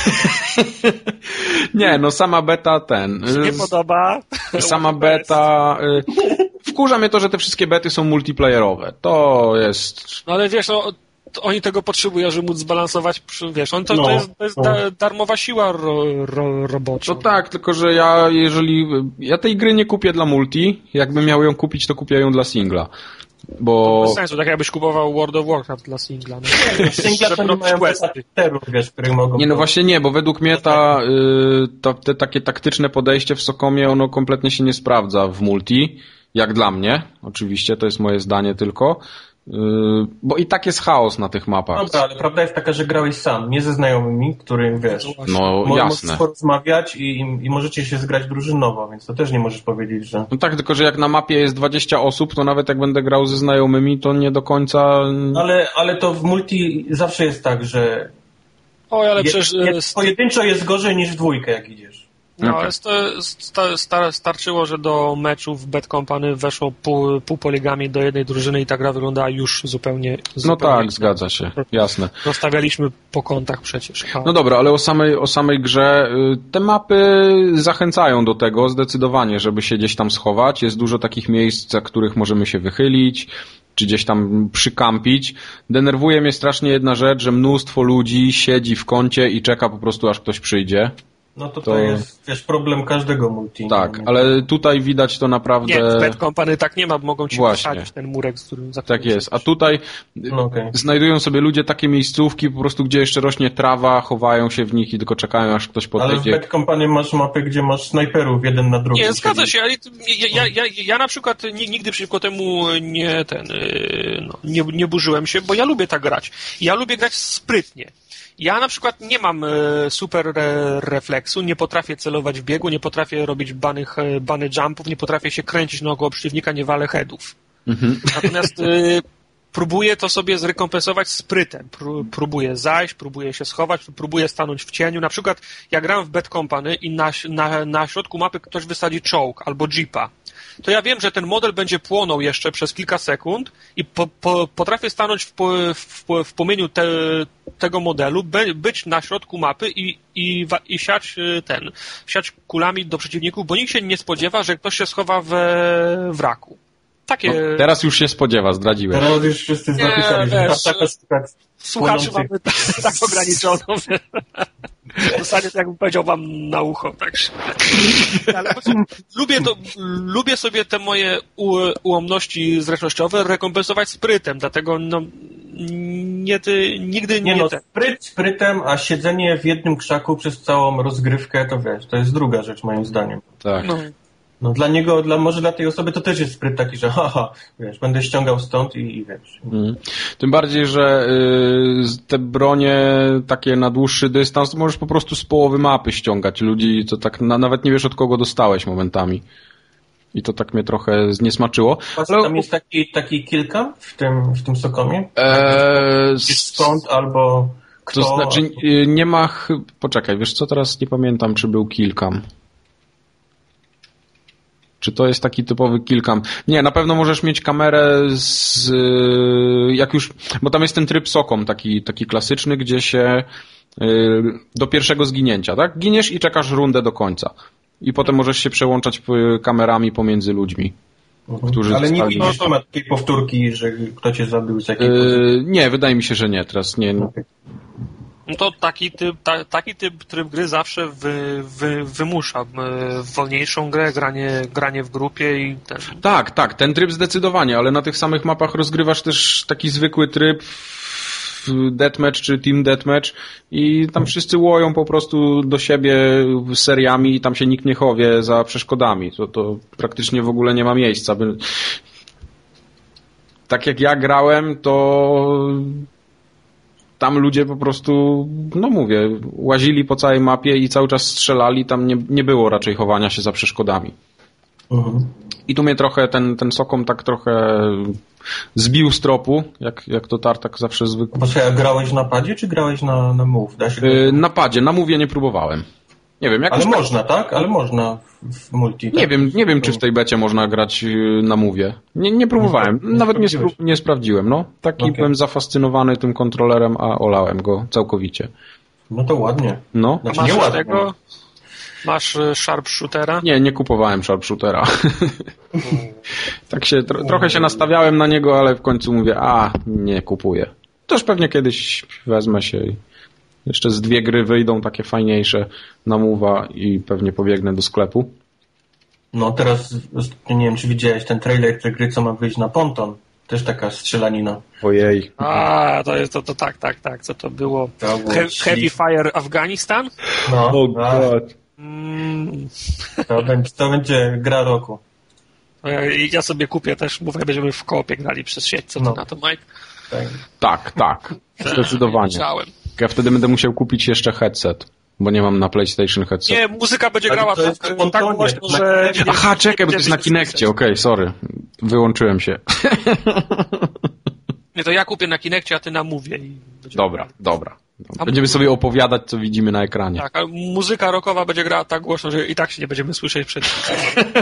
Nie, no sama beta nie podoba. Sama beta... Wkurza mnie to, że te wszystkie bety są multiplayerowe. To jest... No ale wiesz, oni tego potrzebują, żeby móc zbalansować, wiesz, to jest darmowa siła robocza. No tak, tylko że ja tej gry nie kupię dla multi, jakbym miał ją kupić, to kupię ją dla singla. Bo... Bez sensu, tak jakbyś kupował World of Warcraft dla singla. No. Singla to nie mają bohaterów, wiesz, których mogą... Nie, no właśnie nie, bo według mnie te takie taktyczne podejście w Sokomie, ono kompletnie się nie sprawdza w multi, jak dla mnie, oczywiście, to jest moje zdanie tylko, bo i tak jest chaos na tych mapach. Dobra, ale prawda jest taka, że grałeś sam, nie ze znajomymi, którym, wiesz, no jasne. Możesz porozmawiać i możecie się zgrać drużynowo, więc to też nie możesz powiedzieć, że... No tak, tylko że jak na mapie jest 20 osób, to nawet jak będę grał ze znajomymi, to nie do końca... Ale to w multi zawsze jest tak, że... ale przecież... Pojedynczo jest gorzej niż w dwójkę, jak idziesz. No, ale starczyło, że do meczów Bad Company weszło pół poligami do jednej drużyny i ta gra wyglądała już zupełnie no tak, zgadza się, jasne. Rozstawialiśmy po kątach przecież. No dobra, ale o samej grze te mapy zachęcają do tego zdecydowanie, żeby się gdzieś tam schować. Jest dużo takich miejsc, za których możemy się wychylić, czy gdzieś tam przykampić. Denerwuje mnie strasznie jedna rzecz, że mnóstwo ludzi siedzi w kącie i czeka po prostu, aż ktoś przyjdzie. No to jest, wiesz, problem każdego multi. Tak, ale tutaj widać to naprawdę... Nie, w Bad Company tak nie ma, mogą ci wysadzić ten murek, z którym... Tak jest, a tutaj znajdują sobie ludzie takie miejscówki po prostu, gdzie jeszcze rośnie trawa, chowają się w nich i tylko czekają, aż ktoś podejdzie. Ale w Bad Company masz mapy, gdzie masz snajperów jeden na drugi. Nie, zgadza się, ale ja na przykład nigdy przeciwko temu nie burzyłem się, bo ja lubię tak grać. Ja lubię grać sprytnie. Ja na przykład nie mam super refleksu, nie potrafię celować w biegu, nie potrafię robić bany jumpów, nie potrafię się kręcić naokoło przeciwnika, nie walę headów. Natomiast próbuję to sobie zrekompensować sprytem. Próbuję zajść, próbuję się schować, próbuję stanąć w cieniu. Na przykład ja gram w Bad Company i na środku mapy ktoś wysadzi czołg albo jeepa. To ja wiem, że ten model będzie płonął jeszcze przez kilka sekund i potrafię stanąć w płomieniu tego modelu, być na środku mapy i siać kulami do przeciwników, bo nikt się nie spodziewa, że ktoś się schowa w wraku. Takie... No, teraz już się spodziewa, zdradziłeś. Teraz już wszyscy zapisali, że słuchaczy mamy tak ograniczoną. W zasadzie to jakbym powiedział wam na ucho. Także. Ale lubię sobie te moje ułomności zręcznościowe rekompensować sprytem, dlatego nigdy nie sprytem, a siedzenie w jednym krzaku przez całą rozgrywkę, to wiesz, to jest druga rzecz moim zdaniem. Tak. No może dla tej osoby to też jest spryt taki, że wiesz, będę ściągał stąd i wiesz. Tym bardziej, że te bronie takie na dłuższy dystans, to możesz po prostu z połowy mapy ściągać ludzi, to tak nawet nie wiesz, od kogo dostałeś momentami. I to tak mnie trochę zniesmaczyło. Ale tam jest taki kilka w tym Sokomie? Skąd albo kto? To znaczy nie ma... Poczekaj, wiesz co, teraz nie pamiętam, czy był killcam. Czy to jest taki typowy killcam? Nie, na pewno możesz mieć kamerę jak już... Bo tam jest ten tryb Sokom, taki klasyczny, gdzie się do pierwszego zginięcia, tak? Giniesz i czekasz rundę do końca. I potem możesz się przełączać kamerami pomiędzy ludźmi. Którzy ale nie ma takiej powtórki, że kto cię zabił z jakiej pozycji? Nie, wydaje mi się, że nie. Teraz nie... No to taki tryb gry zawsze wymusza wolniejszą grę, granie w grupie i ten... Tak, ten tryb zdecydowanie, ale na tych samych mapach rozgrywasz też taki zwykły tryb deathmatch czy team deathmatch i tam wszyscy łoją po prostu do siebie seriami i tam się nikt nie chowie za przeszkodami. To praktycznie w ogóle nie ma miejsca. Tak jak ja grałem, to tam ludzie po prostu, no mówię, łazili po całej mapie i cały czas strzelali, tam nie było raczej chowania się za przeszkodami. I tu mnie trochę ten Sokom tak trochę zbił z tropu, jak to Tartak zawsze zwykle. Bo grałeś na padzie, czy grałeś na Move? Na padzie, na Move'ie nie próbowałem. Nie wiem, ale można, tak? Ale można w multi. Tak? Nie wiem, czy w tej becie można grać na Move'ie. Nie próbowałem. Nawet nie sprawdziłem. No. Byłem zafascynowany tym kontrolerem, a olałem go całkowicie. No to ładnie. No. Znaczy, masz ładnie. Tego? Masz sharpshootera? Nie kupowałem sharpshootera. Tak się trochę się nastawiałem na niego, ale w końcu mówię, nie kupuję. Toż pewnie kiedyś wezmę się i jeszcze z 2 gry wyjdą takie fajniejsze na Move'a i pewnie pobiegnę do sklepu. No teraz, nie wiem, czy widziałeś ten trailer tej gry, co ma wyjść na ponton. Też taka strzelanina. Ojej. To jest to tak. Co to było? Heavy Fire Afghanistan? No. Oh God. To będzie gra roku. Ja sobie kupię też, mówię, będziemy w koopie grali przez sieć. Co ty na to, Mike? Tak. Zdecydowanie. Ja wtedy będę musiał kupić jeszcze headset, bo nie mam na PlayStation headset. Nie, muzyka będzie grała tak głośno, że... Aha, czekaj, bo to jest na Kinectie. Okej, sorry. Wyłączyłem się. Nie, to ja kupię na Kinectie, a ty na Move'ie. Dobra. Będziemy sobie opowiadać, co widzimy na ekranie. Tak, a muzyka rockowa będzie grała tak głośno, że i tak się nie będziemy słyszeć przed...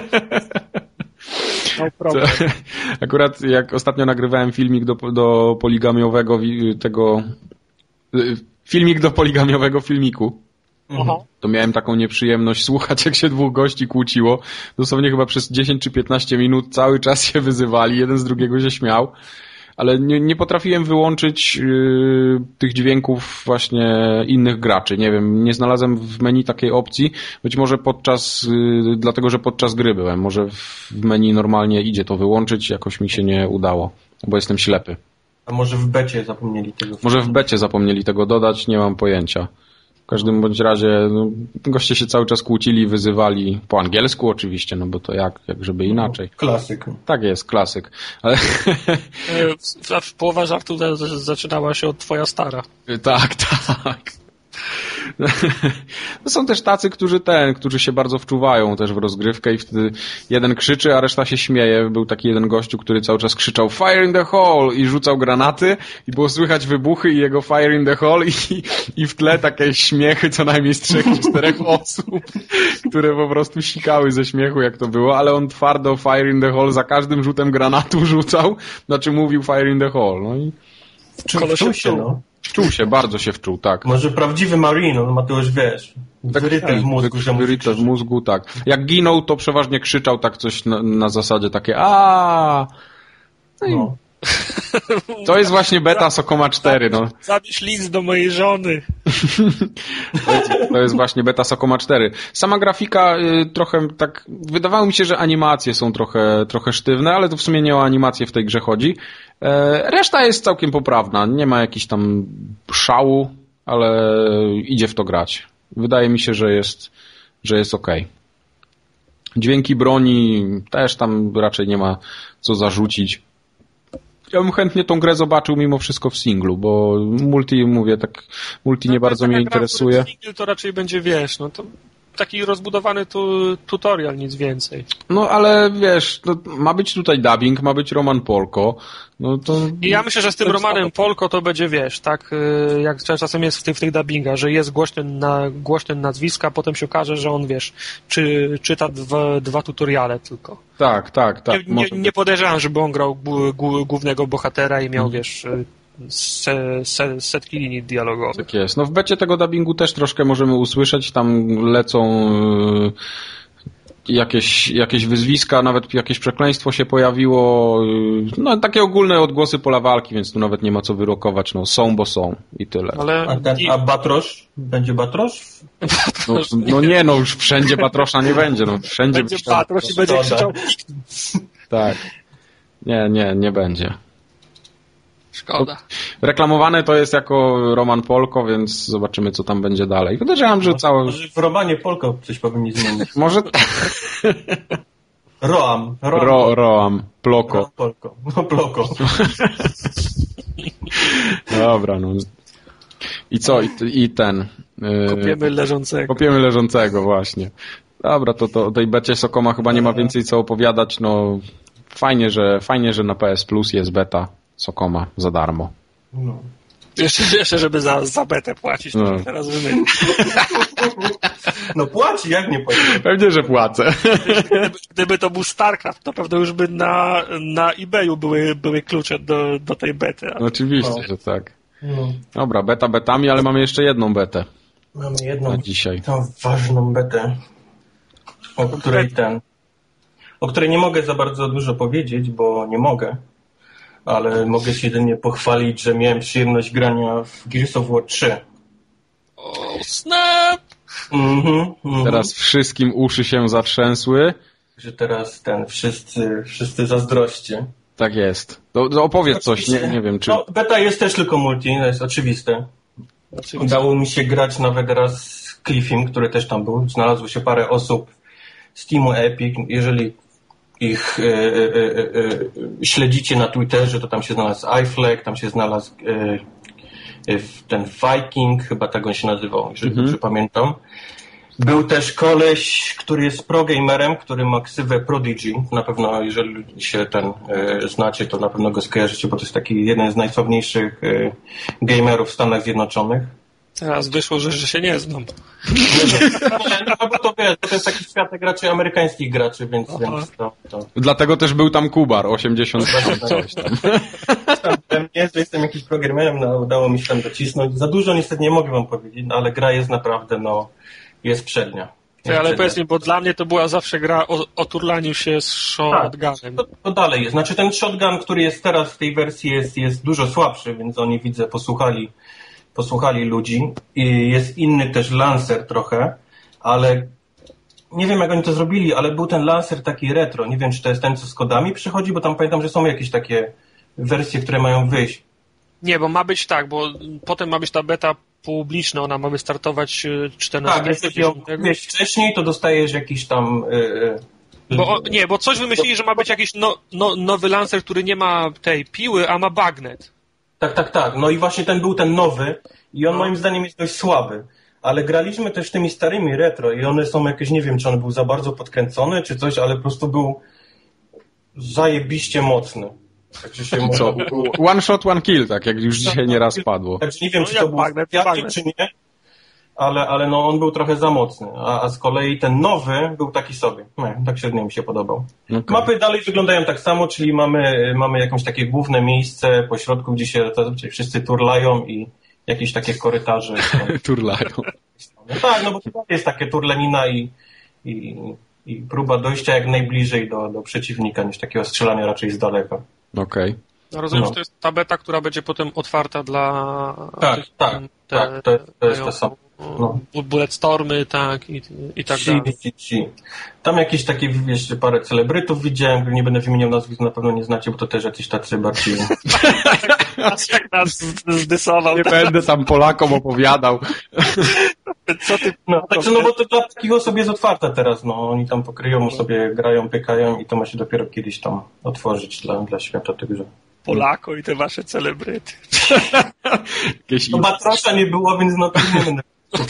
No problem. Akurat jak ostatnio nagrywałem filmik do poligamiowego filmik do poligamiowego filmiku, to miałem taką nieprzyjemność słuchać, jak się 2 gości kłóciło. Dosłownie chyba przez 10 czy 15 minut cały czas się wyzywali, jeden z drugiego się śmiał. Ale nie potrafiłem wyłączyć tych dźwięków właśnie innych graczy. Nie wiem, nie znalazłem w menu takiej opcji. Być może dlatego, że podczas gry byłem. Może w menu normalnie idzie to wyłączyć, jakoś mi się nie udało, bo jestem ślepy. A może w becie zapomnieli tego? Może w becie zapomnieli tego dodać, nie mam pojęcia. W każdym bądź razie goście się cały czas kłócili, wyzywali po angielsku oczywiście, no bo to jak żeby inaczej. Klasyk. Tak jest, klasyk. Ale... Połowa żartu zaczynała się od twoja stara. Tak. No są też tacy, którzy się bardzo wczuwają też w rozgrywkę i wtedy jeden krzyczy, a reszta się śmieje. Był taki jeden gościu, który cały czas krzyczał fire in the hole i rzucał granaty i było słychać wybuchy i jego fire in the hole i w tle takie śmiechy co najmniej z 3 czy 4 osób, które po prostu sikały ze śmiechu, jak to było, ale on twardo fire in the hole za każdym rzutem granatu rzucał, znaczy mówił fire in the hole. No i wczuł się, no. Wczuł się, bardzo się wczuł, tak. Może prawdziwy Marine, on ma to już, wiesz, wyryte w mózgu. Wyryte w mózgu, tak. Jak ginął, to przeważnie krzyczał tak coś na zasadzie takie No. To jest właśnie beta Sokoma 4, no. Zabierz list do mojej żony. To jest właśnie beta Sokoma 4. Sama grafika trochę tak... Wydawało mi się, że animacje są trochę sztywne, ale to w sumie nie o animacje w tej grze chodzi. Reszta jest całkiem poprawna. Nie ma jakichś tam szału, ale idzie w to grać. Wydaje mi się, że jest okej. Dźwięki broni też tam raczej nie ma co zarzucić. Ja bym chętnie tą grę zobaczył mimo wszystko w singlu, bo multi nie bardzo mnie interesuje. Single to raczej będzie, wiesz, no to taki rozbudowany tutorial, nic więcej. No ale wiesz, ma być tutaj dubbing, ma być Roman Polko. No to... I ja myślę, że z tym Romanem Polko to będzie, wiesz, tak jak czasem jest w tych dubbingach, że jest głośne nazwiska, potem się okaże, że on, wiesz, czyta dwa tutoriale tylko. Tak. Nie podejrzewam, żeby on grał głównego bohatera i miał, wiesz, setki linii dialogowych. Tak jest. No w becie tego dubbingu też troszkę możemy usłyszeć. Tam lecą jakieś wyzwiska, nawet jakieś przekleństwo się pojawiło. No, takie ogólne odgłosy pola walki, więc tu nawet nie ma co wyrokować. No, są, bo są i tyle. A Batrosz? Będzie Batrosz? No nie, no już wszędzie Batrosza nie będzie. No, wszędzie będzie Batrosz i będzie krzyczał. Tak. Nie będzie. Szkoda. Reklamowane to jest jako Roman Polko, więc zobaczymy, co tam będzie dalej. Podejrzewam, że Może w Romanie Polko coś powinni zmienić. Może... Roam. Ploko. Roam Polko. No, Ploko. Dobra, no. I co? I ten... Kopiemy leżącego, właśnie. Dobra, to o tej becie Sokoma chyba nie ma więcej co opowiadać. No, fajnie, że na PS Plus jest beta Sokoma za darmo. No. Jeszcze żeby za betę płacić, to no. Teraz wymyślić. No płaci, jak nie płaci? Pewnie, że płacę. Gdyby to był StarCraft, to pewno już by na eBayu były klucze do tej bety. No, oczywiście, że tak. No. Dobra, beta betami, ale mamy jeszcze jedną betę. Mamy jedną na dzisiaj. Tą ważną betę, o której nie mogę za bardzo dużo powiedzieć, bo nie mogę. Ale mogę się jedynie pochwalić, że miałem przyjemność grania w Gears of War 3. O, snap! Teraz wszystkim uszy się zatrzęsły. Że teraz wszyscy zazdroście. Tak jest. To opowiedz coś, nie wiem czy... No, beta jest też tylko multi, to jest oczywiste. Udało mi się grać nawet raz z Cliffim, który też tam był. Znalazło się parę osób z teamu Epic. Jeżeli ich śledzicie na Twitterze, to tam się znalazł iFlag, tam się znalazł ten Viking, chyba tak on się nazywał, jeżeli dobrze pamiętam. Był też koleś, który jest pro-gamerem, który ma ksywę Prodigy. Na pewno, jeżeli się znacie, to na pewno go skojarzycie, bo to jest taki jeden z najsławniejszych gamerów w Stanach Zjednoczonych. Teraz wyszło, że się nie znam. No bo to wiesz, to jest taki światek raczej amerykańskich graczy, więc to... Dlatego też był tam Kubar, 80 coś tam. Nie jestem jakiś programerem, no, udało mi się tam docisnąć. Za dużo niestety nie mogę wam powiedzieć, no, ale gra jest naprawdę, jest przednia. Ale powiedz mi, bo dla mnie to była zawsze gra o turlaniu się z shotgunem. Tak, to dalej jest. Znaczy ten shotgun, który jest teraz w tej wersji jest dużo słabszy, więc oni widzę posłuchali ludzi i jest inny też Lancer trochę, ale nie wiem jak oni to zrobili, ale był ten Lancer taki retro, nie wiem czy to jest ten co z kodami przychodzi, bo tam pamiętam, że są jakieś takie wersje, które mają wyjść. Nie, bo ma być tak, bo potem ma być ta beta publiczna, ona ma wystartować 14. Tak, jeśli ją wiesz wcześniej, to dostajesz jakiś tam... Bo coś wymyślili, że ma być jakiś nowy Lancer, który nie ma tej piły, a ma bagnet. Tak. No i właśnie ten był ten nowy i on moim zdaniem jest dość słaby. Ale graliśmy też tymi starymi retro i one są jakieś, nie wiem, czy on był za bardzo podkręcony, czy coś, ale po prostu był zajebiście mocny. Także się one shot, one kill, tak jak już dzisiaj nieraz padło. Także nie wiem, czy to był kwiaty, czy nie, ale on był trochę za mocny. A z kolei ten nowy był taki sobie. Tak średnio mi się podobał. Okay. Mapy dalej wyglądają tak samo, czyli mamy jakieś takie główne miejsce po środku, gdzie się zazwyczaj wszyscy turlają i jakieś takie korytarze. Turlają. No tak, no bo to jest takie turlenina i próba dojścia jak najbliżej do przeciwnika, niż takiego strzelania raczej z daleka. Okej. No rozumiem, że to jest ta beta, która będzie potem otwarta dla... Tak, to jest to samo. Bulletstormy, tak, i tak dalej. Tam jakieś takie, wiesz, parę celebrytów widziałem, nie będę wymieniał nazwisk, na pewno nie znacie, bo to też jacyś tacy bardziej... Jak nas zdysował. Nie będę tam Polakom opowiadał. Co ty... bo to dla takich osób jest otwarte teraz, oni tam pokryją sobie, grają, pykają i to ma się dopiero kiedyś tam otworzyć dla świata tych grze. Polako i te wasze celebryty. Batrosza nie było, więc to nie będę...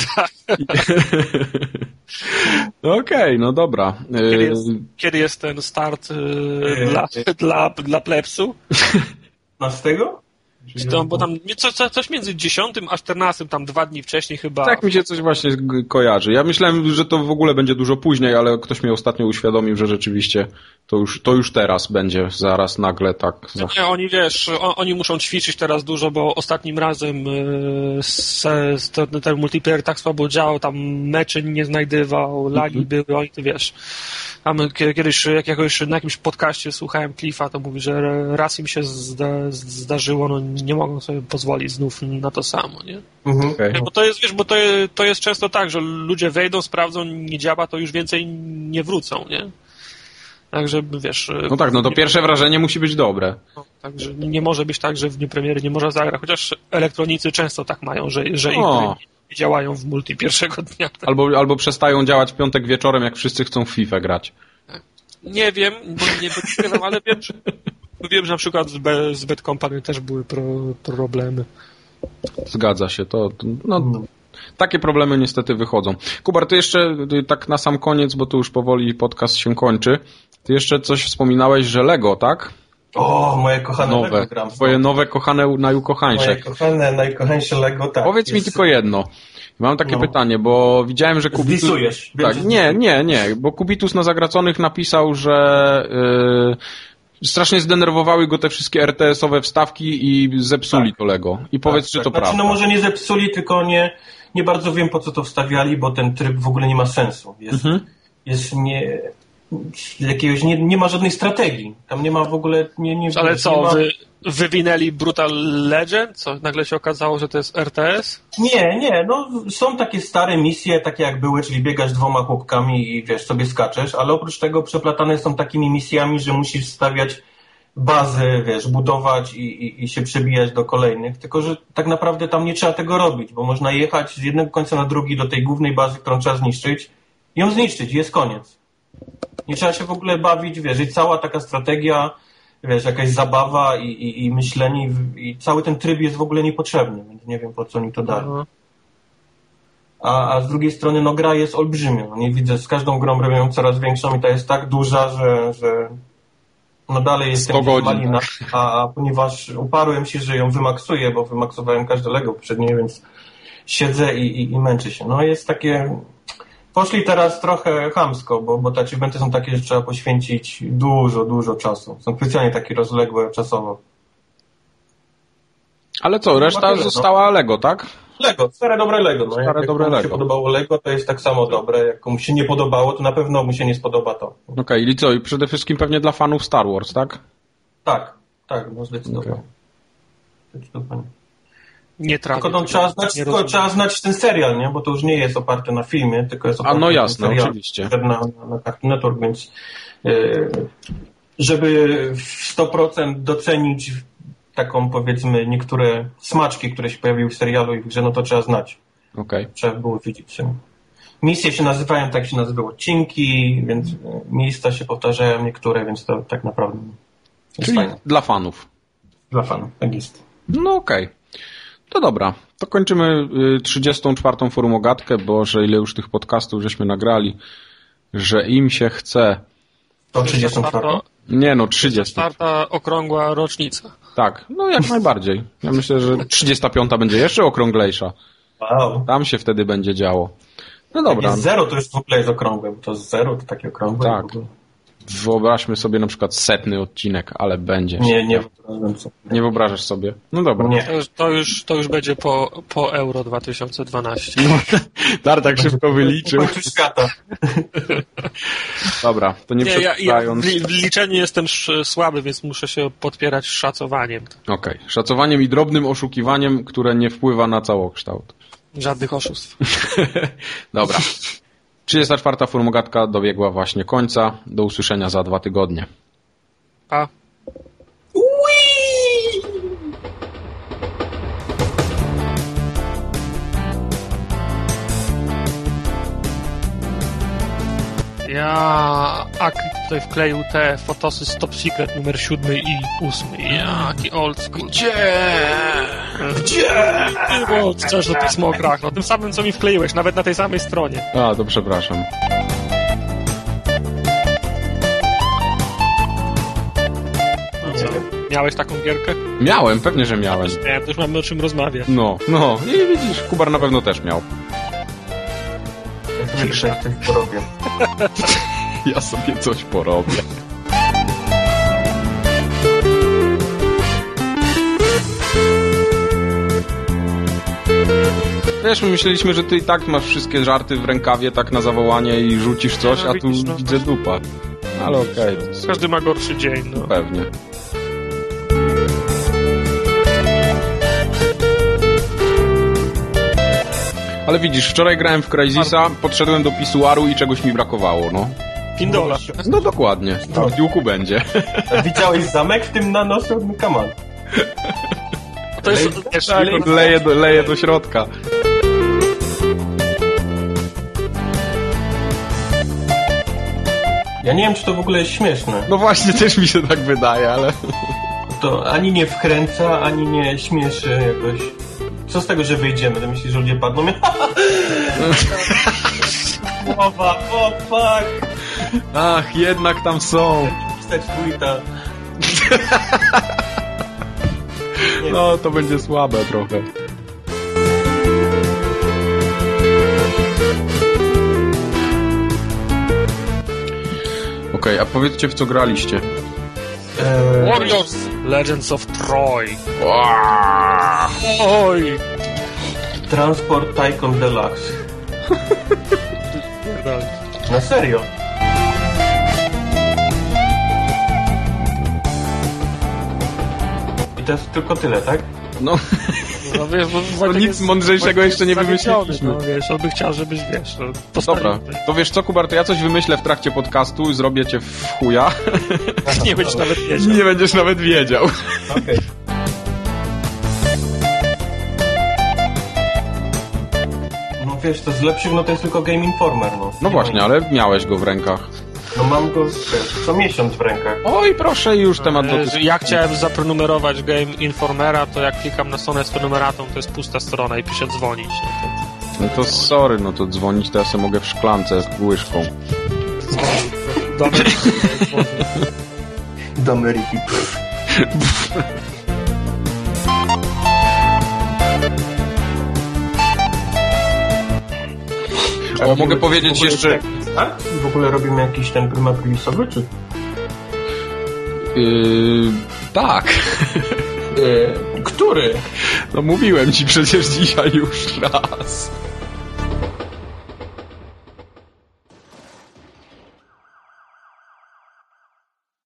Okej, no dobra. Kiedy jest ten start dla plebsu? 15? Bo tam coś między 10 a 14, tam 2 dni wcześniej chyba. Tak mi się coś właśnie kojarzy. Ja myślałem, że to w ogóle będzie dużo później, ale ktoś mnie ostatnio uświadomił, że rzeczywiście To już teraz będzie zaraz nagle tak... Nie, oni oni muszą ćwiczyć teraz dużo, bo ostatnim razem ten multiplayer tak słabo działał, tam meczy nie znajdywał, lagi były, oni to tam kiedyś na jakimś podcaście słuchałem Cliffa, to mówi, że raz im się zdarzyło, no nie mogą sobie pozwolić znów na to samo, nie? Okay. Bo to jest często tak, że ludzie wejdą, sprawdzą, nie działa, to już więcej nie wrócą, nie? Także No tak, no to pierwsze wrażenie musi być dobre. No, także nie może być tak, że w dniu premiery nie można zagrać, chociaż elektronicy często tak mają, że ich nie działają w multi pierwszego dnia. Albo przestają działać w piątek wieczorem, jak wszyscy chcą w FIFA grać. Nie wiem, bo nie wiem, ale wiem, że na przykład z Bad Company też były problemy. Zgadza się, takie problemy niestety wychodzą. Kubar, ty jeszcze tak na sam koniec, bo tu już powoli podcast się kończy, ty jeszcze coś wspominałeś, że Lego, tak? O, moje kochane Lego gram. Twoje nowe, kochane, najukochańsze. Moje kochane, najkochańsze Lego, tak. Powiedz mi tylko jedno. Mam takie pytanie, bo widziałem, że Kubitus... Zwisujesz. Tak, nie, bo Kubitus na Zagraconych napisał, że strasznie zdenerwowały go te wszystkie RTS-owe wstawki i zepsuli to Lego. I powiedz, czy to prawda. No może nie zepsuli, tylko nie bardzo wiem, po co to wstawiali, bo ten tryb w ogóle nie ma sensu. Nie ma żadnej strategii. Tam nie ma w ogóle... Ale co, wywinęli Brutal Legend? Co, nagle się okazało, że to jest RTS? Nie, są takie stare misje, takie jak były, czyli biegasz 2 chłopkami i sobie skaczesz, ale oprócz tego przeplatane są takimi misjami, że musisz stawiać bazy, budować i się przebijać do kolejnych, tylko że tak naprawdę tam nie trzeba tego robić, bo można jechać z jednego końca na drugi do tej głównej bazy, którą trzeba zniszczyć, i ją zniszczyć i jest koniec. Nie trzeba się w ogóle bawić, i cała taka strategia, jakaś zabawa i myślenie i cały ten tryb jest w ogóle niepotrzebny, więc nie wiem, po co oni to dali. A z drugiej strony, gra jest olbrzymia. Nie widzę, z każdą grą robią coraz większą i ta jest tak duża, że dalej jestem malina, a ponieważ uparłem się, że ją wymaksuję, bo wymaksowałem każde Lego poprzednie, więc siedzę i męczę się. Jest takie... Poszli teraz trochę chamsko, bo te achievementy są takie, że trzeba poświęcić dużo czasu. Są specjalnie takie rozległe czasowo. Ale co, reszta została Lego, tak? Lego, stare dobre Lego. Jak komuś się podobało Lego, to jest tak samo dobre. Jak komuś się nie podobało, to na pewno mu się nie spodoba to. Okej, i co? I przede wszystkim pewnie dla fanów Star Wars, tak? Tak, zdecydowanie. Zdecydowanie. Nie trafię. Tylko trzeba znać ten serial, nie? Bo to już nie jest oparte na filmie, tylko jest oparte na serial, oczywiście. Na Cartoon Network, więc żeby w 100% docenić taką, powiedzmy, niektóre smaczki, które się pojawiły w serialu i w grze, to trzeba znać. Trzeba było widzieć. Misje się nazywają, tak się nazywały odcinki, więc miejsca się powtarzają niektóre, więc to tak naprawdę jest fajne. Dla fanów. Dla fanów, tak jest. To dobra, to kończymy 34. forumogatkę, bo że ile już tych podcastów żeśmy nagrali, że im się chce. To 34? Nie 30. 4. okrągła rocznica. Tak, jak najbardziej. Ja myślę, że 35. będzie jeszcze okrąglejsza. Wow. Tam się wtedy będzie działo. Dobra. Jak jest 0, to już w ogóle jest okrągłe, bo to z 0 to takie okrągłe. Tak. Wyobraźmy sobie na przykład 100. odcinek, ale będzie. Nie wyobrażam sobie. Nie wyobrażasz sobie? No dobra. Nie. To już będzie po Euro 2012. Dar tak szybko wyliczył. Świata. Dobra, to nie przedstawiając... W liczeniu jestem słaby, więc muszę się podpierać szacowaniem. Okej. Szacowaniem i drobnym oszukiwaniem, które nie wpływa na całokształt. Żadnych oszustw. Dobra. 34. forumogatka dobiegła właśnie końca. Do usłyszenia za 2 tygodnie. Pa. Aki tutaj wkleił te fotosy z Top Secret numer 7 i 8. Jaki old school. Gdzie? Było coś do pismo o grach. Tym samym, co mi wkleiłeś, nawet na tej samej stronie. To przepraszam. Miałeś taką gierkę? Miałem, pewnie, że miałem. Ja też mamy o czym rozmawiać. No. I widzisz, Kubar na pewno też miał. Ja sobie coś porobię. Ja sobie coś porobię. wiesz, my myśleliśmy, że ty i tak masz wszystkie żarty w rękawie tak na zawołanie i rzucisz coś, a tu widzę dupa. Ale okej. Każdy ma gorszy dzień, no. Pewnie. Ale widzisz, wczoraj grałem w Crysisa, podszedłem do pisuaru i czegoś mi brakowało, no. Pindola. No dokładnie, w Duke'u będzie. Widziałeś zamek w tym nanosu? Come on. To jest też Leje do środka. Ja nie wiem, czy to w ogóle jest śmieszne. No właśnie, też mi się tak wydaje, ale... To ani nie wkręca, ani nie śmieszy jakoś. Co z tego, że wyjdziemy? To myślisz, że ludzie padną? Słowa, o fuck! Ach, jednak tam są. Pisać tweeta. No, to będzie słabe trochę. Okej, a powiedzcie, w co graliście? Warriors Legends of Troy. Oj! Transport Tycoon Deluxe. Na serio? I to jest tylko tyle, tak? No, No wiesz, bo nic mądrzejszego jeszcze nie wymyśliliśmy. No wiesz, on by chciał, żebyś wiesz. No, dobra, to wiesz co, Kubar, to ja coś wymyślę w trakcie podcastu, zrobię cię w chuja. Nie będziesz nawet wiedział. Nie będziesz nawet wiedział. Okej. No wiesz, to z lepszych, no to jest tylko Game Informer, no. No właśnie, ale miałeś go w rękach. No mam go, wiesz, co miesiąc w rękach. Oj, proszę, już temat do... Ja chciałem zaprenumerować Game Informera, to jak klikam na stronę z prenumeratą, to jest pusta strona i pisze dzwonić. No to sorry, no to dzwonić to ja sobie mogę w szklance z łyżką. Do Ameryki. O, mogę powiedzieć jeszcze... Tak? W ogóle robimy jakiś ten prymat release'owy, czy? Tak. Który? No mówiłem ci przecież dzisiaj już raz.